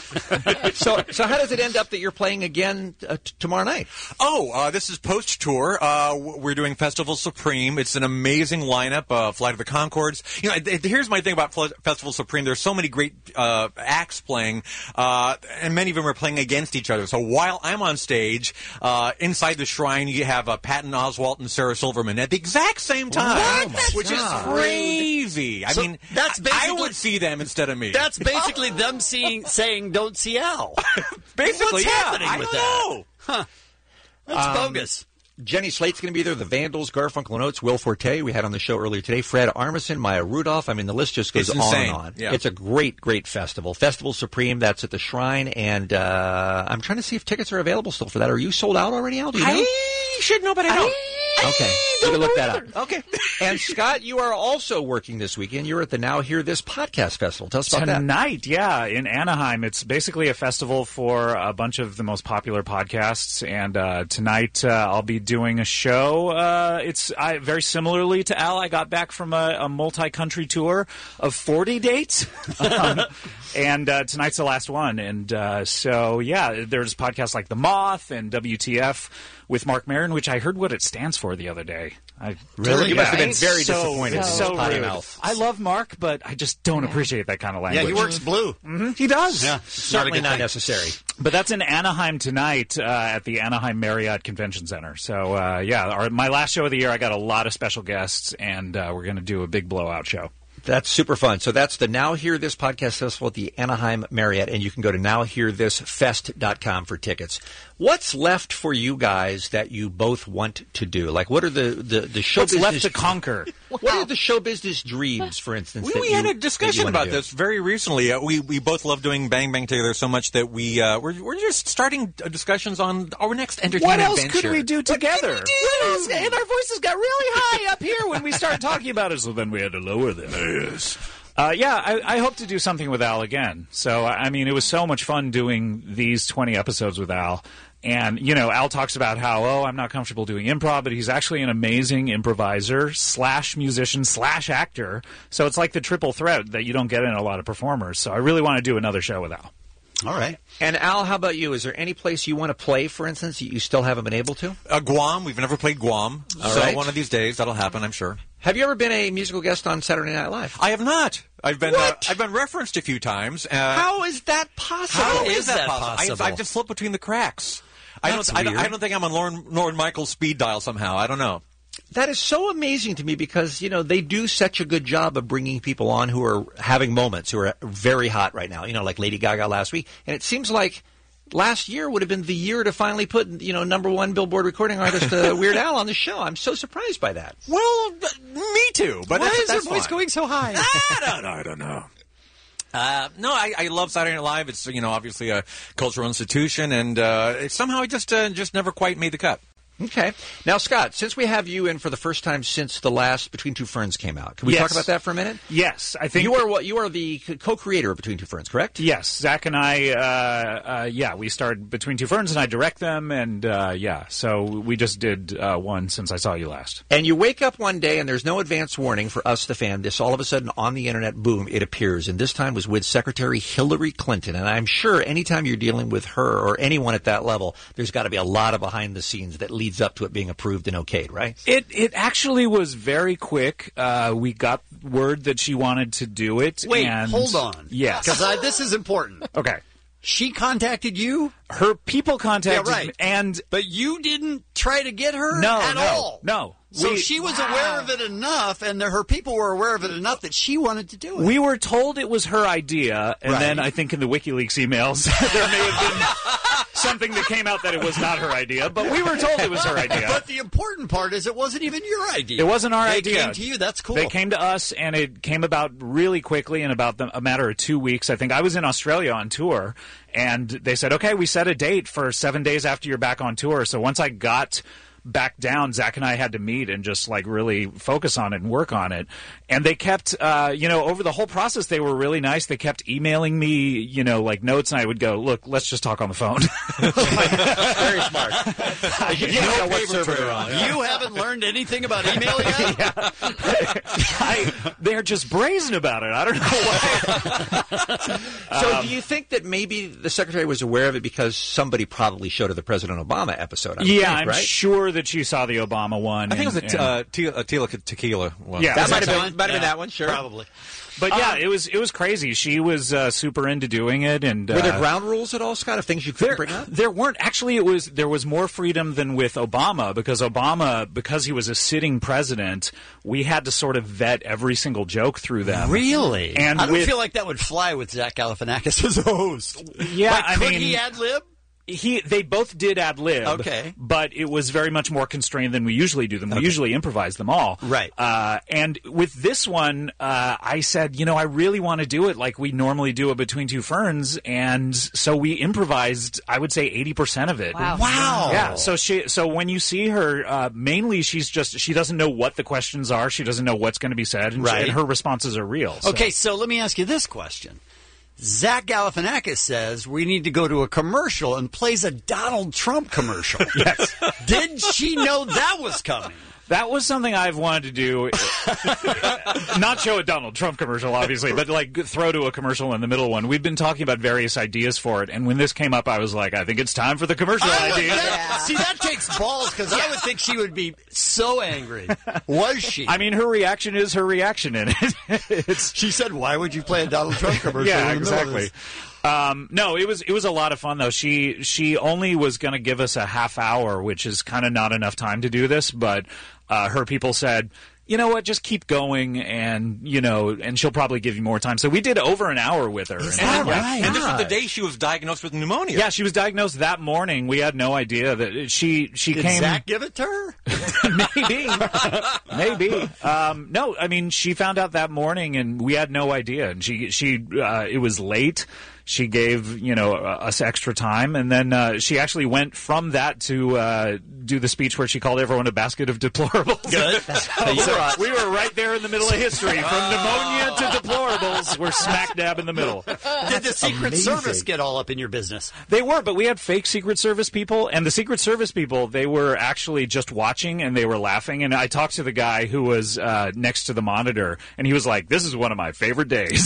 hint. so, so how does it end up that you're playing again uh, t- tomorrow night? Oh, uh, this is post-tour. Uh, w- we're doing Festival Supreme. It's an amazing lineup. Uh, Flight of the Conchords. You know, th- here's my thing about Fl- Festival Supreme. There's so many great uh, acts playing, uh, and many of them are playing against each other. So while I'm on stage, uh, inside the shrine, you have uh, Patton Oswalt and Sarah Silverman at the exact same time, What? which God. is crazy. I So mean, that's I basically- would see them instead of me. That's basically them seeing, saying, don't see Al. basically What's yeah. happening I with don't that? know. Huh. That's Um, bogus. Jenny Slate's going to be there. The Vandals, Garfunkel and Oates, Will Forte, we had on the show earlier today. Fred Armisen, Maya Rudolph. I mean, the list just goes It's on insane. and on. Yeah. It's a great, great festival. Festival Supreme, that's at the Shrine. And uh, I'm trying to see if tickets are available still for that. Are you sold out already, Al? Do you know? I should know, but I don't. Okay, you can look that up. Okay. And Scott, you are also working this weekend. You're at the Now Hear This Podcast Festival. Tell us about that. Tonight, yeah, in Anaheim. It's basically a festival for a bunch of the most popular podcasts. And uh, tonight, uh, I'll be doing a show. Uh, it's I, very similarly to Al. I got back from a, a multi-country tour of forty dates. um, and uh, tonight's the last one. And uh, so, yeah, there's podcasts like The Moth and W T F with Mark Maron, which I heard what it stands for the other day. I, Really? You must have been It's very so, disappointed It's in so his potty rude. mouth. I love Mark, but I just don't appreciate that kind of language. Yeah, he works blue. hmm He does. Yeah, Certainly not, not a good thing. necessary. But that's in Anaheim tonight uh, at the Anaheim Marriott Convention Center. So, uh, yeah, our, my last show of the year, I got a lot of special guests, and uh, we're going to do a big blowout show. That's super fun. So that's the Now Hear This Podcast Festival at the Anaheim Marriott, and you can go to now hear this fest dot com for tickets. What's left for you guys that you both want to do? Like, what are the, the, the show What's business... left to conquer? What are the show business dreams, for instance? We, that we you, had a that you discussion wanna about do? this very recently. Uh, we we both love doing Bang Bang together so much that we uh, we're we're just starting uh, discussions on our next entertainment What else venture. could we do together? What else? And our voices got really high up here when we started talking about it, so then we had to lower them. Yes. Uh, yeah, I, I hope to do something with Al again. So, I mean, it was so much fun doing these twenty episodes with Al. And, you know, Al talks about how, oh, I'm not comfortable doing improv, but he's actually an amazing improviser slash musician slash actor. So it's like the triple threat that you don't get in a lot of performers. So I really want to do another show with Al. All right. And Al, how about you? Is there any place you want to play, for instance, that you still haven't been able to? Uh, Guam. We've never played Guam. All so right. one of these days that'll happen, I'm sure. Have you ever been a musical guest on Saturday Night Live? I have not. I've been uh, What? I've been referenced a few times. Uh, How is that possible? How is that possible? I've, I've just slipped between the cracks. I That's don't. I don't, weird. I don't think I'm on Lauren, Lauren Michaels' speed dial somehow. I don't know. That is so amazing to me because, you know, they do such a good job of bringing people on who are having moments, who are very hot right now, you know, like Lady Gaga last week. And it seems like last year would have been the year to finally put, you know, number one Billboard recording artist uh, Weird Al on the show. I'm so surprised by that. Well, me too. But Why that's, is that's your voice fine. going so high? I don't know. I don't know. Uh, no, I, I love Saturday Night Live. It's, you know, obviously a cultural institution, and uh, it somehow it just uh, just never quite made the cut. Okay. Now, Scott, since we have you in for the first time since the last Between Two Ferns came out, can we Yes. talk about that for a minute? Yes, I think you are what you are the co-creator of Between Two Ferns, correct? Yes, Zach and I. Uh, uh, yeah, we started Between Two Ferns, and I direct them, and uh, yeah, so we just did uh, one since I saw you last. And you wake up one day, and there's no advance warning for us, the fan. This all of a sudden on the internet, boom, it appears, and this time was with Secretary Hillary Clinton. And I'm sure anytime you're dealing with her or anyone at that level, there's got to be a lot of behind the scenes that leads up to it being approved and okayed, right? It it actually was very quick. Uh, we got word that she wanted to do it. Wait, and hold on. Yes, Because this is important. Okay. She contacted you? Her people contacted yeah, right. me, and But you didn't try to get her No, at no, all? no. So We- she was Wow. aware of it enough, and her people were aware of it enough that she wanted to do it. we were told it was her idea, and Right. then I think in the WikiLeaks emails there may have been something that came out that it was not her idea, but we were told it was her idea. But the important part is it wasn't even your idea. It wasn't our they idea. They came to you. That's cool. They came to us, and it came about really quickly in about the, a matter of two weeks. I think I was in Australia on tour, and they said, okay, we set a date for seven days after you're back on tour. So once I got back down, Zach and I had to meet and just like really focus on it and work on it. And they kept, uh, you know, over the whole process, they were really nice. They kept emailing me, you know, like notes, and I would go, look, let's just talk on the phone. Very smart. You You know know what what server server they're they're on. on. You haven't learned anything about email yet? I, they're just brazen about it. I don't know why. So Um, do you think that maybe the secretary was aware of it because somebody probably showed her the President Obama episode? I would Yeah, think, I'm right? sure that she saw the Obama one. I think it was and- a t- and- uh, te- a Tila Tequila one. Yeah, that was might have that been, might have been that one, sure. Probably. But yeah, it was it was crazy. She was uh, super into doing it, and Were there uh, ground rules at all, Scott, of things you couldn't there, bring up? there weren't actually. It was there was more freedom than with Obama because Obama, because he was a sitting president, we had to sort of vet every single joke through them. Really? And I don't with, feel like that would fly with Zach Galifianakis as a host. Yeah, Like, I could mean, he ad lib? He, they both did ad lib, Okay. but it was very much more constrained than we usually do them. We usually improvise them all, Right. Uh, and with this one, uh, I said, you know, I really want to do it like we normally do it Between Two Ferns, and so we improvised. I would say eighty percent of it. Wow. Wow. Yeah. So she, so when you see her, uh, mainly she's just she doesn't know what the questions are. She doesn't know what's going to be said, and, she- Right. and her responses are real. So. Okay, so let me ask you this question. Zach Galifianakis says we need to go to a commercial and plays a Donald Trump commercial. Yes. Did she know that was coming? That was something I've wanted to do. Not show a Donald Trump commercial, obviously, but like throw to a commercial in the middle one. We've been talking about various ideas for it, and when this came up, I was like, I think it's time for the commercial I would- idea. that- See, that takes balls because I would think she would be so angry. Was she? I mean, her reaction is her reaction in it. it's, she said, "Why would you play a Donald Trump commercial?" yeah, in the middle of exactly. this? Um, no, it was it was a lot of fun though. She she only was going to give us a half hour, which is kind of not enough time to do this. But uh, her people said, you know what, just keep going, and you know, and she'll probably give you more time. So we did over an hour with her. Is and, that yeah. right? And this was the day she was diagnosed with pneumonia. Yeah, she was diagnosed that morning. We had no idea that she she Did came. Zach give it to her? Maybe, maybe. Um, no, I mean, she found out that morning, and we had no idea. And she she uh, it was late. She gave, you know, us extra time, and then uh, she actually went from that to uh, do the speech where she called everyone a basket of deplorables. Good. so we were right there in the middle of history. From pneumonia to deplorables, we're smack dab in the middle. Did the Secret amazing. Service get all up in your business? They were, but we had fake Secret Service people, and the Secret Service people, they were actually just watching, and they were laughing. And I talked to the guy who was uh, next to the monitor, and he was like, this is one of my favorite days.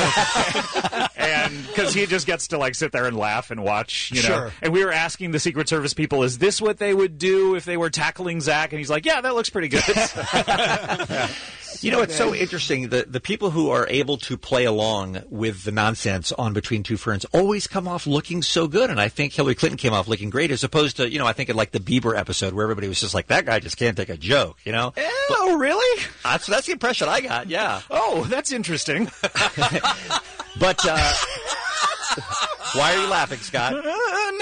And because he just gets to like sit there and laugh and watch, you know. Sure. And we were asking the Secret Service people, is this what they would do if they were tackling Zach? And he's like, yeah, that looks pretty good. Yeah. You know, it's so interesting. The the people who are able to play along with the nonsense on Between Two Ferns always come off looking so good. And I think Hillary Clinton came off looking great, as opposed to, you know, I think in like the Bieber episode where everybody was just like, that guy just can't take a joke, you know? Oh, really? That's, that's the impression I got, yeah. Oh, that's interesting. But, uh... why are you laughing, Scott? Uh, no,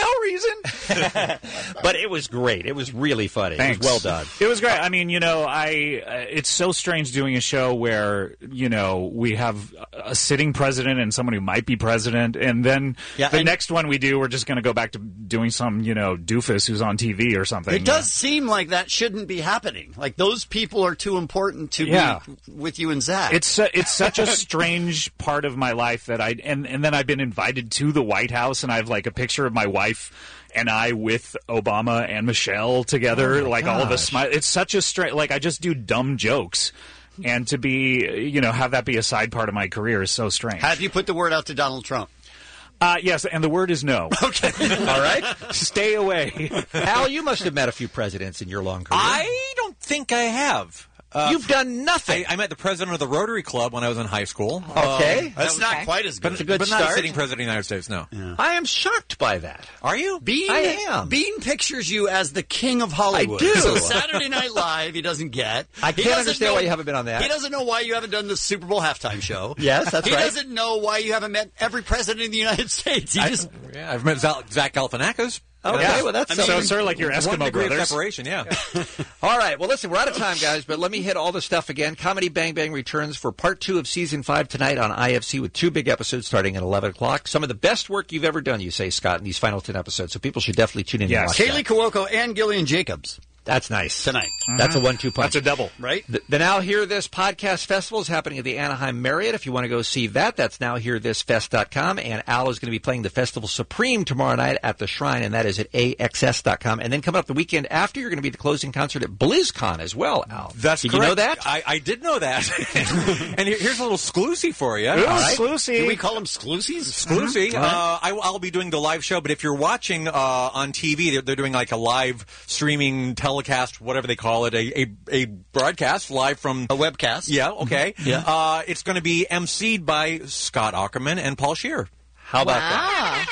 no reason. But it was great. It was really funny. Thanks. It was well done. It was great. I mean, you know, I uh, it's so strange doing a show where, you know, we have a sitting president and someone who might be president, and then Yeah, the and- next one we do, we're just going to go back to doing some, you know, doofus who's on T V or something. It does seem like that shouldn't be happening. Like those people are too important to Yeah. be with you and Zach. It's su- it's such a strange part of my life that I and and then I've been invited to the White House, and I have like a picture of my wife and I with Obama and Michelle together, Oh my like all of us gosh. smile. It's such a strange. Like I just do dumb jokes, and to be you know have that be a side part of my career is so strange. Have you put the word out to Donald Trump? Uh, yes, and the word is no. Okay. All right. Stay away. Al, you must have met a few presidents in your long career. I don't think I have. Uh, You've done nothing. I, I met the president of the Rotary Club when I was in high school. Okay. Um, That's that not was- quite as good. But, It's a good but not start. a sitting president of the United States, no. I am shocked by that. Are you? Bean, I am. Bean pictures you as the king of Hollywood. I do. So Saturday Night Live, he doesn't get. I He can't doesn't understand know- why you haven't been on that. He doesn't know why you haven't done the Super Bowl halftime show. Yes, that's he right. doesn't know why you haven't met every president in the United States. He I, just yeah, I've met Zal- Zach Galifianakis. Okay, Yeah. well, that's I mean, so, sir, like your one Eskimo degree of brothers. separation, yeah. All right. Well, listen, we're out of time, guys, but let me hit all the stuff again. Comedy Bang Bang returns for part two of season five tonight on I F C with two big episodes starting at eleven o'clock. Some of the best work you've ever done, you say, Scott, in these final ten episodes. So people should definitely tune in and watch Kaylee that. Cuoco and Gillian Jacobs That's nice. tonight. That's a one-two punch. That's a double. Right? The, the Now Hear This podcast festival is happening at the Anaheim Marriott. If you want to go see that, that's now hear this fest dot com. And Al is going to be playing the Festival Supreme tomorrow night at the Shrine, and that is at A X S dot com. And then coming up the weekend after, you're going to be the closing concert at BlizzCon as well, Al. That's Did correct. you know that? I, I did know that. And here- here's a little exclusive for you. Ooh, All right. exclusive. Do we call them Sclusies? Exclusive. Uh, I, I'll be doing the live show, but if you're watching uh, on T V, they're, they're doing like a live streaming telecast, whatever they call it, a, a, a broadcast live from A webcast? Yeah, okay. Yeah. Uh, it's going to be emceed by Scott Aukerman and Paul Scheer. How about Wow.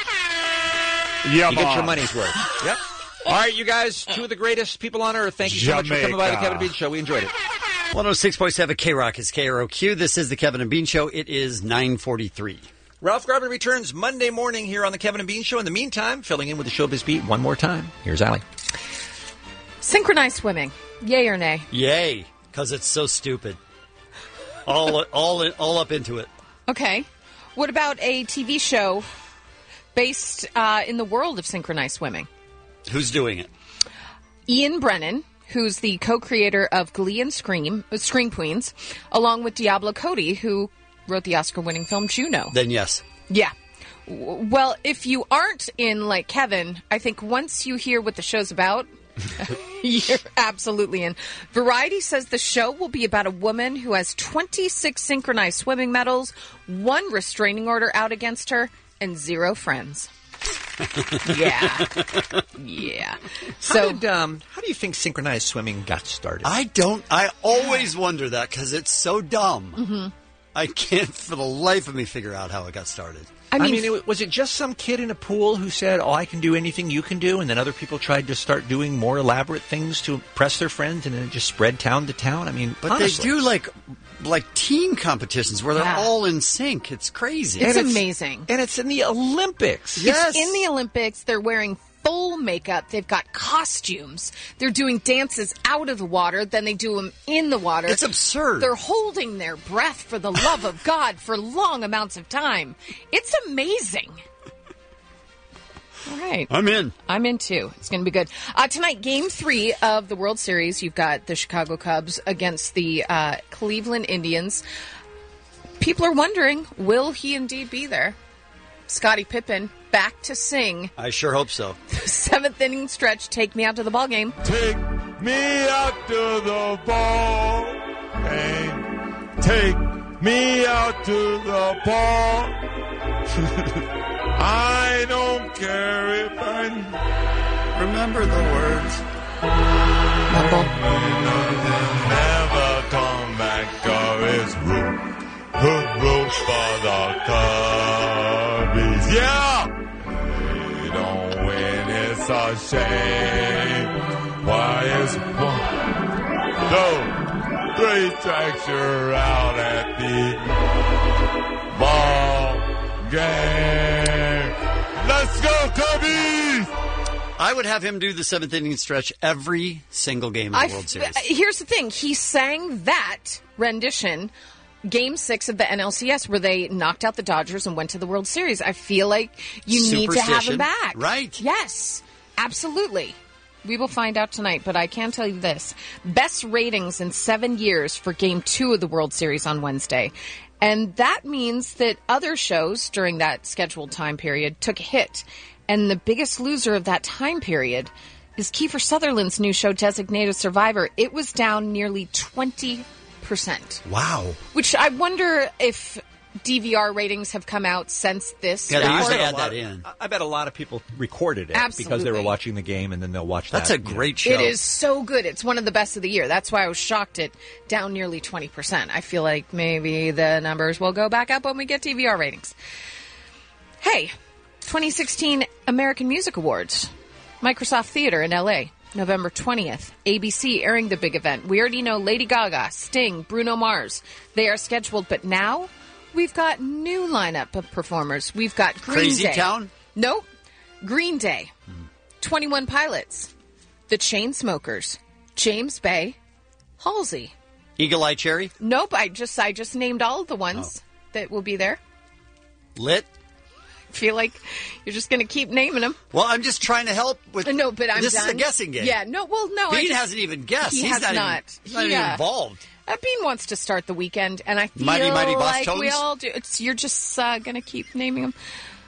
Yeah, You get your money's worth. Yep. All right, you guys, two of the greatest people on earth. Thank you so much for coming by the Jamaica. Kevin and Bean Show. We enjoyed it. one oh six point seven K-Rock is K R O Q. This is the Kevin and Bean Show. It is nine forty-three. Ralph Garman returns Monday morning here on the Kevin and Bean Show. In the meantime, filling in with the Showbiz Beat one more time. Here's Allie. Synchronized swimming. Yay or nay? Yay, because it's so stupid. All, all, all up into it. Okay. What about a T V show based uh, in the world of synchronized swimming? Who's doing it? Ian Brennan, who's the co-creator of Glee and Scream, uh, Scream Queens, along with Diablo Cody, who wrote the Oscar-winning film Juno. Then yes. Yeah. W- Well, if you aren't in like Kevin, I think once you hear what the show's about, you're absolutely in. Variety says the show will be about a woman who has twenty-six synchronized swimming medals, one restraining order out against her, and zero friends. Yeah. Yeah. So, how, did, um, how do you think synchronized swimming got started? I don't. I always wonder that because it's so dumb. Mm-hmm. I can't for the life of me figure out how it got started. I mean, it, was it just some kid in a pool who said, "Oh, I can do anything you can do," and then other people tried to start doing more elaborate things to impress their friends, and then it just spread town to town? I mean, But honestly. they do like like team competitions where they're Yeah. all in sync. It's crazy. It's And amazing. and it's in the Olympics. It's in the Olympics. They're wearing full makeup. They've got costumes. They're doing dances out of the water. Then they do them in the water. It's absurd. They're holding their breath for the love of God for long amounts of time. It's amazing. All right. I'm in. I'm in too. It's going to be good. Uh, tonight, game three of the World Series. You've got the Chicago Cubs against the uh, Cleveland Indians. People are wondering, will he indeed be there? Scottie Pippen back to sing. I sure hope so. Seventh inning stretch. Take me out to the ball game. Take me out to the ball game. Take me out to the ball. I don't care if I remember the words. Never come back, or it's root, root, root for the Cubbies. Yeah! They don't win, it's a shame. Why is one, two, three strikes, you're out at the ball game. The Let's go, Cubbies! I would have him do the seventh inning stretch every single game of the I World f- Series. Here's the thing. He sang that rendition Game six of the N L C S where they knocked out the Dodgers and went to the World Series. I feel like you need to have him Superstition. back. Right. Yes, absolutely. We will find out tonight, but I can tell you this. Best ratings in seven years for Game two of the World Series on Wednesday. And that means that other shows during that scheduled time period took a hit. And the biggest loser of that time period is Kiefer Sutherland's new show, Designated Survivor. It was down nearly twenty percent. Wow. Which I wonder if D V R ratings have come out since this. Yeah, they report. usually add that in. I bet a lot of people recorded it because they were Absolutely. watching the game, and then they'll watch that. That's a you know. great show. It is so good. It's one of the best of the year. That's why I was shocked it down nearly twenty percent. I feel like maybe the numbers will go back up when we get D V R ratings. Hey, twenty sixteen American Music Awards. Microsoft Theater in L A, November twentieth. A B C airing the big event. We already know Lady Gaga, Sting, Bruno Mars. They are scheduled, but now we've got new lineup of performers. We've got Green Crazy Day. Town? Nope. Green Day. twenty-one Pilots. The Chainsmokers. James Bay. Halsey. Eagle Eye Cherry? Nope, I just I just named all of the ones that will be there. Lit? Feel like you're just going to keep naming them. Well, I'm just trying to help with. No, but I'm This done. is a guessing game. Yeah, no, well, no. I Bean just- hasn't even guessed. He He's has not, not. Even, he's not He, even uh, involved. Uh, Bean wants to start the weekend, and I feel Mighty, Mighty Boss like we Tones? all do. It's, you're just uh, going to keep naming them.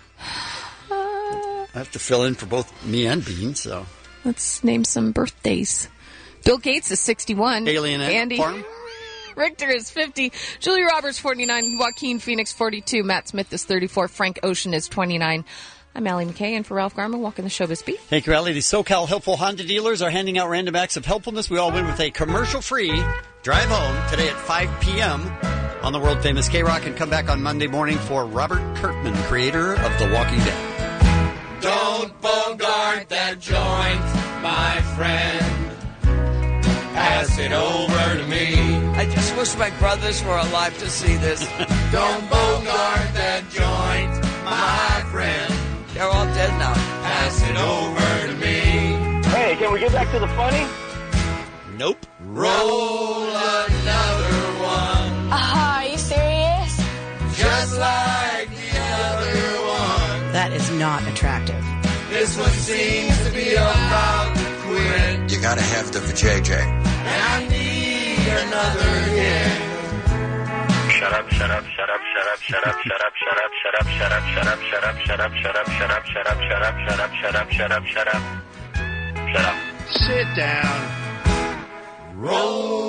I have to fill in for both me and Bean, so. Let's name some birthdays. Bill Gates is sixty-one. Alien Ant Andy Farm? Richter is fifty. Julia Roberts, forty-nine. Joaquin Phoenix, forty-two. Matt Smith is thirty-four. Frank Ocean is twenty-nine. I'm Allie McKay, and for Ralph Garman, walking the showbiz beat. Thank you, Allie. The SoCal Helpful Honda dealers are handing out random acts of helpfulness. We all win with a commercial-free drive home today at five p.m. on the world-famous K-Rock, and come back on Monday morning for Robert Kirkman, creator of The Walking Dead. Don't bogart that joint, my friend. Pass it over to me. I just wish my brothers were alive to see this. Don't bogart that joint, my friend. They're all dead now. Pass it over to me. Hey, can we get back to the funny? Nope. Roll another one. Uh, are you serious? Just like the other one. That is not attractive. This one seems to be about to quit. You gotta have the vajayjay. And I need another hit. Shut up, shut up, shut up, shut up, shut up, shut up, shut up, shut up, shut up, shut up, shut up, shut up, shut up, shut up, shut up, shut up, shut up, shut up, shut up, shut up. Shut up. Sit down. Roll.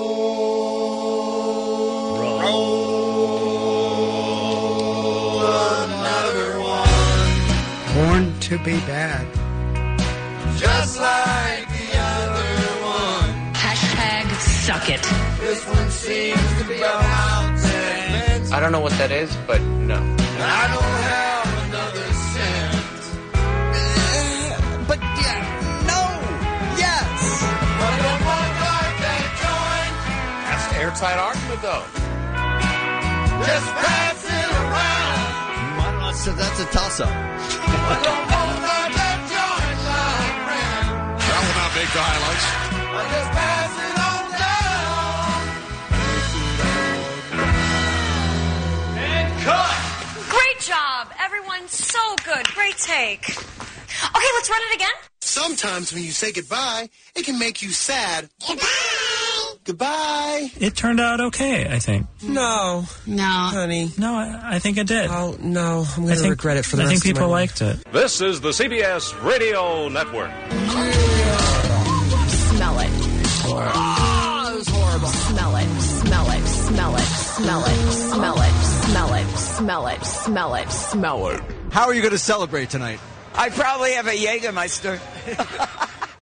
Roll another one. Born to be bad. Just like the other one. Hashtag suck it. This one seems to be about ten. I don't know what that is, but no. I don't have another cent. But yeah, no, yes. But don't bogart that joint. That's the airtight argument, though. Just pass it around. So that's a toss-up. But don't bogart that joint, my friend. That will not make the highlights. But just pass it on down. And cut. Great job. Everyone, so good. Great take. Okay, let's run it again. Sometimes when you say goodbye, it can make you sad. Goodbye. Goodbye. It turned out okay, I think. No. No. Honey. No, I, I think it did. Oh, no. I'm I going to think- regret it for the I rest think of my people life. liked it. This is the C B S Radio Network. Smell it. Ah, it was horrible. Smell it. Smell it. Smell it. Smell it. Smell it. Smell it. Smell it. Smell it. Smell it. How are you going to celebrate tonight? I probably have a Jägermeister.